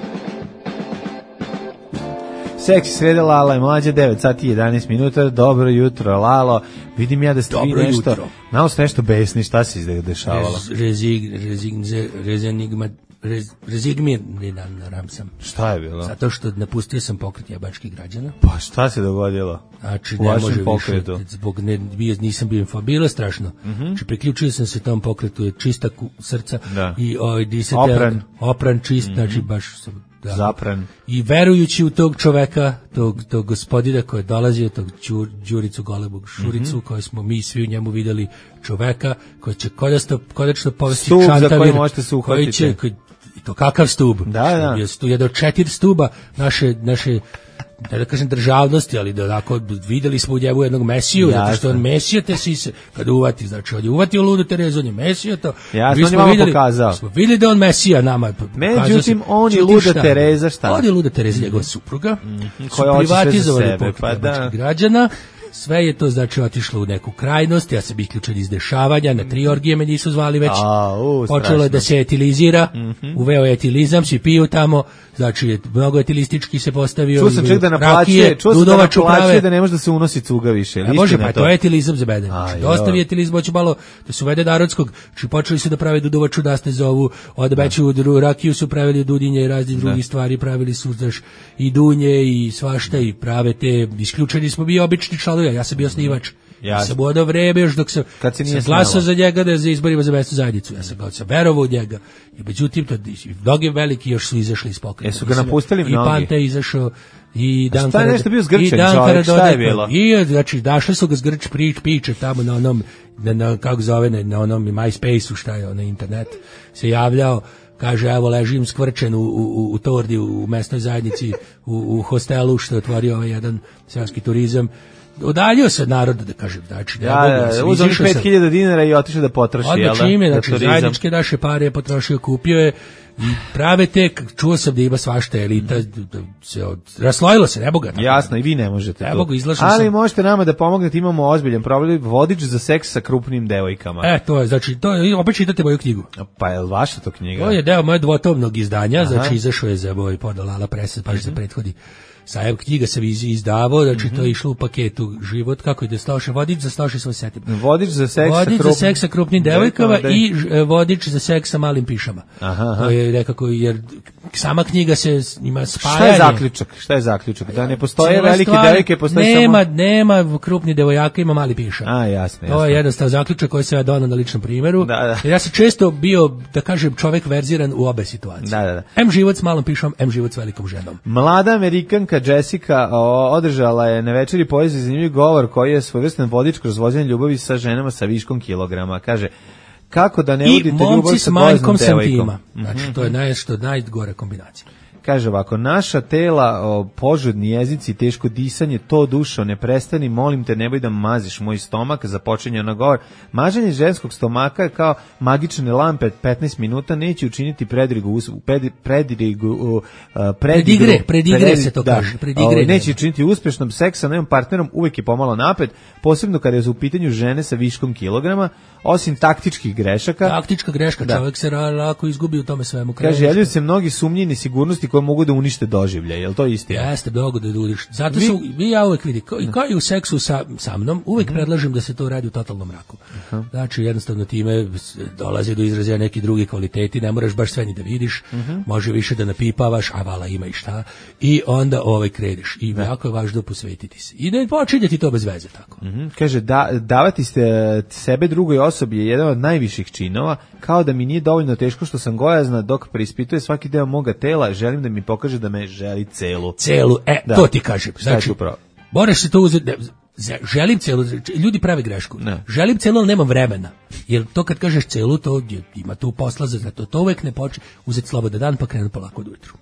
Seksi sreda Lala je Mlađa, devet sati i jedanaest minuta. Dobro jutro, Lalo. Vidim ja da ste vi nešto, jutro. Malo ste nešto besni, šta se izde dešavalo? Rezig, rezig, rezigma, rezigmir, ne ram sam. Šta je bilo? Zato što napustio sam pokret jebačkih građana. Pa šta se dogodilo? Znači, ne može pokretu. Više, zbog ne, bio, nisam bio info, bilo strašno. Mm-hmm. Znači, priključio sam se tom pokretu, je čista srca da. I ovaj, disete, opran. Opran čist, mm-hmm. Znači, baš sam da. Zapran. I verujući u tog čoveka, tog, tog gospodina koji je dolazio, tog Đur, Đuricu Golebog Šuricu, mm-hmm. koji smo mi svi u njemu videli čoveka, koji će kodasto, kodačno povesti Čantavir. Stub za koji možete se uhvatiti. Koji će, koji, i to kakav stub? Da, da. Je stu, jedan od četiri stuba naše, naše da kažem državnosti, ali da onako videli smo u njemu jednog mesiju, Jasne. zato što on mesija te sise, kada uvati, znači on je uvatio ludu Terezu, on je mesija to. Jasno, on je vama videli, pokazao. Smo videli da on mesija nama. Međutim, on je luda šta? Tereza šta? On je luda Tereza, njegova supruga, mm-hmm. su privatizovali pokret pa da. građana. Sve je to znači otišlo u neku krajnost, ja sam isključen iz dešavanja, na tri orgije me nisu zvali već, A, u, počelo je da se etilizira, mm-hmm. uveo je etilizam, svi piju tamo, znači mnogo etilistički se postavio. Čuo sam čak da naplaćuje, čuo sam da naplaćuje da ne može da se unosi cuga više. Ne može, pa to? to je etilizam za beden. Znači, dosta je etilizam, hoće malo da se uvede narodskog, znači počeli su da prave dudovaču da ste zovu, od beću rakiju su pravili dudinje i razne drugi stvari, pravili su znaš, i dunje i svašta i prave te, isključeni smo bili obični članovi, ja sam bio snivač. Ja sam bodao vreme još dok sam, sam glasao za njega da za izborima za mesnu zajednicu. Ja sam kao sam verovao u njega. I međutim, to, mnogi veliki još su izašli iz pokreta. Jesu ga napustili mnogi? I Pante je izašao. I Dan šta je nešto bio zgrčen čovjek, šta je bilo? I znači, dašli su ga zgrč prič, piče tamo na onom, na, na, kako zove, na onom MySpace-u, šta je, na internet, se javljao. Kaže, evo, ležim skvrčen u, u, u tordi, u mesnoj zajednici, u, u hostelu, što je otvorio ovaj jedan seoski turizam. Udaljio se od naroda, da kažem, znači, ja, ja, uzeo pet hiljada dinara i otišao da potroši, jel da? Odmah čime, znači, zajedničke naše pare je potrošio, kupio je i prave te, čuo sam da ima svašta elita, da se od, raslojilo se, nebo ga. Jasno, i vi ne možete to. Ga, ali sam. Možete nama da pomognete, imamo ozbiljan problem, vodič za seks sa krupnim devojkama. E, to je, znači, to je, opet čitate moju knjigu. Pa je li vaša to knjiga? To je deo moje dvotomnog izdanja, Aha. Znači, izašao je za moj Porno Lala Press, pa mm-hmm. se prethodi. Sa evo knjiga se izdavao, znači mm-hmm. to je išlo u paketu život, kako ide stoše, vodič za stoše svoj setim. Vodič za seks vodič sa, krup... za seks sa krupnim devojkama i vodič za seks sa malim pišama. Aha, aha. To je nekako, jer sama knjiga se ima spajanje. Šta je zaključak? Šta je zaključak? Da ne postoje Cijela velike stvar, devojke, postoji nema, samo... Nema krupni devojaka, ima mali piša. A, jasno, jasno. To je jednostav zaključak koji se ja donao na ličnom primjeru. Da, da. Jer ja sam često bio, da kažem, čovjek verziran u obe situacije. Da, da, da. M život s malom pišom, M život s velikom ženom. Mlada Amerikanka Jessica održala je na večeri poezije zanimljiv govor koji je svojevrstan vodič kroz vođenje ljubavi sa ženama sa viškom kilograma. Kaže, kako da ne udite ljubav sa groznom devojkom. Znači, mm-hmm. to je nešto najgore kombinacija. Kaže ovako, naša tela, o, požudni jezici, teško disanje, to dušo, ne prestani, molim te, nemoj da maziš moj stomak, započinje na govor. Maženje ženskog stomaka je kao magične lampe, petnaest minuta, neće učiniti predrigu, pred, predrigu, uh, predigru, predigre, predigre pred, se to da, kaže, predigre. O, neće učiniti uspešnom seks sa novim partnerom, uvek je pomalo napet, posebno kada je u pitanju žene sa viškom kilograma, osim taktičkih grešaka. Taktička greška, da. Čovjek se lako izgubi u tome svemu. Kaže, javljaju se mnogi sumnji i nesigurnosti koje mogu da unište doživljaj, je li to istina? Jeste, mogu da udiš. Zato su, vi ja uvek vidim, kao, kao i u seksu sa, sa mnom, uvek mm-hmm. predlažem da se to radi u totalnom mraku. Uh-huh. Znači, jednostavno time dolazi do izražaja neki drugi kvaliteti, ne moraš baš sve ni da vidiš, mm-hmm. može više da napipavaš, a vala ima i šta, i onda ovaj kreneš. I jako je važno posvetiti se. I ne počinje ti to bez veze, tako. Mm-hmm. Kaže, da, davati ste sebe drugoj osobi je jedan od najviših činova, kao da mi nije dovoljno teško što sam gojazna dok preispituje svaki deo moga tela, želim da mi pokaže da me želi celu. Celu, e, da. To ti kažem. Znači, moraš se to uzeti, želim celu, ljudi prave grešku. Ne. Želim celu, ali nemam vremena. Jer to kad kažeš celu, to je, ima tu posla za to. To uvek ne počne uzeti slobodan dan pa krenu polako od ujutru.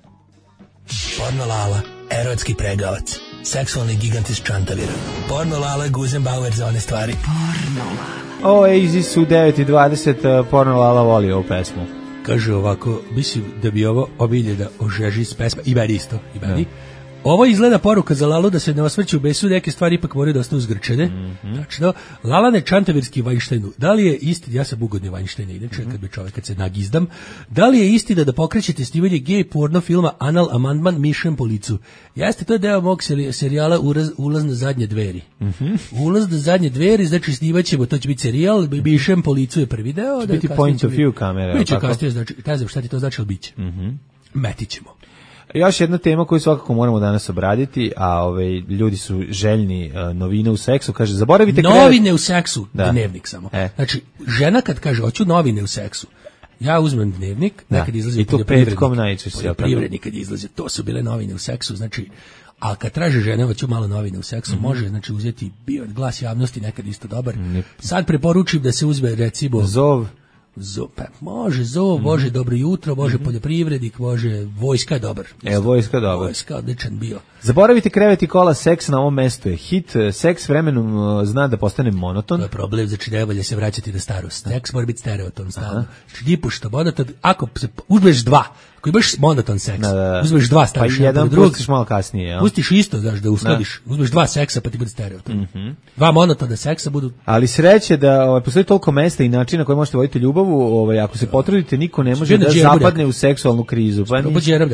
Porno Lala, erotski pregavac, seksualni gigant iz Čantavira. Porno Lala, Guzenbauer za one stvari. Porno Lala. O, Easy su devet i dvadeset, Porno Lala voli ovu pesmu. Kaže ovako, mislim da bi ovo obilje da ožeži s pesma, i meni isto, i meni. Ovo izgleda poruka za Lalu da se ne osvrće u besu, neke stvari ipak moraju da ostanu zgrčene. Mm-hmm. Znači, no, Lalane Čantavirski Vajnštejnu, da li je istina, ja sam ugodni Vajnštejne, inače mm-hmm. kad bi čovjek, kad se nagizdam, da li je istina da pokrećete snimanje gej porno filma Anal Amandman Mišem po licu? Jeste, to je deo mog serijala Ulaz, ulaz na zadnje dveri. Mm-hmm. Ulaz na zadnje dveri, znači snimaćemo, to će biti serijal, Mišem po licu je prvi deo. Će da, biti point of view kamere. Biće kasnije, znači, ne znam šta ti to znači, ali biće. Mm-hmm. Metit ćemo. Još jedna tema koju svakako moramo danas obraditi, a ovaj ljudi su željni uh, novine u seksu, kaže zaboravite novine krevet. U seksu, da. Dnevnik samo. E. Znači žena kad kaže hoću novine u seksu, ja uzmem dnevnik, da. Nekad izlazi i to petkom najčešće. Privrednik kad izlazi, to su bile novine u seksu, znači. A kad traže žene, hoću malo novine u seksu, mm-hmm. može znači uzeti bio glas javnosti, nekad isto dobar. Mm-hmm. Sad preporučujem da se uzme recimo Zov. Zo, pa može zov, može dobro jutro, može mm-hmm. poljoprivrednik, može vojska dobar. E, vojska dobar. Vojska odličan bio. Zaboravite krevet i kola, seks na ovom mestu je hit. Seks vremenom uh, zna da postane monoton. To je problem, znači ne valja se vraćati na starost. Seks mora biti stereoton stalno. Znači nipošto monoton, ako se uzmeš dva, ako imaš monoton seks, da, da. Uzmeš dva staviš. Pa jedan drug, pustiš malo kasnije. Ja? Pustiš isto, znaš, da uskladiš. Da. Uzmeš dva seksa pa ti bude stereoton. Mm-hmm. Dva monotona seksa budu... Ali sreće da ovaj, postoji toliko mesta i načina na koji možete voditi ljubavu, ovaj, ako se potrudite, niko ne može da zapadne u seksualnu krizu. Pa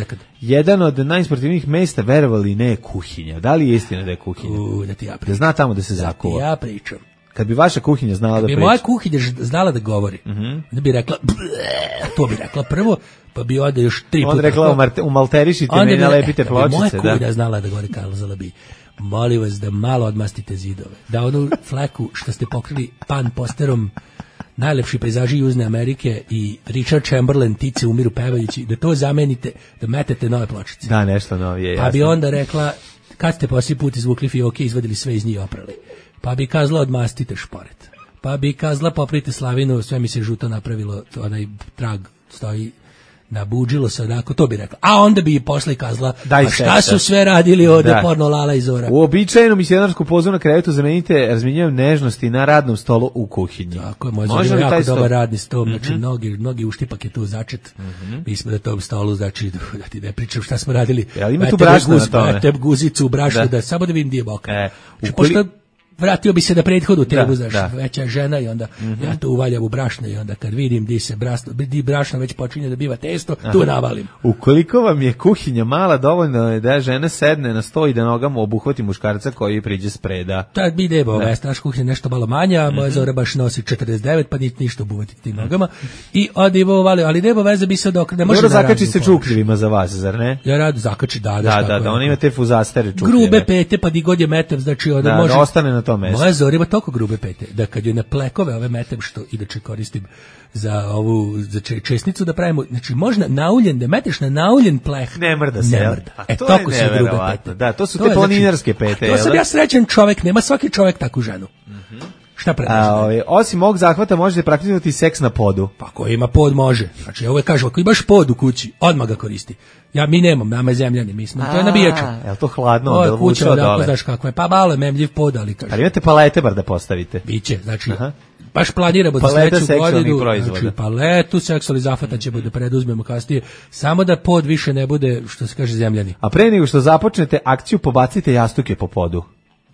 jedan od najsportivnijih mesta, verovali ne, je kuhinja. Da li je istina da je kuhinja? U, da ti ja pričam. Da zna tamo da se zakuva. Da ti ja pričam. Kad bi vaša kuhinja znala kad da priča. priča. Bi moja kuhinja znala da govori. Mm-hmm. Da bi rekla, to bi rekla prvo, pa bi onda još tri puta. Onda rekla, rekla umalterišite me i nalepite pločice. Moja kuhinja da. Znala da govori, kazala bi, molim vas da malo odmastite zidove. Da onu fleku što ste pokrili pan posterom najlepši pejzaži Južne Amerike i Richard Chamberlain, Tice umiru pevajući, da to zamenite, da metete nove pločice. Da, nešto novije, jasno. Pa bi onda rekla, kad ste posljednji put izvukli fioke, izvadili sve iz njih i oprali. Pa bi kazala, odmastite šporet. Pa bi kazala, poprite slavinu, sve mi se žuto napravilo, to onaj trag stoji, nabuđilo se onako, to bi rekla. A onda bi posle kazala, a šta seksa. Su sve radili ovde da. Porno Lala i Zora. U običajnom misionarsku pozu na krevetu zamenite razminjavanjem nežnosti na radnom stolu u kuhinji. Tako je, možda je jako dobar radni stol, mm-hmm. znači mnogi, mnogi uštipak je tu začet. Mm-hmm. Mi smo na tom stolu, znači, da ti ne pričam šta smo radili. Ja, ima tu brašno na tome. Teb guzicu u brašnu, da. Da samo da vidim gdje je boka. E, ukoli... Pošto vratio bi se na prethodu tebu, znaš, da. Veća žena i onda mm-hmm. ja to uvaljam u brašno i onda kad vidim di se brašno, di brašno već počinje da biva testo, aha. Tu navalim. Ukoliko vam je kuhinja mala, dovoljno je da žena sedne na sto i da nogama obuhvati muškarca koji priđe spreda. Tad bi debo, ovaj, naš kuhinja nešto malo manja, mm-hmm. moja Zora baš nosi četrdeset devet, pa niti ništa obuhvati tim nogama. I odi bo uvali, ali nebo veze bi se dok ne može da zakači se čukljivima za vas, zar ne? Ja radu zakači, da, da, da, da, oni imaju te fuzastere čukljive. Grube pete, pa di god je metev, znači onda da, može. Da ostane na tom mestu. Moja Zora toliko grube pete, da kad joj na plekove ove metem, što inače koristim za ovu za česnicu da pravimo, znači možda nauljen, da meteš na nauljen pleh, ne mrda se, ne mrda. E, toliko su grube pete. Da, to su to te planinarske znači, pete. To sam ja srećan čovjek, nema svaki čovjek takvu ženu. Mm-hmm. Šta predlažete? Osim ovog zahvata možete praktikovati seks na podu. Pa ako ima pod može. Znači ja uvek kažem, ako imaš pod u kući, odmah ga koristi. Ja mi nemam, nama je zemljani, mi smo, to je na bijaču. Jel to hladno? Ovo je kuća, odako znaš kako je, pa malo je memljiv pod, ali kažem. Ali imate palete bar da postavite. Biće, znači, aha. Baš planiramo da sledeću godinu, znači paletu seksualnih zahvata ćemo da preduzmemo kasnije, samo da pod više ne bude, što se kaže, zemljani. A pre nego što započnete akciju, pobacite jastuke po podu.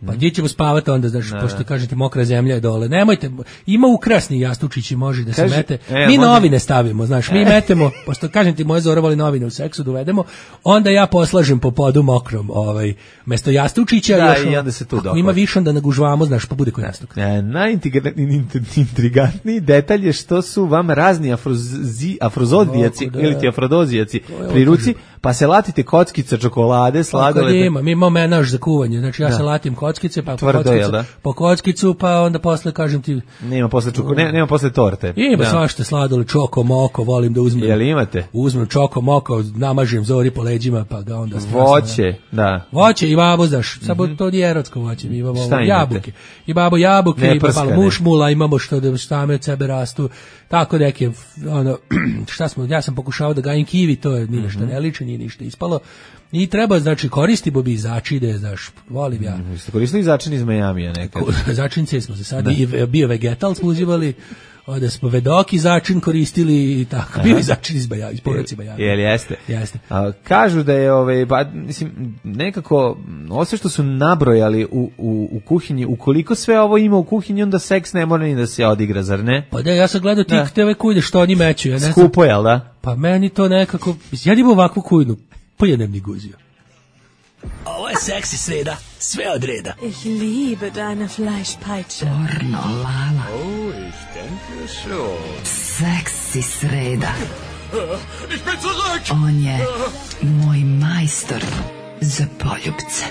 Pa gdje ćemo spavati onda, znaš, da, pošto kažete mokra zemlja je dole. Nemojte, ima ukrasni jastučići, može da Kaži, se mete. E, mi može... novine stavimo, znaš, mi metemo, pošto kažem ti moje Zora voli novine u seksu dovedemo, onda ja poslažem po podu mokrom, ovaj, mesto jastučića. Da, još, i onda se tu dohvat. Ima više onda nagužvamo, znaš, pa bude koji jastuk. E, najintrigantniji detalj je što su vam razni afrozi, afrozodijaci da, ili ti afrodozijaci pri ruci, pa se latite kockice, čokolade, sladoled. Ima, mi imamo menaž za kuvanje, znači ja da. se latim kockice, pa Tvrdo, po, kockicu, da? po kockicu, pa onda posle kažem ti... Nema posle, čoko, ne, nema posle torte. Ima da. svašta sladoled, čoko, moko, volim da uzmem. Jel imate? Uzmem čoko, moko, namažem Zori po leđima, pa ga onda... Voće, da. Voće i babo, znaš, mm-hmm. samo to nije erotsko voće, mi imamo jabuke. I babo jabuke, i malo mušmula, imamo što da štame od sebe rastu, tako neke, ono, šta smo, ja sam pokušao da gajim kivi, to je ni nešto mm-hmm. ne liči, nije ništa ispalo. I treba, znači, koristimo bi začine, znaš, volim ja. Mm, ste koristili začin iz Majamija nekad? Začince smo se sad, da. i bio vegetal smo uzimali, onda smo vedoki začin koristili i tako. Bio i začin iz Baja, iz povreci Baja. Jel jeste? Jeste. A, kažu da je, ove, ba, mislim, nekako, ovo sve što su nabrojali u, u, u kuhinji, ukoliko sve ovo ima u kuhinji, onda seks ne mora ni da se odigra, zar ne? Pa da, ja sam gledao tih te ove kujne što oni meću. Ja ne Skupo, jel da? Pa meni to nekako, ja imam ovakvu kujnu, pa jedem ni guzio. Ovo je seksi sreda, sve od reda. Ich liebe deine Fleischpeitsche. Pornolala. Oh, ich denke schon. Seksi sreda. Ich bin zurück. On je moj majstor za poljubce.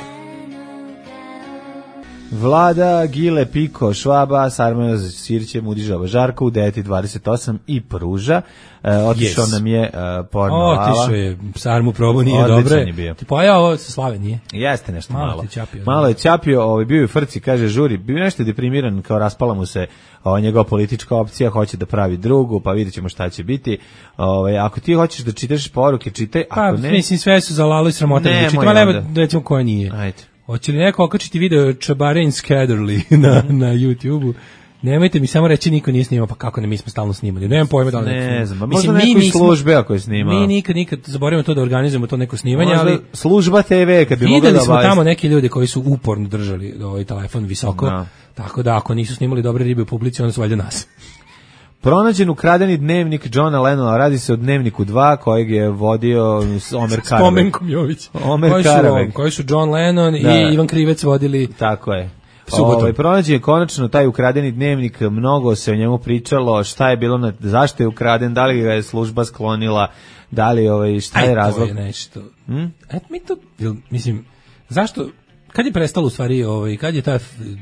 Vlada, Gile, Piko, Švaba, Sarmeo Sirće, Mudižava, Žarko, u devet dvadeset osam i Pruža. E, otišao yes. nam je uh, porno lala. Otišao je, Sarmu probu nije dobre. Ti pojao ovo sa Slave, nije? Jeste nešto malo. Malo, čapio, malo je čapio, ovaj, bio je u frci, kaže žuri, bio nešto deprimiran, kao raspala mu se ovaj, njegova politička opcija, hoće da pravi drugu, pa vidjet ćemo šta će biti. Ovaj, ako ti hoćeš da čitaš poruke, čitaj, ako pa, ne... mislim, sve su za Lalo i sramota. Ne, čitam, ali evo, recimo koja nije. Ajde. Hoće li neko okačiti video Čabarin Scatterly na, na YouTube-u? Nemojte mi samo reći niko nije snimao, pa kako ne, mi smo stalno snimali. Nemam pojma da li neko Ne znam, možda neko iz službe ako je snimao. Mi nikad, nikad zaboravimo to da organizujemo to neko snimanje, možda ali... Služba te ve, kad bi mogli da videli smo tamo neke ljude koji su uporno držali ovaj telefon visoko, no. Tako da ako nisu snimali dobre ribe u publici, onda su valjda nas. Pronađen ukradeni dnevnik Johna Lennona, radi se o dnevniku dva kojeg je vodio Omer Karavek. Spomenkom Jović. Omer koji Karavek. Su, koji su John Lennon da. I Ivan Krivec vodili. Tako je. Ovaj pronađen je konačno taj ukradeni dnevnik, mnogo se o njemu pričalo, šta je bilo, na, zašto je ukraden, da li ga je služba sklonila, da li ovaj šta je Aj, razlog. To je nešto. Hm? Et mi to, mislim, zašto, kad je prestalo u stvari, ovaj, kad je ta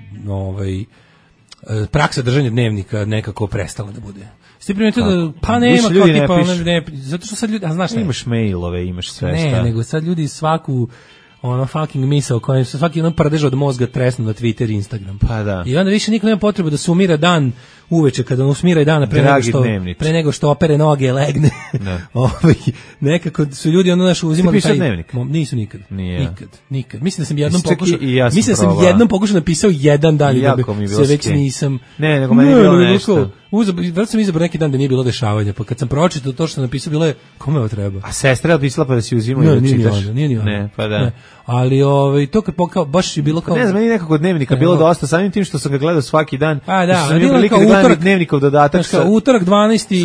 ovaj praksa držanja dnevnika nekako prestala da bude. Ste primetili da pa nema kao tipa ne, ne, zato što sad ljudi, a znaš šta? Imaš mailove, imaš sve šta. Ne, nego sad ljudi svaku ono fucking misao kojem se svaki ono prdež od mozga tresnu na Twitter i Instagram. Pa da. I onda više niko nema potrebu da sumira dan uveče kada on smira i dana pre nego što dnevnič. pre nego što opere noge, legne. Ovaj nekako su ljudi ono naš uzimali taj dnevnik. Nisu nikad. Nije. Nikad, nikad. Mislim da sam jednom pokušao. Ja mislim da sam jednom pokušao napisao jedan dan i da bi se već nisam. Ne, nego meni je bilo nešto. Uzeo sam izabrao neki dan da nije bilo dešavanja, pa kad sam pročitao to što sam napisao, bilo je kome ovo treba. A sestra je napisala pa da si uzimao i da čitaš. Ne, nije ni ona. Ne, pa da. Ne. Ali ovaj to kad pokao baš je bilo kao ne znam, meni nekako dnevnika bilo dosta, samim tim što sam ga gledao svaki dan. A da, sam bilo kao utorak dnevnikov dodatak sa utorak dvanaesti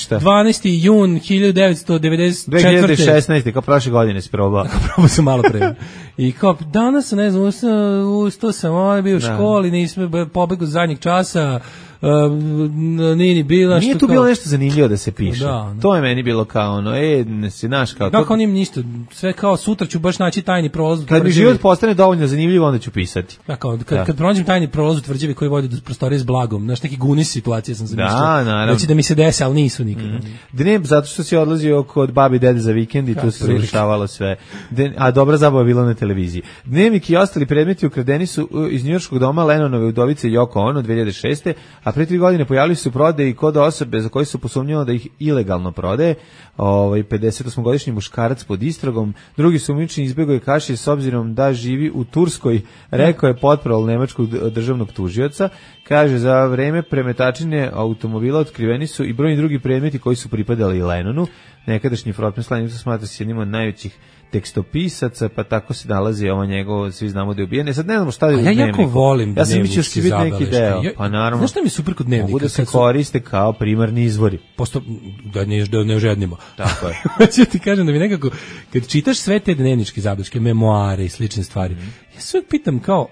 jun hiljadu devetsto devedeset četvrte dve hiljade šesnaeste kao prošle godine se probao. Probao sam malo pre. I kao danas ne znam, ustao sam, ovaj bio u školi, nisam pobegao zadnjeg časa. Uh, nije ni bila nije tu kao... bilo nešto zanimljivo da se piše da, da. To je meni bilo kao ono e, ne si naš kao da, kao nim ništa, sve kao sutra ću baš naći tajni prolaz kad mi život postane dovoljno zanimljivo onda ću pisati da, kao, kad, da. kad pronađem tajni prolaz u tvrđavi koji vodi do prostorije s blagom, znaš neki gunis situacije sam zamišljao da, naravno da mi se desi, ali nisu nikad mm. Dne, zato što si odlazio kod babi i dede za vikend i tu se završavalo sve. Den, a dobra zabava bila na televiziji. Dnevnik i ostali predmeti ukradeni su iz njujorškog doma Lennonove udovice Yoko Ono dve hiljade šeste a pre tri godine pojavili su prodaje i kod osobe za koje su posumnjeno da ih ilegalno prodaje. Ovaj pedesetosmogodišnji muškarac pod istragom, drugi sumnjični izbegao je kaši s obzirom da živi u Turskoj, rekao je potprol nemačkog državnog tužioca. Kaže, za vreme premetačine automobila otkriveni su i brojni drugi predmeti koji su pripadali Lennonu. nekadašnji frontman Slavica smatra se jednim od najvećih tekstopisaca, pa tako se nalazi ovo njegovo, svi znamo da je ubijen. Sad ne znamo šta je u ja dnevniku. jako volim ja sam mislio što biti neki deo, ja, pa naravno. Znaš šta mi je super kod dnevnika? Mogu da se koriste kao primarni izvori. Posto, da ne, da ne žednimo. Tako je. Hoću ti kažem da mi nekako, kad čitaš sve te dnevničke zabeleške, memoare i slične stvari, mm. ja se uvijek pitam kao,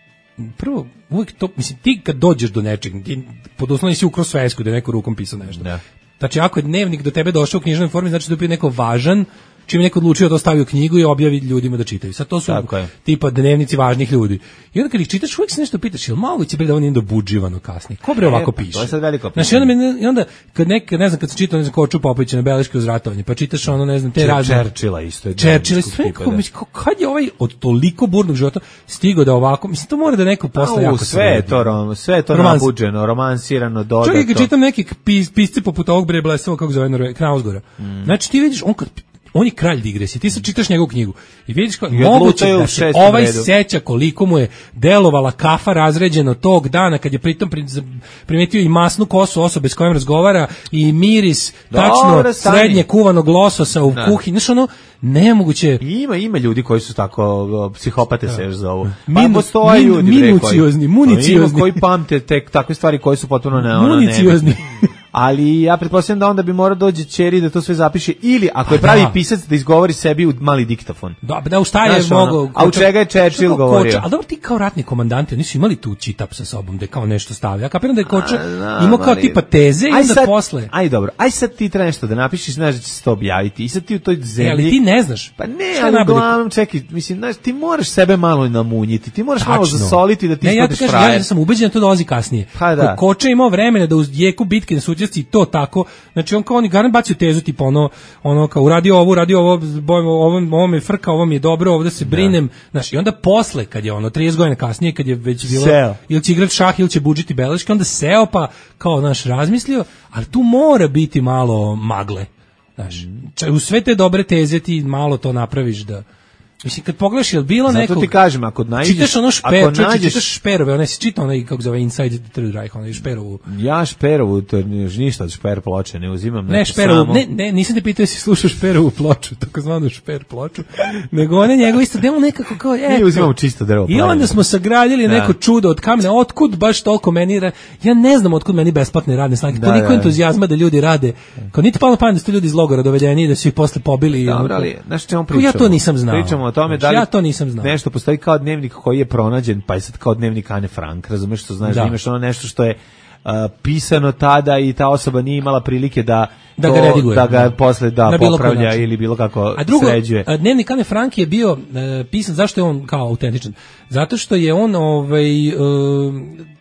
prvo, uvijek to, mislim, ti kad dođeš do nečeg, ti pod uslovni si ukro svesku da je neko rukom pisao nešto. Da. Znači, ako je dnevnik do tebe došao u knjižnoj formi, znači da je neko važan, čim je neko odlučio da ostavi u knjigu i objavi ljudima da čitaju. Sad to su tipa dnevnici važnih ljudi. I onda kad ih čitaš, uvijek se nešto pitaš, jel moguće bre da on nije dobuđivano kasnije? Ko bre ovako piše? To je sad veliko pitanje. Znači, onda, me, onda kad nek, ne znam, kad sam čitao, ne znam, Koču Popovića na beleške uz ratovanje, pa čitaš ono, ne znam, te razne... Churchilla isto je. Churchill, sve kako, kako, kad je ovaj od toliko burnog života stigao da ovako, mislim, to mora da neko posle jako sve. Sve je to, rom, sve je to nabuđeno, romansirano, dodato. Čovjek kad čitam neki pis, pisci poput ovog bre Blesova, kako zove, Knausgora. Mm. Znači, ti vidiš, on kad on je kralj digresije, ti sad čitaš njegovu knjigu i vidiš kao, moguće da se ovaj seća koliko mu je delovala kafa razređeno tog dana kad je pritom primetio i masnu kosu osobe s kojom razgovara i miris tačno Dobre, srednje kuvanog lososa u da. kuhinji, znaš ono, nemoguće. Ima, ima ljudi koji su tako psihopate se još zovu. Pa Min, postoje min, ljudi minuciozni, municiozni. Koji pamte te takve stvari koje su potpuno ne, ona, municiozni. Ali ja pretpostavljam da onda bi mora dođe ćeri da to sve zapiše ili ako je pravi da. pisac da izgovori sebi u mali diktafon. Da, da u šta je mogo. A u čega je Churchill govorio? A dobro ti kao ratni komandanti, oni su imali tu čitap sa sobom da kao nešto stavlja. Ja kapiram da je Koča imao kao tipa teze i onda sad, posle. Aj dobro, aj sad ti treba nešto da napišeš, znaš da će se to objaviti. I sad ti u toj zemlji. E, ali ti ne znaš. Pa ne, ali uglavnom čekaj, mislim, znaš, ti moraš sebe malo namunjiti. Ti moraš malo zasoliti da ti ne, ispadneš ja frajer. Ja sam ubeđen da to dolazi kasnije. Pa da. Koča imao vremena da u jeku bitke na suđesci to tako. Znači on kao oni garant bacio tezu tipa ono ono kao uradio ovo, uradio ovo, ovo, ovo me frka, ovo mi je dobro, ovde se brinem. Znači i onda posle kad je ono trideset godina kasnije kad je već bilo seo. Ili će igrati šah ili će budžiti beleške, onda seo pa kao naš razmislio, ali tu mora biti malo magle. Znaš, u sve te dobre teze ti malo to napraviš da mislim, kad pogledaš, je li bilo nekog... Zato ti kažem, ako nađeš... Čitaš ono šper, ako nađeš, čitaš šperove, one si čitao onaj, kako zove, Inside the Third Reich, onaj šperovu... Ja šperovu, to je ništa od šper ploče, ne uzimam ne, šperovu, samo... Ne, ne, nisam te pitao jesi slušao šperovu ploču, tako zvanu šper ploču, nego one njegove isto, demo nekako kao... Eto, mi uzimamo čisto drvo. I onda smo sagradili da. neko čudo od kamena, otkud baš toliko meni... Ja ne znam otkud meni besplatne radne snage, da, toliko da, entuzijazma da ljudi rade, kao niti palo pamet da su ljudi iz logora dovedeni, da su ih posle pobili. Dobro, ali, znaš čemu pričamo? Ja to nisam znao. Pričamo o tome da li ja to nisam znao. Nešto postoji kao dnevnik koji je pronađen, pa je sad kao dnevnik Ane Frank, razumeš što znaš, da, da imaš ono nešto što je uh, pisano tada i ta osoba nije imala prilike da da to, ga rediguje, da ga posle da popravlja ili bilo kako a drugo, sređuje. A dnevnik Ane Frank je bio uh, pisan, zašto je on kao autentičan? Zato što je on ovaj uh,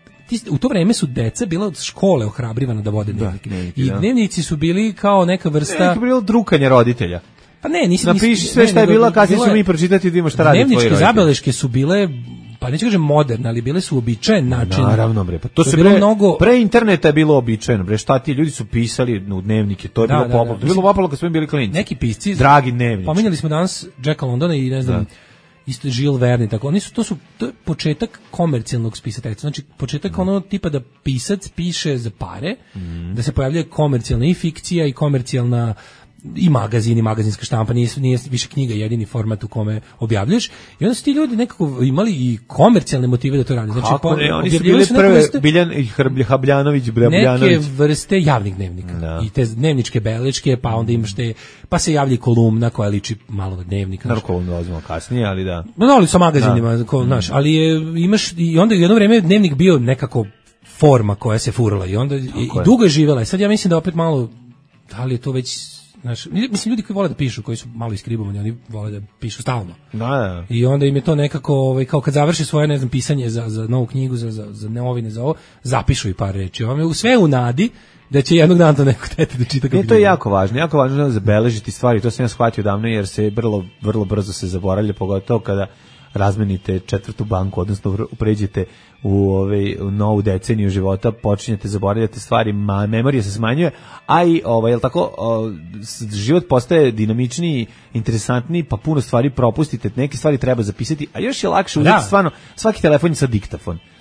u to vreme su deca bila od škole ohrabrivana da vode dnevnike. Da, I da. dnevnici su bili kao neka vrsta... Ne, bilo drukanje roditelja. Pa ne, nisi napiši sve šta je bilo, kasnije ćemo mi pročitati i vidimo šta radi tvoji roditelji. Dnevničke zabeleške su bile, pa neću kažem moderne, ali bile su uobičajen način. Naravno bre, pa to, to se bre, mnogo... pre interneta je bilo uobičajeno, bre, šta ti ljudi su pisali u dnevnike, to je da, bilo da, popularno. Da, da. Bilo popularno kad smo bili klinci. Neki pisci, dragi dnevnici. Pominjali smo danas Jacka Londona i ne znam, da. isto Jules Verne, tako. Oni su to su to je početak komercijalnog spisateljstva. Znači početak mm. ono tipa da pisac piše za pare, mm. da se pojavljuje komercijalna i fikcija i komercijalna i magazin i magazinska štampa, nije, nije više knjiga jedini format u kome objavljuješ i onda su ti ljudi nekako imali i komercijalne motive da to rade. Znači, po, ne, oni su bili prve vrste, Biljan i Habljanović, Habljanović. Neke vrste javnih dnevnika da. I te dnevničke beleške, pa onda imaš te, pa se javlja kolumna koja liči malo na dnevnik. Naravno kolumnu dolazimo kasnije, ali da. No, ali sa magazinima, da. Ko, znaš, ali je, imaš, i onda jedno vreme dnevnik bio nekako forma koja se furala i onda i, i dugo je živela i sad ja mislim da opet malo, da li je to već znaš, mislim ljudi koji vole da pišu, koji su malo iskribovani, oni vole da pišu stalno. Da, da. I onda im je to nekako, ovaj, kao kad završi svoje, ne znam, pisanje za, za novu knjigu, za, za, za novine, za ovo, zapišu i par reči. Ovo je sve u nadi da će jednog dana to neko tete da čita. Ne, to je jako važno, jako važno da zabeležiti stvari, to sam ja shvatio davno jer se vrlo, vrlo brzo se zaboravlja, pogotovo kada razmenite četvrtu banku, odnosno pređete u, ovaj, u novu deceniju života, počinjete zaboravljati stvari, ma, memorija se smanjuje, a i ovaj, jel tako, o, život postaje dinamičniji, interesantniji, pa puno stvari propustite, neke stvari treba zapisati, a još je lakše uzeti stvarno, svaki telefon je sad diktafon.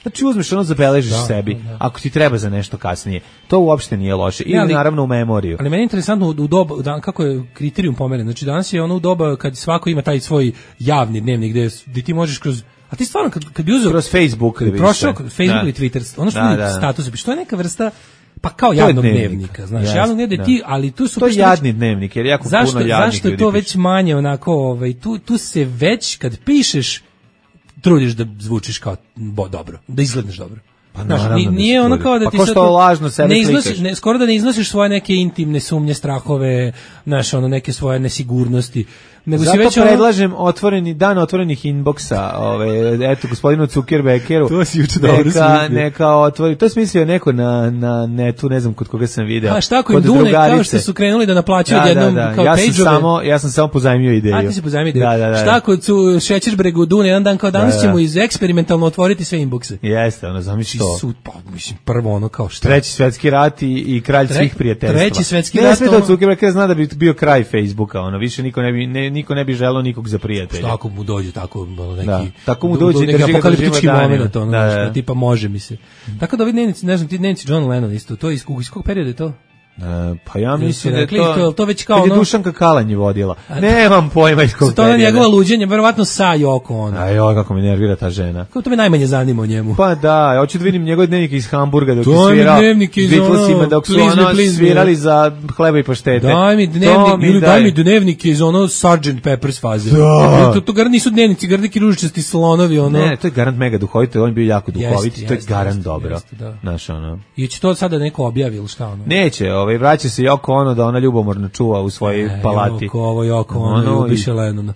Znači uzmeš ono, zabeležiš da, sebi, da, da. ako ti treba za nešto kasnije. To uopšte nije loše. I ali, naravno u memoriju. Ali meni je interesantno u doba, da, kako je kriterijum pomeren. Znači danas je ono u doba kad svako ima taj svoj javni dnevnik gde, gde ti možeš kroz... A ti stvarno, kad, kad bi uzeo... Kroz Facebook. Kad bi prošao Facebook ili Twitter, ono što da, mi da, da. status, što je neka vrsta... Pa kao javnog dnevnik. dnevnika, znaš, yes, javnog dnevnika, ti, ali tu su... To je jadni dnevnik, jer jako zašto, puno jadnih zašto je to već manje onako, ovaj, tu, tu se već, kad pišeš, trudiš da zvučiš kao bo, dobro, da izgledneš dobro. Pa znaš, naravno, nije ono kao da ti pa sad... što lažno sebe ne iznosiš, ne, skoro da ne iznosiš svoje neke intimne sumnje, strahove, znaš, ono, neke svoje nesigurnosti. Nego zato si već predlažem ono... otvoreni dan otvorenih inboxa, ove, eto gospodinu Zuckerbergeru. To si juče dobro neka, neka otvori. To je smislio neko na na netu, ne znam kod koga sam video. A šta ako im Dune, kao što su krenuli da naplaćuju da, jednom da, da. kao ja sam page-ove. samo ja sam samo pozajmio ideju. A ti si pozajmio ideju. Da, da, da. Šta ako su Šećerbregu Dune jedan dan kao danas da, da. ćemo iz eksperimentalno otvoriti sve inboxe. Jeste, ono zamisli to. Sud, pa mislim prvo ono kao šta. Treći svetski rat i, i kralj Tre, svih prijateljstva. Treći svetski ne, rat. Ne, ono... Zuckerberg zna da bi bio kraj Facebooka, ono više niko ne bi ne, niko ne bi želeo nikog za prijatelja. Šta ako mu dođe tako neki da, tako mu dođe neki apokaliptički moment, ono, da, da. tipa može mi se. Tako da ovi dnevnici, ne znam, ti dnevnici John Lennon isto, to iz kog, iz kog perioda je to? Uh, pa ja mislim da je to, to, to već kao kad je ono, Dušanka Kalanj vodila. Nemam pojma iz kog to je njegova luđenje, verovatno sa Yoko ono. Aj, joj, kako me nervira ta žena. Kako to me najmanje zanima o njemu. Pa da, hoću da vidim njegov dnevnik iz Hamburga dok to je svirao. Dnevnik iz ono, dok su please ono me, please svirali me. za hleba i paštete. Daj mi dnevnik, ili daj mi dnevnik iz ono sergeant Pepper's faze. Da. To, to garant nisu dnevnici, garant neki ružičasti slonovi, ono. Ne, to je garant mega duhovito, on je bio jako duhovit i to je jeste, garant jeste, dobro. Jeste, da. Znaš, ono. I će to sada neko objavi ili šta ono? Neće, ovaj, vraća se Yoko Ono da ona ljubomorno čuva u svojoj e, palati. Yoko, ovo Yoko Ono, ono ubiše i... Lennona.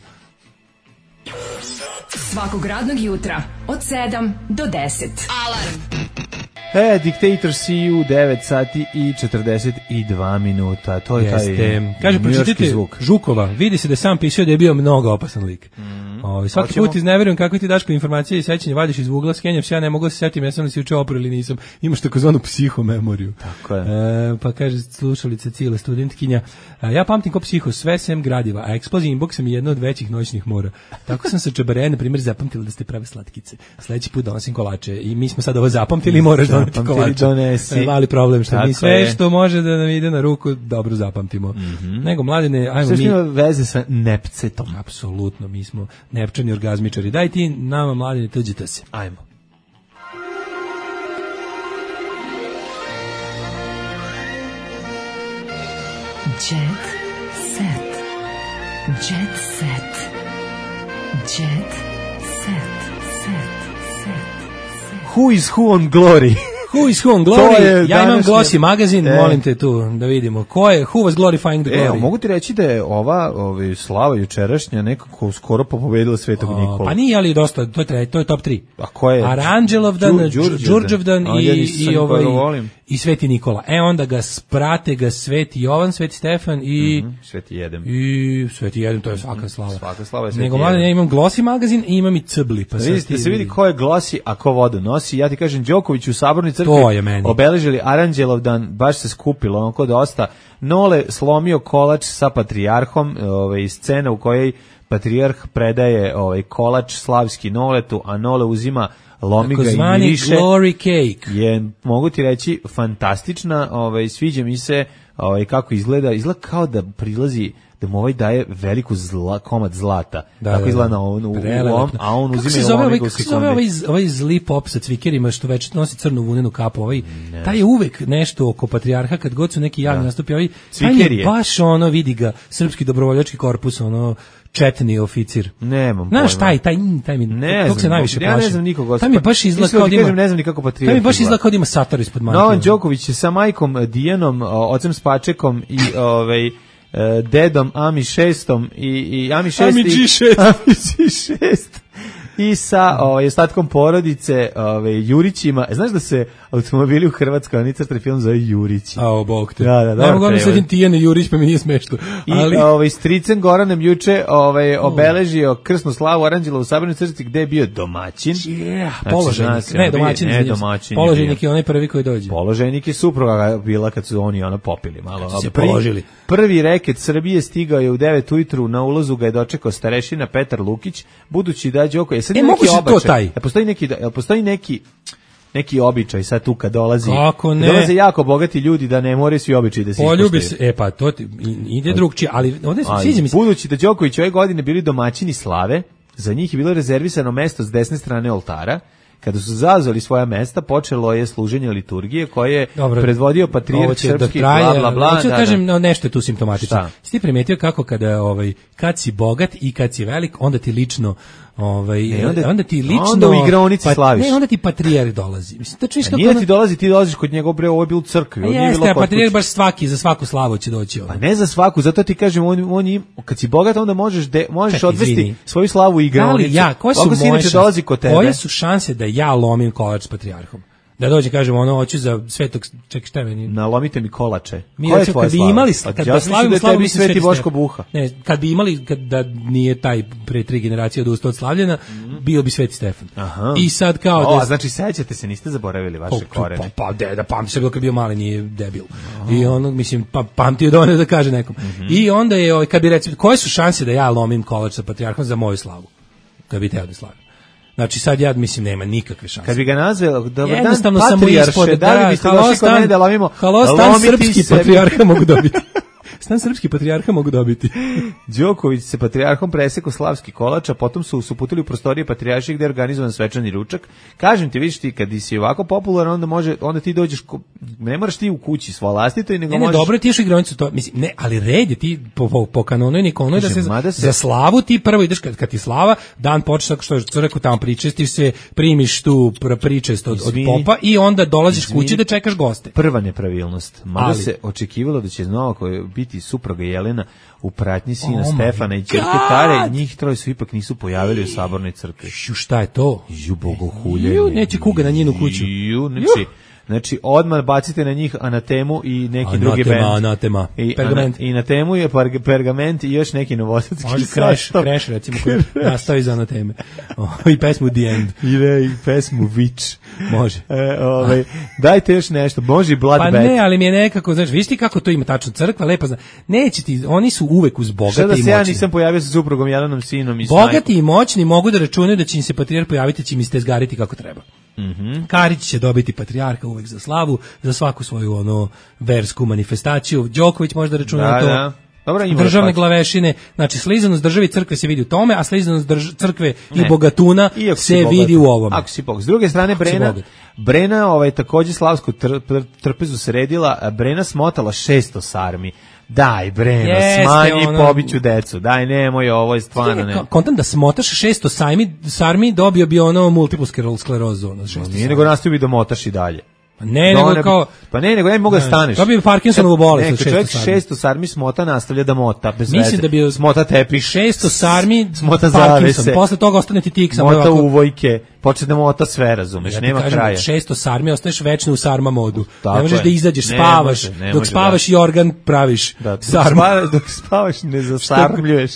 Svakog radnog jutra od sedam do deset. Alarm. E, Dictator C U devet sati i četrdeset dva minuta. To je Jeste. taj kaže, pročitajte Žukova. Vidi se da sam pisao da je bio mnogo opasan lik. Mm. O, svaki Hoćemo. put izneverujem kako ti Daško informacije i sećanje vadiš iz ugla, skenjam se, ja ne mogu da se setim, ja sam li si učeo opru ili nisam. Imaš takozvanu psihomemoriju. Tako je. E, pa kaže slušalica Cile, studentkinja, e, ja pamtim ko psiho sve sem gradiva, a eksplozija inboxa mi je jedna od većih noćnih mora. Tako sam sa Čabareja, na primjer, zapamtila da ste prave slatkice. Sledeći put donosim kolače i mi smo sad ovo zapamtili i moraš doneti kolače. Donesi. E, mali problem što Tako mi sve je. što može da nam ide na ruku dobro zapamtimo. Mm-hmm. Nego mladine, ajmo sve mi. Sve što ima veze sa nepcetom. Apsolutno, mi smo nepčani orgazmičari. Daj ti nama mladine, tuđite se. Ajmo. Jet set. Jet set. Jet set. Set. Set. Who is who on Glory? Who is who on Glory? Ja imam Glossy magazin, e. molim te tu da vidimo. Ko je, who was glorifying the glory? E, mogu ti reći da je ova ovaj, slava jučerašnja nekako skoro pobedila Svetog o, Nikolu. Pa nije, ali dosta, to je, tre, to je top tri. A ko je? Aranđelovdan, Đurđevdan i, ja i, ovaj, i Sveti Nikola. E, onda ga sprate ga Sveti Jovan, Sveti Stefan i... Mm-hmm, Sveti Jedem. I Sveti Jedem, to je svaka slava. Svaka slava je Sveti Nego mladen, ja imam Glossy magazin i imam i Cbli. Pa da, vidite, da se vidi ko je Glossy, a ko vodu nosi. Ja ti kažem, Đoković u Sabornoj crkvi obeležili Aranđelovdan, baš se skupilo onako dosta. Nole slomio kolač sa patrijarhom, ovaj, scena u kojoj patrijarh predaje ovaj, kolač slavski Noletu, a Nole uzima lomi ga i miriše. Glory cake. Je, mogu ti reći, fantastična, ovaj, sviđa mi se ovaj, kako izgleda. Izgleda kao da prilazi da mu ovaj daje veliku zla, komad zlata. Da, tako da, izgleda na on, u, lom, a on kako uzima se zove, lomi ovaj, kako se zove ovaj, ovaj zli pop sa cvikerima što već nosi crnu vunenu kapu? Ovaj, taj je uvek nešto oko patrijarha kad god su neki javni nastupi. Ovaj, taj je baš ono, vidi ga, srpski dobrovoljački korpus, ono, četni oficir. Nemam Znaš, pojma. taj, taj, taj mi, ne tog se najviše plaši. Ja ne znam nikog. Taj mi baš izgleda kao da ima, ne znam nikako patrijarh. taj mi baš izgleda kao da ima sator ispod mantije. Novan Đoković je sa majkom Dijanom, ocem Spačekom i ovaj dedom Ami šestom i, i Ami šest Ami G šest Ami G šest i sa ovaj, ostatkom porodice ovaj, Jurićima. Znaš da se automobili u Hrvatskoj, oni crtari film zove Jurići. A, bog te. Da, da, da. Ne mogu ono sedim Tijane Jurić, pa mi nije smešno. Ali... I ovaj, stricem Goranem juče ovaj, obeležio krsnu slavu Aranđela u Sabornoj crkvi gde je bio domaćin. Yeah, znači, položajnik. Ne, domaćin. Ne, domaćin. Položajnik je onaj prvi koji dođe. Položajnik je supruga bila kad su oni ono popili malo. Kad se položili. Prvi reket Srbije stigao je u devet ujutru, na ulazu ga je dočekao starešina Petar Lukić, budući da Đoko je sad E, neki moguće obačaj. to taj. Jel postoji neki, jel postoji neki neki običaj sad tu kad dolazi. Kako ne? Kad dolaze jako bogati ljudi da ne moraju svi običaji da se poljubi ispoštuju. se, e pa to ti, ide drugčije, ali ovde se sviđa mi se. Budući da Đoković ove godine bili domaćini slave, za njih je bilo rezervisano mesto s desne strane oltara. Kada su zauzeli svoja mesta, počelo je služenje liturgije koje je Dobro, predvodio patrijarh srpski, bla, bla, bla. Hoću da, kažem, da. no, nešto je tu simptomatično. Si ti primetio kako kada, ovaj, kad si bogat i kad si velik, onda ti lično ovaj ne, onda, onda ti lično onda u igraonici pa, slaviš. Ne, onda ti patrijarh dolazi. Mislim da čuješ kako nije ti dolazi, ti dolaziš kod njega, bre, ovo je bilo u crkvi, on nije bilo. Patrijarh baš svaki za svaku slavu će doći ovdje. Pa ne za svaku, zato ti kažem, on on im, kad si bogat onda možeš de, možeš Ček, odvesti izvini. svoju slavu u igraonicu. Ja, koje su moje inače dolazi kod tebe. Koje su šanse da ja lomim kolač s patrijarhom? Da dođe kažemo ono hoću za svetog ček šta meni nalomite mi kolače. Mi je kad bi imali kad da slavimo slavu mi Sveti Boško Buha. Ne, kad bi imali kad da nije taj pre tri generacije odustao od slavljenja, mm. bio bi Sveti Stefan. Aha. I sad kao o, da znači sećate se, niste zaboravili vaše pa, korene. Pa pa deda pamti se bilo kad bio mali, nije debil. Oh. I ono mislim pa pamtio da ono da kaže nekom. Mm -hmm. I onda je ovaj kad bi recimo koje su šanse da ja lomim kolač sa patrijarhom za moju slavu? Kad bi teo da slavim. Znači sad ja mislim nema nikakve šanse. Kad bi ga nazvao dobar jednostavno dan patrijarše, da li biste došli kod mene da lomimo? Halo, stan srpski patrijarha mogu dobiti. Stan srpski patrijarha mogu dobiti. Đoković se patrijarhom presekao slavski kolač, a potom su se uputili u prostorije patrijaršije gde je organizovan svečani ručak. Kažem ti, vidiš ti, kad si ovako popularan, onda može, onda ti dođeš, ne moraš ti u kući svo vlastito, nego ne, ne, možeš... dobro, ti još igronicu, to, mislim, ne, ali red je ti po, po, po kanonu i nikonoj da se, se za slavu ti prvo ideš, kad, kad ti slava, dan počeš tako što je rekao tamo pričestiš se, primiš tu pričest od, od popa i onda dolaziš izvini, kući da čekaš goste. Prva nepravilnost, mada ali, se očekivalo da će Novako biti supruga Jelena u pratnji sina oh Stefana i ćerke Tare, njih troje su ipak nisu pojavili u sabornoj crkvi. Ju, šta je to? Ju, bogohuljenje. Neće kuga na njenu kuću. Ju, znači, znači odmah bacite na njih anatemu i neki anatema, drugi bend. Anatema, I, pergament. Ana, I na temu je pergament i još neki novosadski može Crash, Crash recimo koji nastavi za anateme. O, i pesmu The End. I, ne, i pesmu Witch. Može. E, ovaj, dajte još nešto, može i Blood Pa Bed. ne, ali mi je nekako, znaš, viš ti kako to ima tačno crkva, lepa zna. Neće ti, oni su uvek uz bogate i moćni. Šta da se ja nisam pojavio sa suprugom, Jelenom, sinom i bogati snajkom. i moćni mogu da računaju da će im se patrijarh pojaviti, će im istezgariti kako treba. Mm-hmm. Karić će dobiti patrijarha uvek za slavu, za svaku svoju ono versku manifestaciju. Đoković može da računa na to. Da. Dobra, državne glavešine, znači slizanost države i crkve se vidi u tome, a slizanost drž- crkve ne. i bogatuna Iako se vidi u ovom. Ako si bogat. S druge strane, Brena, Brena ovaj, takođe slavsku tr- tr- trpezu sredila, Brena smotala šesto sarmi. Daj, Breno, Jeste, smanji ono... pobiću decu. Daj, nemoj, ovo je stvarno ne. Kontam da smotaš šesto sajmi, sarmi, dobio bi ono multiplu sklerozu. Ono, šesto nije nego nastavi da motaš i dalje. Pa ne, nego ne, kao... Pa ne, nego ne mogu da staneš. To bi Parkinsonovu bolest. Ne, kad čovjek šesto sarmi smota, nastavlja da mota. Bez Mislim veze. da bi smota tepih. Šesto sarmi, smota Parkinson. Posle toga ostane ti tik. Mota ovako... uvojke. Počne da mota sve, razumeš, ja nema kažem, kraja. Šesto sarmi, ostaješ večno u sarma modu. Tako ne možeš je. da izađeš, ne spavaš. može, ne dok može, spavaš da. i organ praviš. Da, dok, sarma. spavaš, dok spavaš ne zasarmljuješ.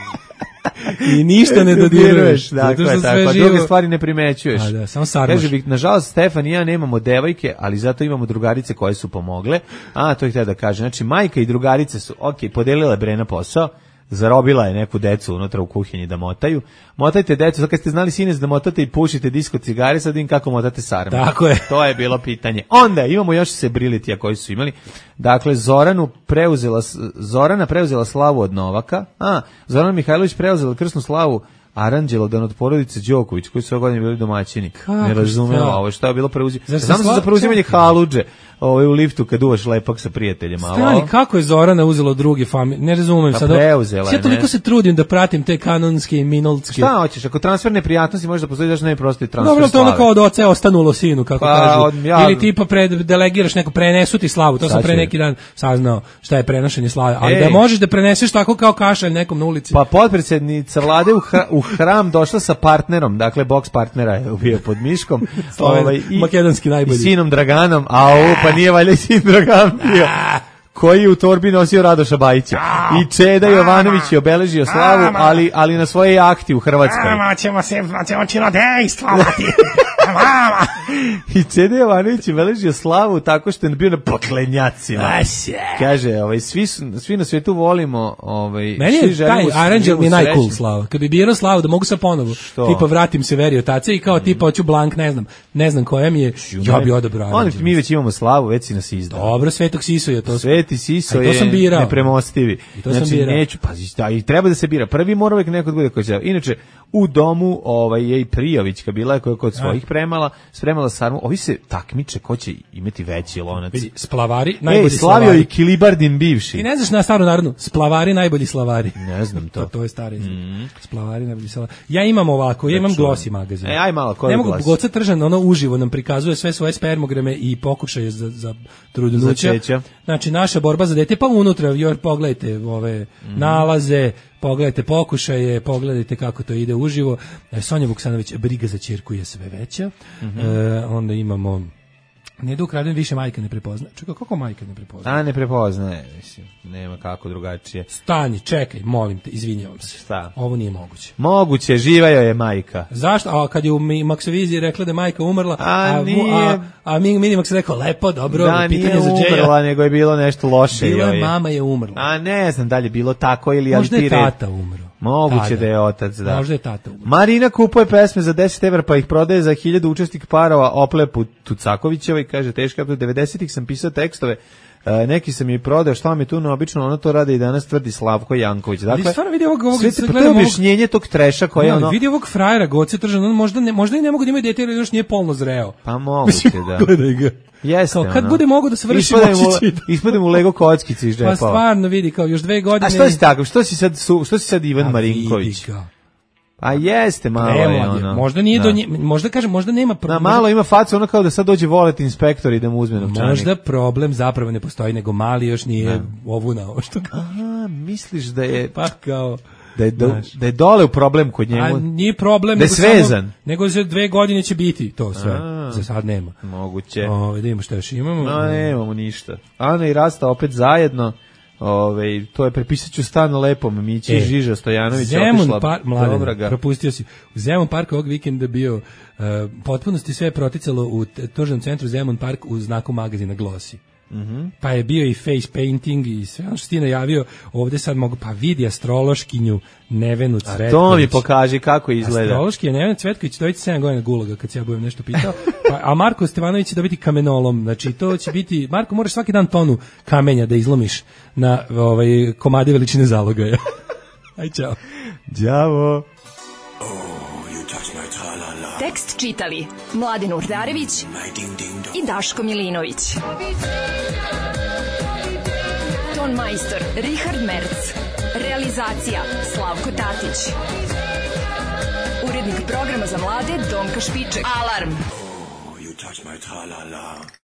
I ništa ne dodiruješ. Dakle, tako, živo... druge stvari ne primećuješ. A da, samo sarmaš. Kaže bih, nažalost, Stefan i ja nemamo devojke, ali zato imamo drugarice koje su pomogle. A, to ih htio da kaže. Znači, majka i drugarice su, ok, podelile Brena posao, zarobila je neku decu unutra u kuhinji da motaju. Motajte decu, sad kad ste znali sines da motate i pušite disko cigare, sad im kako motate sarme. Tako je. To je bilo pitanje. Onda imamo još Sebrilitija koji su imali. Dakle, Zoranu preuzela, Zorana preuzela slavu od Novaka. A, Zorana Mihajlović preuzela krsnu slavu Aranđelodan od porodice Đoković, koji su ove godine bili domaćini. Kako ne razumem ovo, šta je bilo preuzimanje. Znam se za preuzimanje haludže ovaj, u liftu kad uvaš lepak sa prijateljima. Stani, kako je Zorana uzela druge familije? Ne razumem pa sad. Preuzela, ja toliko ne? se trudim da pratim te kanonske i minolske. Šta hoćeš, ako transferne prijatnosti može da postoji, daš ne prosto i transfer Dobro, to ono kao od oce ostanulo sinu, kako pa, kažu. Od, ja, Ili tipa pred, delegiraš neko, prenesu ti slavu. To sam pre neki dan saznao šta je prenošenje slave. Ali Ej. da možeš da preneseš tako kao kašalj nekom na ulici. Pa potpredsjednica vlade u, hra, u hram došla sa partnerom, dakle boks partnera je bio pod miškom. ovaj, i, makedonski najbolji. I sinom Draganom, a ovo pa nije valjda sin Dragan bio. Koji je u torbi nosio Radoša Bajića. I Čeda Jovanović je obeležio slavu, ali, ali na svoje jahti u Hrvatskoj. Mama, ćemo se, ćemo činodejstvovati. Mama. I Čeda Jovanović je beležio slavu tako što je bio na paklenjacima. Kaže, ovaj, svi, svi na svijetu volimo... Ovaj, meni je taj aranđel mi je najcool slava. Kad bi birao slavu da mogu sa ponovo, što? Tipa vratim se veri otace i kao mm. tipa hoću blank, ne znam, ne znam koja mi je, ja bi odabrao aranđel. Mi već imamo slavu, već si nas izdao. Dobro, Svetog Sisoja. To Sveti Siso je nepremostivi. I to znači, sam birao. Neću, pa, da, i treba da se bira. Prvi mora uvek neko bude koji će. Inače, u domu ovaj, je i Prijovićka bila koja je kod svojih premala, spremala sarmu. Ovi se takmiče ko će imati veći lonac. Splavari, najbolji Ej, slavari. Slavio i Kilibardin bivši. I ne znaš na staru narodnu, splavari, najbolji slavari. Ne znam to. To, to je stari. Mm. Splavari, najbolji slavari. Ja imam ovako, ja imam Glossy magazin. E, aj malo, koji ne je mogu, Glossy? Goca Tržan, ono uživo nam prikazuje sve svoje spermograme i pokušaje za, za trudnoće. Znači, naša borba za dete, pa unutra, još pogledajte ove mm. nalaze, pogledajte pokušaje, pogledajte kako to ide uživo. Sonja Vuksanović, briga za ćerku je sve veća. Mm-hmm. E, onda imamo ne da ukradem više, majka ne prepoznaje. Čekaj, kako majka ne prepoznaje? A, ne prepoznaje, mislim, nema kako drugačije. Stani, čekaj, molim te, izvinjavam se. Šta? Ovo nije moguće. Moguće, živa joj je majka. Zašto? A kad je u Maksoviziji rekla da je majka umrla, a, a, nije... a, a Minimax rekao, lepo, dobro, da, pitanje za Džeja. Da, nije umrla, nego je bilo nešto loše. Bilo je, mama je umrla. A ne znam da li je bilo tako ili... Možda je tata umro. Moguće da je otac, da. Možda je tata umro. Marina kupuje pesme za deset evra pa ih prodaje za hiljadu učesnik parova Oplepu Tucakovićeva i kaže, teška, devedesetih sam pisao tekstove, Uh, neki sam je prodao, šta vam je tu neobično, ono to radi i danas tvrdi Slavko Janković. Dakle, stvarno vidi ovog, ovog, sve te, to je objašnjenje tog treša koje je ono... Vidi ovog frajera Goce Tržan, on možda, ne, možda i ne mogu da imaju dete jer još nije polno zreo. Pa moguće, da. Gledaj ga. Jeste, kao, kad ono. bude mogo da se vrši moći će... Ispadem u Lego kockici iz džepa. Pa stvarno vidi, kao još dve godine... A što si tako, što si sad, su, što si sad Ivan A Marinković? A jeste malo je ono. Možda nije da. do nje, možda kažem, možda nema problem. Na, malo ima facu, ono kao da sad dođe volet inspektor i da mu uzme novčanik. Možda problem zapravo ne postoji, nego mali još nije da. Ovunao. Što kao. Aha, misliš da je... Pa kao... Da je, do, da je dole u problem kod njemu. A nije problem, da je nego svezan. Samo, nego za dve godine će biti to sve. A, za sad nema. Moguće. O, da imamo što još imamo. No, nemamo ništa. Ana i Rasta opet zajedno. Ove, to je prepisaću stan lepom Mići e, Žiža Stojanović Zemun par, mladen, propustio si. U Zemun parku ovog vikenda bio uh, potpunosti sve je proticalo u tržnom centru Zemun park u znaku magazina Glossy. Mm-hmm. Pa je bio i face painting i sve ono što ti najavio ovde sad mogu, pa vidi astrološkinju Nevenu Cvetković. A to mi pokaži kako izgleda. Astrološki je Nevena Cvetković, dobiti sedam godina gulaga kad se ja budem nešto pitao. Pa, a Marko Stevanović će dobiti kamenolom. Znači to će biti, Marko moraš svaki dan tonu kamenja da izlomiš na ovaj, komade veličine zalogaja. Aj čao. Đavo. Tekst čitali Mladen Urdarević i Daško Milinović. Ton majstor Richard Merc. Realizacija Slavko Tatić. Urednik programa za mlade Donka Špiček. Alarm!